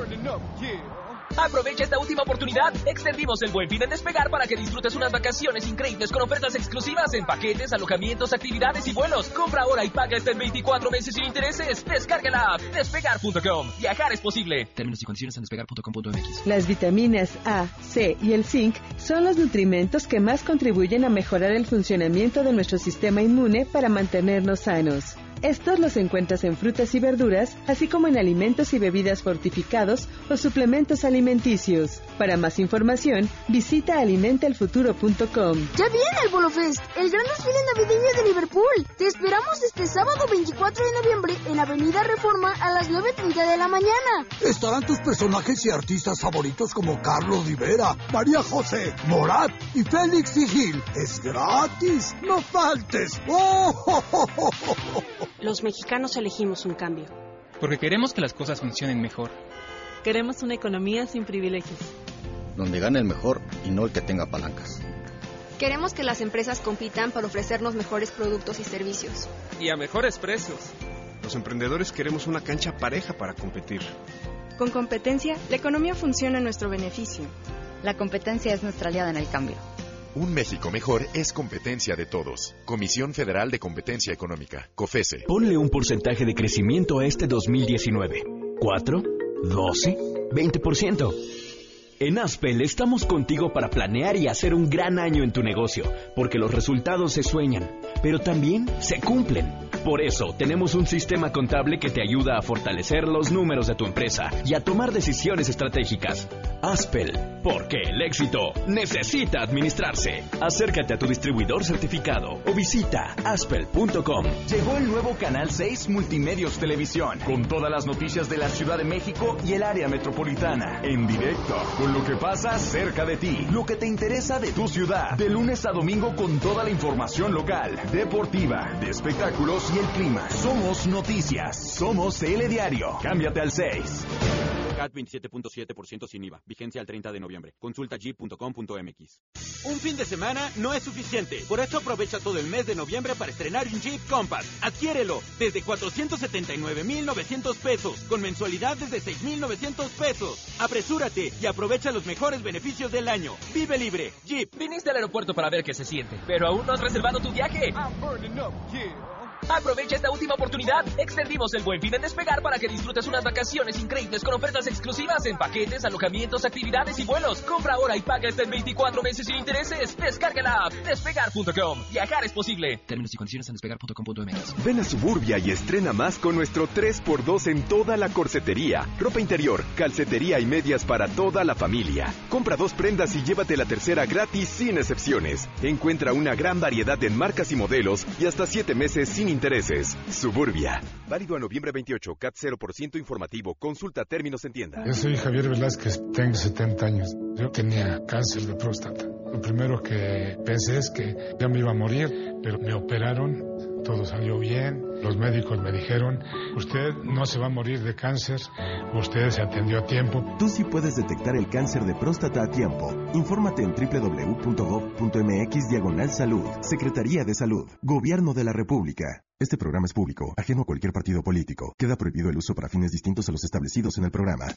Aprovecha esta última oportunidad. Extendimos el Buen Fin en Despegar para que disfrutes unas vacaciones increíbles con ofertas exclusivas en paquetes, alojamientos, actividades y vuelos. Compra ahora y paga hasta en veinticuatro meses sin intereses. Descarga la app despegar punto com. Viajar es posible. Términos y condiciones en despegar punto com punto m x. Las vitaminas A, C y el zinc son los nutrimentos que más contribuyen a mejorar el funcionamiento de nuestro sistema inmune para mantenernos sanos. Estos los encuentras en frutas y verduras, así como en alimentos y bebidas fortificados o suplementos alimenticios. Para más información, visita alimenta el futuro punto com. ¡Ya viene el Bolo Fest! ¡El gran desfile navideño de Liverpool! Te esperamos este sábado veinticuatro de noviembre en Avenida Reforma a las nueve treinta de la mañana. Estarán tus personajes y artistas favoritos como Carlos Rivera, María José, Morat y Félix Vigil. ¡Es gratis! ¡No faltes! ¡Oh, oh, oh, oh, oh! Los mexicanos elegimos un cambio. Porque queremos que las cosas funcionen mejor. Queremos una economía sin privilegios. Donde gane el mejor y no el que tenga palancas. Queremos que las empresas compitan para ofrecernos mejores productos y servicios. Y a mejores precios. Los emprendedores queremos una cancha pareja para competir. Con competencia, la economía funciona a nuestro beneficio. La competencia es nuestra aliada en el cambio. Un México mejor es competencia de todos. Comisión Federal de Competencia Económica, COFESE. Ponle un porcentaje de crecimiento a este dos mil diecinueve. ¿cuatro? ¿doce? ¿veinte por ciento? En Aspel estamos contigo para planear y hacer un gran año en tu negocio, porque los resultados se sueñan, pero también se cumplen. Por eso, tenemos un sistema contable que te ayuda a fortalecer los números de tu empresa y a tomar decisiones estratégicas. Aspel, porque el éxito necesita administrarse. Acércate a tu distribuidor certificado o visita aspel punto com. Llegó el nuevo Canal seis Multimedios Televisión, con todas las noticias de la Ciudad de México y el área metropolitana, en directo, con lo que pasa cerca de ti, lo que te interesa de tu ciudad, de lunes a domingo con toda la información local, deportiva, de espectáculos y el clima. Somos noticias, somos L Diario. Cámbiate al seis. C A T veintisiete punto siete por ciento sin I V A. Vigencia al treinta de noviembre. Consulta jeep punto com punto m x. Un fin de semana no es suficiente. Por eso aprovecha todo el mes de noviembre para estrenar un Jeep Compass. Adquiérelo desde cuatrocientos setenta y nueve mil novecientos pesos, con mensualidad desde seis mil novecientos pesos. Apresúrate y aprovecha los mejores beneficios del año. Vive libre. Jeep. Viniste al aeropuerto para ver qué se siente, pero aún no has reservado tu viaje. Aprovecha esta última oportunidad. Extendimos el Buen Fin en Despegar para que disfrutes unas vacaciones increíbles con ofertas exclusivas en paquetes, alojamientos, actividades y vuelos. Compra ahora y paga hasta en veinticuatro meses sin intereses. Descarga la app despegar punto com. Viajar es posible. Términos y condiciones en despegar punto com punto m x. Ven a Suburbia y estrena más con nuestro tres por dos en toda la corsetería. Ropa interior, calcetería y medias para toda la familia. Compra dos prendas y llévate la tercera gratis sin excepciones. Encuentra una gran variedad en marcas y modelos y hasta siete meses sin intereses. Suburbia. Válido a noviembre veintiocho. C A T cero por ciento informativo. Consulta términos en tienda. Yo soy Javier Velázquez. Tengo setenta años. Yo tenía cáncer de próstata. Lo primero que pensé es que ya me iba a morir, pero me operaron, todo salió bien. Los médicos me dijeron, usted no se va a morir de cáncer, usted se atendió a tiempo. Tú sí puedes detectar el cáncer de próstata a tiempo. Infórmate en doble u doble u doble u punto gov punto eme equis diagonal salud. Secretaría de Salud. Gobierno de la República. Este programa es público, ajeno a cualquier partido político. Queda prohibido el uso para fines distintos a los establecidos en el programa.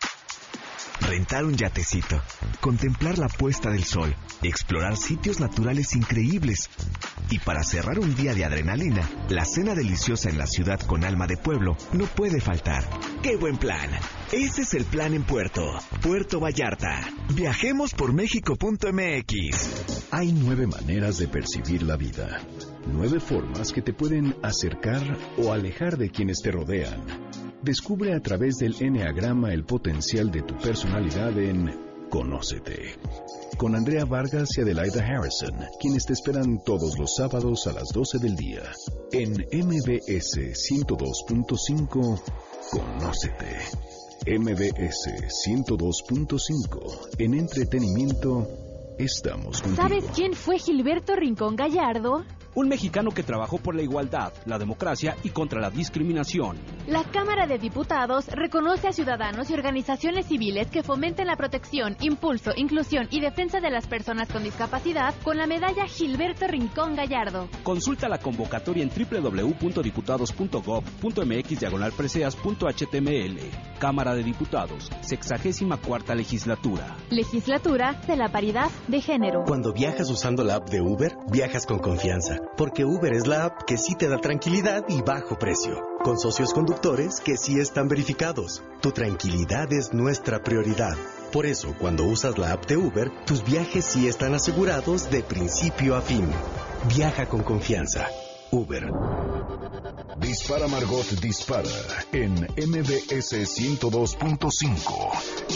Rentar un yatecito, contemplar la puesta del sol, explorar sitios naturales increíbles. Y para cerrar un día de adrenalina, la cena deliciosa en la ciudad con alma de pueblo no puede faltar. ¡Qué buen plan! Ese es el plan en Puerto, Puerto Vallarta. Viajemos por México punto eme equis. Hay nueve maneras de percibir la vida. Nueve formas que te pueden acercar o alejar de quienes te rodean. Descubre a través del Enneagrama el potencial de tu personalidad en Conócete. Con Andrea Vargas y Adelaida Harrison, quienes te esperan todos los sábados a las doce del día. En eme be ese ciento dos punto cinco, Conócete. eme be ese ciento dos punto cinco. En entretenimiento, estamos contigo. ¿Sabes quién fue Gilberto Rincón Gallardo? Un mexicano que trabajó por la igualdad, la democracia y contra la discriminación. La Cámara de Diputados reconoce a ciudadanos y organizaciones civiles que fomenten la protección, impulso, inclusión y defensa de las personas con discapacidad con la medalla Gilberto Rincón Gallardo. Consulta la convocatoria en doble u doble u doble u punto diputados punto gov punto eme equis diagonal preseas punto hache te eme ele. Cámara de Diputados, sexagésima cuarta legislatura. Legislatura de la paridad de género. Cuando viajas usando la app de Uber, viajas con confianza. Porque Uber es la app que sí te da tranquilidad y bajo precio, con socios conductores que sí están verificados. Tu tranquilidad es nuestra prioridad. Por eso, cuando usas la app de Uber, tus viajes sí están asegurados de principio a fin. Viaja con confianza. Uber. Dispara Margot Dispara en eme be ese ciento dos punto cinco.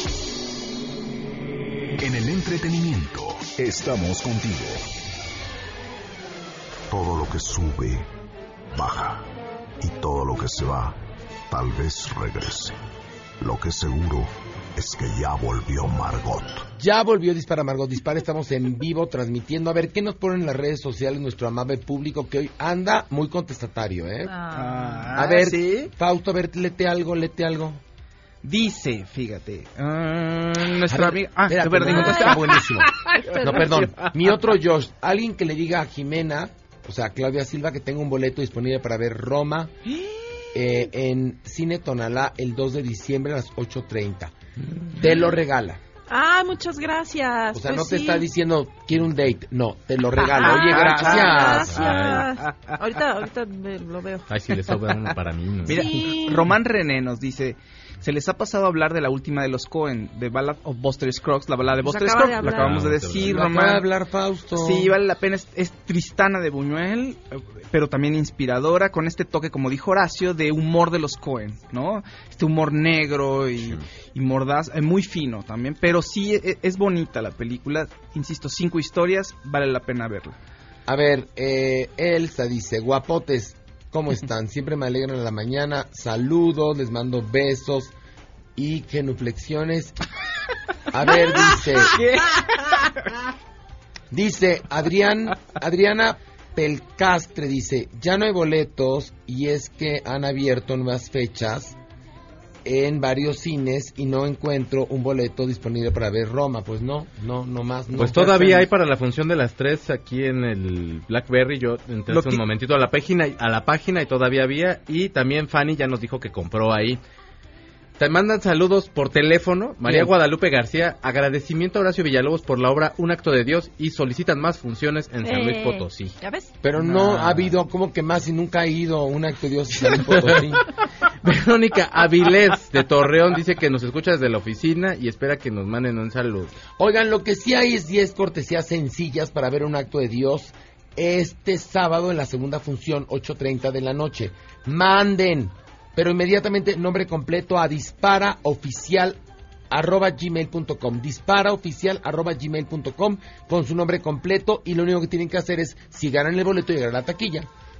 En el entretenimiento, estamos contigo. Todo lo que sube, baja. Y todo lo que se va, tal vez regrese. Lo que es seguro es que ya volvió Margot. Ya volvió Dispara Margot Dispara. Estamos en vivo transmitiendo. A ver, ¿qué nos ponen en las redes sociales nuestro amable público que hoy anda muy contestatario, eh? Ah, a ver, ¿sí? Fausto, a ver, lete algo, lete algo. Dice, fíjate, uh, nuestro amigo... Ah, espera, perdón, perdón, no, está buenísimo. No, perdón, mi otro Josh, alguien que le diga a Jimena, o sea, Claudia Silva, que tenga un boleto disponible para ver Roma eh, en Cine Tonalá el dos de diciembre a las ocho treinta. Te lo regala. Ah, muchas gracias. O sea, pues no te sí. está diciendo, quiero un date. No, te lo regalo. Ah, Oye, gracias. Gracias. Ahorita, ahorita lo veo. Ay, si le sobra uno para mí. No. Mira, sí. Román René nos dice... Se les ha pasado a hablar de la última de los Coen, de Ballad of Buster Scruggs, la balada de Buster Scruggs, la acabamos de decir, Román. Acaba de hablar Fausto. Sí, vale la pena, es, es Tristana de Buñuel, pero también inspiradora, con este toque, como dijo Horacio, de humor de los Coen, ¿no? Este humor negro y, sí. y mordaz, eh, muy fino también, pero sí es, es bonita la película, insisto, cinco historias, vale la pena verla. A ver, eh, Elsa dice, guapotes, ¿cómo están? Siempre me alegran en la mañana. Saludos, les mando besos y genuflexiones. A ver, dice... ¿Qué? Dice Adrián, Adriana Pelcastre, dice, ya no hay boletos y es que han abierto nuevas fechas en varios cines y no encuentro un boleto disponible para ver Roma. Pues no, no, no más. No, pues todavía hay para la función de las tres aquí en el Blackberry. Yo entré hace un momentito a la página, a la página y todavía había. Y también Fanny ya nos dijo que compró ahí. Te mandan saludos por teléfono. María Bien. Guadalupe García, agradecimiento a Horacio Villalobos por la obra Un Acto de Dios y solicitan más funciones en San Luis Potosí. ¿Ya ves? Pero no, no ha habido, como que más, y nunca ha ido Un Acto de Dios en San Luis Potosí. Verónica Avilés de Torreón dice que nos escucha desde la oficina y espera que nos manden un saludo. Oigan, lo que sí hay es diez cortesías sencillas para ver Un Acto de Dios este sábado en la segunda función, ocho treinta de la noche. Manden, pero inmediatamente nombre completo a disparaoficial arroba gmail punto com, disparaoficial arroba gmail punto com con su nombre completo, y lo único que tienen que hacer es, si ganan el boleto, llegar a la taquilla.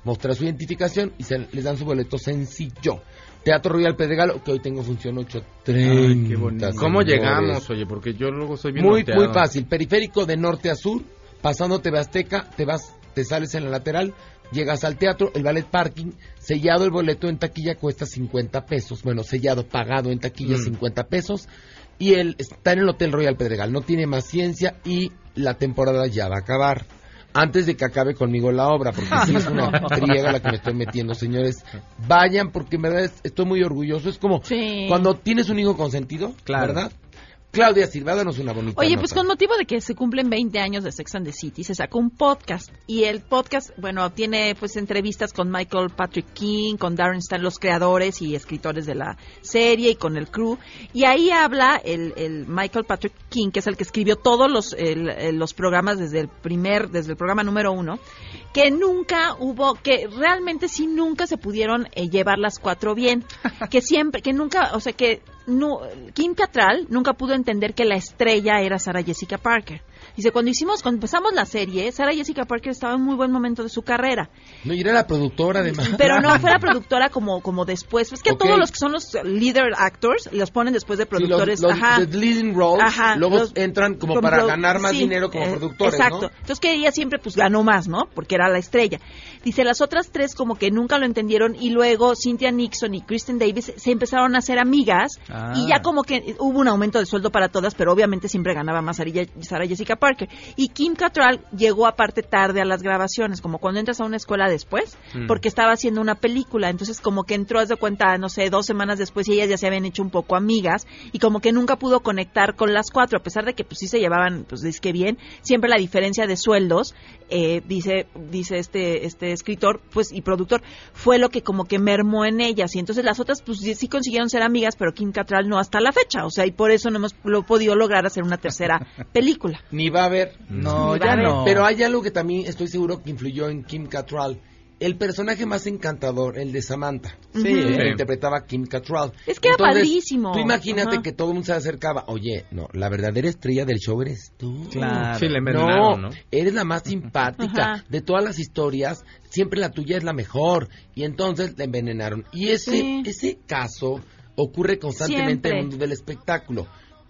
mostrar su identificación y se les dan su boleto sencillo. Teatro Royal Pedregal, que hoy tengo función ocho treinta. Qué bonito. ¿Cómo llegamos, oye? Porque yo luego soy bien Muy, norteado. muy fácil. Periférico de norte a sur, pasando T V Azteca, te vas, te sales en la lateral, llegas al teatro, el ballet parking, sellado el boleto en taquilla cuesta cincuenta pesos. Bueno, sellado, pagado en taquilla mm. cincuenta pesos. Y él está en el Hotel Royal Pedregal, no tiene más ciencia y la temporada ya va a acabar. Antes de que acabe conmigo la obra, porque sí es una friega la que me estoy metiendo, señores. Vayan, porque en verdad estoy muy orgulloso. Es como sí. cuando tienes un hijo consentido, claro. ¿verdad? Claudia Silva, danos una bonita Oye, nota. pues con motivo de que se cumplen veinte años de Sex and the City, se sacó un podcast. Y el podcast, bueno, tiene pues entrevistas con Michael Patrick King, con Darren Stan, los creadores y escritores de la serie, y con el crew. Y ahí habla el, el Michael Patrick King, que es el que escribió todos los, el, el, los programas desde el primer, desde el programa número uno, que nunca hubo, que realmente sí nunca se pudieron eh, llevar las cuatro bien. Que siempre, que nunca, o sea que... No, Kim Cattrall nunca pudo entender que la estrella era Sarah Jessica Parker. Dice, cuando hicimos, cuando empezamos la serie, Sarah Jessica Parker estaba en un muy buen momento de su carrera. No, y era la productora además. Pero no, fue la productora como, como después. Es que okay. todos los que son los leader actors los ponen después de productores. Sí, los, los ajá. leading roles, ajá. luego los, entran como, como para pro, ganar más sí, dinero como eh, productores, exacto. ¿no? Entonces que ella siempre pues ganó más, ¿no? Porque era la estrella. Dice, las otras tres como que nunca lo entendieron y luego Cynthia Nixon y Kristen Davis se empezaron a hacer amigas ah. y ya como que hubo un aumento de sueldo para todas, pero obviamente siempre ganaba más Sarah Jessica Parker. Y Kim Cattrall llegó aparte tarde a las grabaciones, como cuando entras a una escuela después, mm. porque estaba haciendo una película, entonces como que entró, haz de cuenta, no sé, dos semanas después y ellas ya se habían hecho un poco amigas y como que nunca pudo conectar con las cuatro, a pesar de que pues sí se llevaban, pues es que bien, siempre la diferencia de sueldos, eh, dice dice este este escritor pues y productor, fue lo que como que mermó en ellas y entonces las otras pues sí consiguieron ser amigas, pero Kim Cattrall no hasta la fecha, o sea, y por eso no hemos lo podido lograr hacer una tercera película. Ni va a haber. No, ya no. Pero hay algo que también estoy seguro que influyó en Kim Cattrall. El personaje más encantador, el de Samantha. Sí. Que sí. interpretaba Kim Cattrall. Es que Entonces, era padrísimo. Tú imagínate Ajá. que todo el mundo se acercaba. Oye, no, la verdadera estrella del show eres tú. Claro. Sí, le no, ¿no? eres la más simpática. Ajá. De todas las historias, siempre la tuya es la mejor. Y entonces la envenenaron. Y ese, sí. ese caso ocurre constantemente siempre. En el mundo del espectáculo.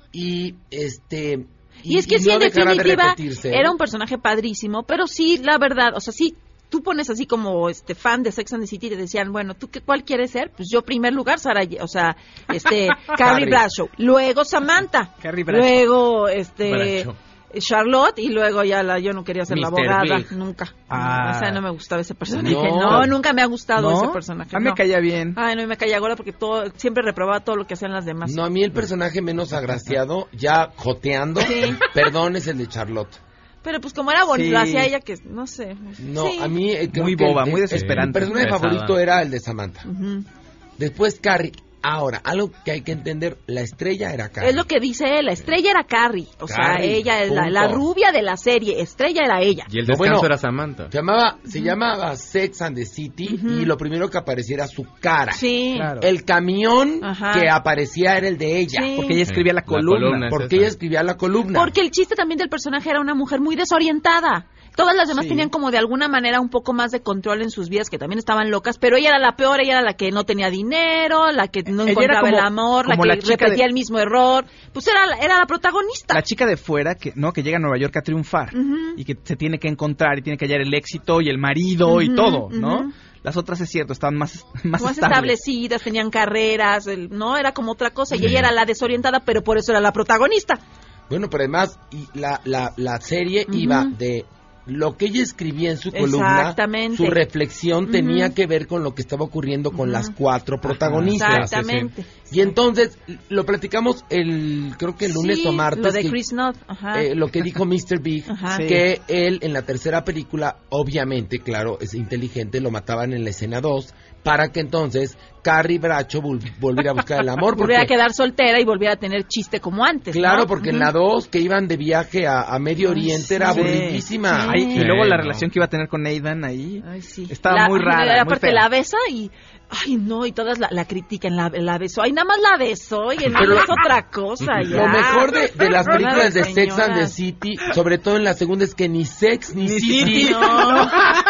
Y este... Y, y es que y sí, no en definitiva, de era un personaje padrísimo, pero sí, la verdad, o sea, sí, tú pones así como este fan de Sex and the City y te decían, bueno, ¿tú qué, cuál quieres ser? Pues yo, primer lugar, Sarah, o sea, este, Carrie Bradshaw, luego Samantha, Carrie Bradshaw. Luego, este... Bradshaw. Charlotte y luego ya la, yo no quería ser mister la abogada, Big. nunca. Ah. O sea, no me gustaba ese personaje. No, no nunca me ha gustado ¿No? ese personaje. A mí no. me caía bien. Ay, no, me caía gorda porque todo, siempre reprobaba todo lo que hacían las demás. No, a mí el personaje menos agraciado, ya joteando, sí. perdón, es el de Charlotte. Pero pues como era bonito, sí. hacía ella que, no sé. No, sí. a mí... Eh, creo muy que boba, el, muy desesperante. El personaje Pesada. favorito era el de Samantha. Uh-huh. Después Carrie. Ahora, algo que hay que entender, la estrella era Carrie. Es lo que dice él, la estrella era Carrie. O Carrie, sea, ella es la, la rubia de la serie, estrella era ella. Y el descanso bueno, era Samantha. Se llamaba, se uh-huh. llamaba Sex and the City uh-huh. y lo primero que aparecía era su cara. Sí. Claro. El camión Ajá. que aparecía era el de ella. Sí. Porque ella escribía la La columna. columna. Porque ella escribía la columna. Porque el chiste también del personaje era una mujer muy desorientada. Todas las demás Sí. tenían como de alguna manera un poco más de control en sus vidas, que también estaban locas, pero ella era la peor, ella era la que no tenía dinero, la que no Ella encontraba era como- el amor, la como que la chica repetía de- el mismo error. Pues era, la- era la protagonista. La chica de fuera, que no que llega a Nueva York a triunfar Ujú. y que se tiene que encontrar y tiene que hallar el éxito y el marido Ujú, y todo, ¿no? ujú. Las otras es cierto, estaban más más, Más estables. establecidas, tenían carreras, el- no, era como otra cosa. Y ella era la desorientada, pero por eso era la protagonista. Bueno, pero además y la, la, la serie Ujú. iba de lo que ella escribía en su columna, Exactamente. su reflexión Ujú. tenía que ver con lo que estaba ocurriendo con Ujú. las cuatro protagonistas. Exactamente. Y entonces lo platicamos el creo que el lunes Sí, o martes lo de que- Chris Knott, ajá. eh, lo que dijo mister Big, Ajá. que él en la tercera película, obviamente, claro, es inteligente, lo mataban en la escena dos, para que entonces Carrie Bradshaw vol- volviera a buscar el amor. Volviera a porque- quedar soltera y volviera a tener chiste como antes, Claro, ¿no? porque en Ujú. la dos, que iban de viaje a, a Medio Ay, Oriente, sí. era Sí. aburridísima. Ay, Sí. y luego la no. relación que iba a tener con Aidan ahí Ay, sí. estaba La- muy rara, y muy aparte fea. la besa y... Ay, no, y todas la, la critican, la, la besó. Ay, nada más la besó y él Pero- no es otra cosa. Ya. Lo mejor de, de las Una películas de Sex and the señora. City, sobre todo en la segunda, es que ni Sex ni, Ni City. City. No.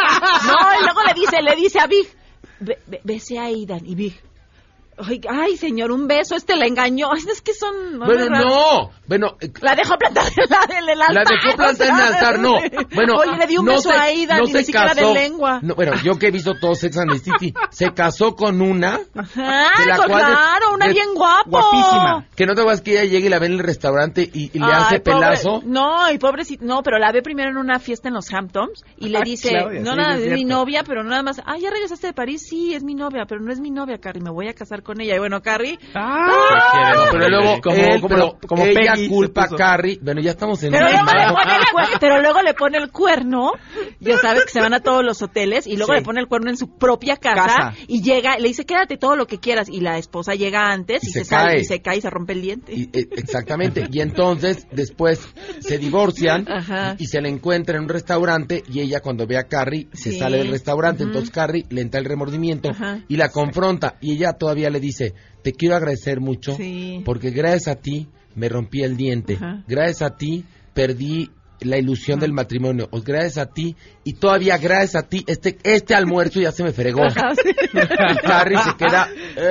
No, y luego le dice, le dice a Big, Be, be, bese a Aidan, y Big, ay, ay, señor, un beso, este la engañó. Es que son... Bueno, no, bueno... Eh, la dejó plantada en el altar. La dejó plantada en el altar, no. Bueno, oye, le dio un no beso se, a Aidan, no ni, ni siquiera casó, de lengua. No, bueno, yo que he visto todo Sex and the City, se casó con una... Ajá, de la con cual claro, de, una de, bien guapo. Guapísima. Que no te vas que ella llegue y la ve en el restaurante y, y le ay, hace pobre, pelazo. No, y pobrecito, no, pero la ve primero en una fiesta en los Hamptons y le ah, dice, Claudia, no, sí, nada, es, es es mi novia, pero nada más, ah, ya regresaste de París, sí, es mi novia, pero no es mi novia, Carrie, me voy a casar con ella. Y bueno, Carrie... Ah, no, pero luego como, él, como, pero como ella Peggy culpa a Carrie. Bueno, ya estamos en... Pero luego, le pone el cuerno, pero luego le pone el cuerno, ya sabes que se van a todos los hoteles, y luego sí. le pone el cuerno en su propia casa, casa, y llega, le dice, quédate todo lo que quieras, y la esposa llega antes, y, Y se, se sale, cae. y se cae y se rompe el diente. Y, eh, exactamente. Y entonces, después, se divorcian Ajá. y se le encuentra en un restaurante y ella cuando ve a Carrie se Sí. sale del restaurante. Uh-huh. Entonces Carrie le entra el remordimiento Ajá. y la confronta. Y ella todavía le dice, te quiero agradecer mucho Sí. porque gracias a ti me rompí el diente. Ajá. Gracias a ti perdí la ilusión del matrimonio. O gracias a ti y todavía gracias a ti este este almuerzo ya se me fregó. Ajá, sí. Y Carrie se queda...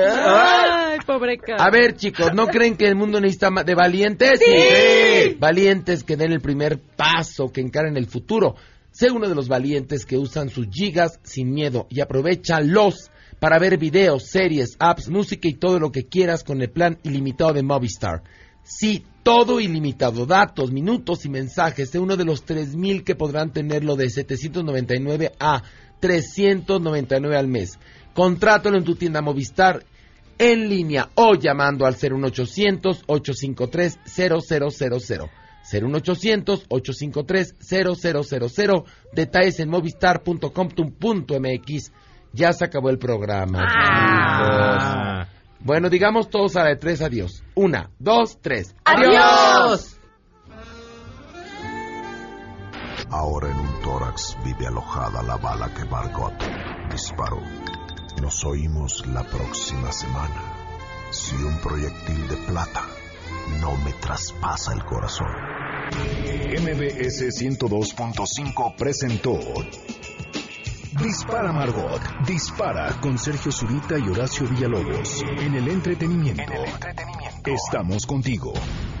Ay, pobre Carrie. A ver, chicos, ¿no creen que el mundo necesita ma- de valientes? ¡Sí! Valientes que den el primer paso, que encaren el futuro. Sé uno de los valientes que usan sus gigas sin miedo y aprovéchalos para ver videos, series, apps, música y todo lo que quieras con el plan ilimitado de Movistar. Sí, todo ilimitado, datos, minutos y mensajes. Sé uno de los tres mil que podrán tenerlo de setecientos noventa y nueve a trescientos noventa y nueve al mes. Contrátalo en tu tienda Movistar en línea o llamando al cero uno ochocientos, ochocientos cincuenta y tres, cero cero cero cero. cero uno ochocientos, ochocientos cincuenta y tres, cero cero cero cero. Detalles en movistar punto com punto m x. Ya se acabó el programa. Ah. Bueno, digamos todos a la de tres adiós. Una, dos, tres. ¡Adiós! Ahora en un tórax vive alojada la bala que Margot disparó. Nos oímos la próxima semana. Si un proyectil de plata no me traspasa el corazón. M B S ciento dos punto cinco presentó Dispara Margot, dispara con Sergio Zurita y Horacio Villalobos. En el entretenimiento. En el entretenimiento. Estamos contigo.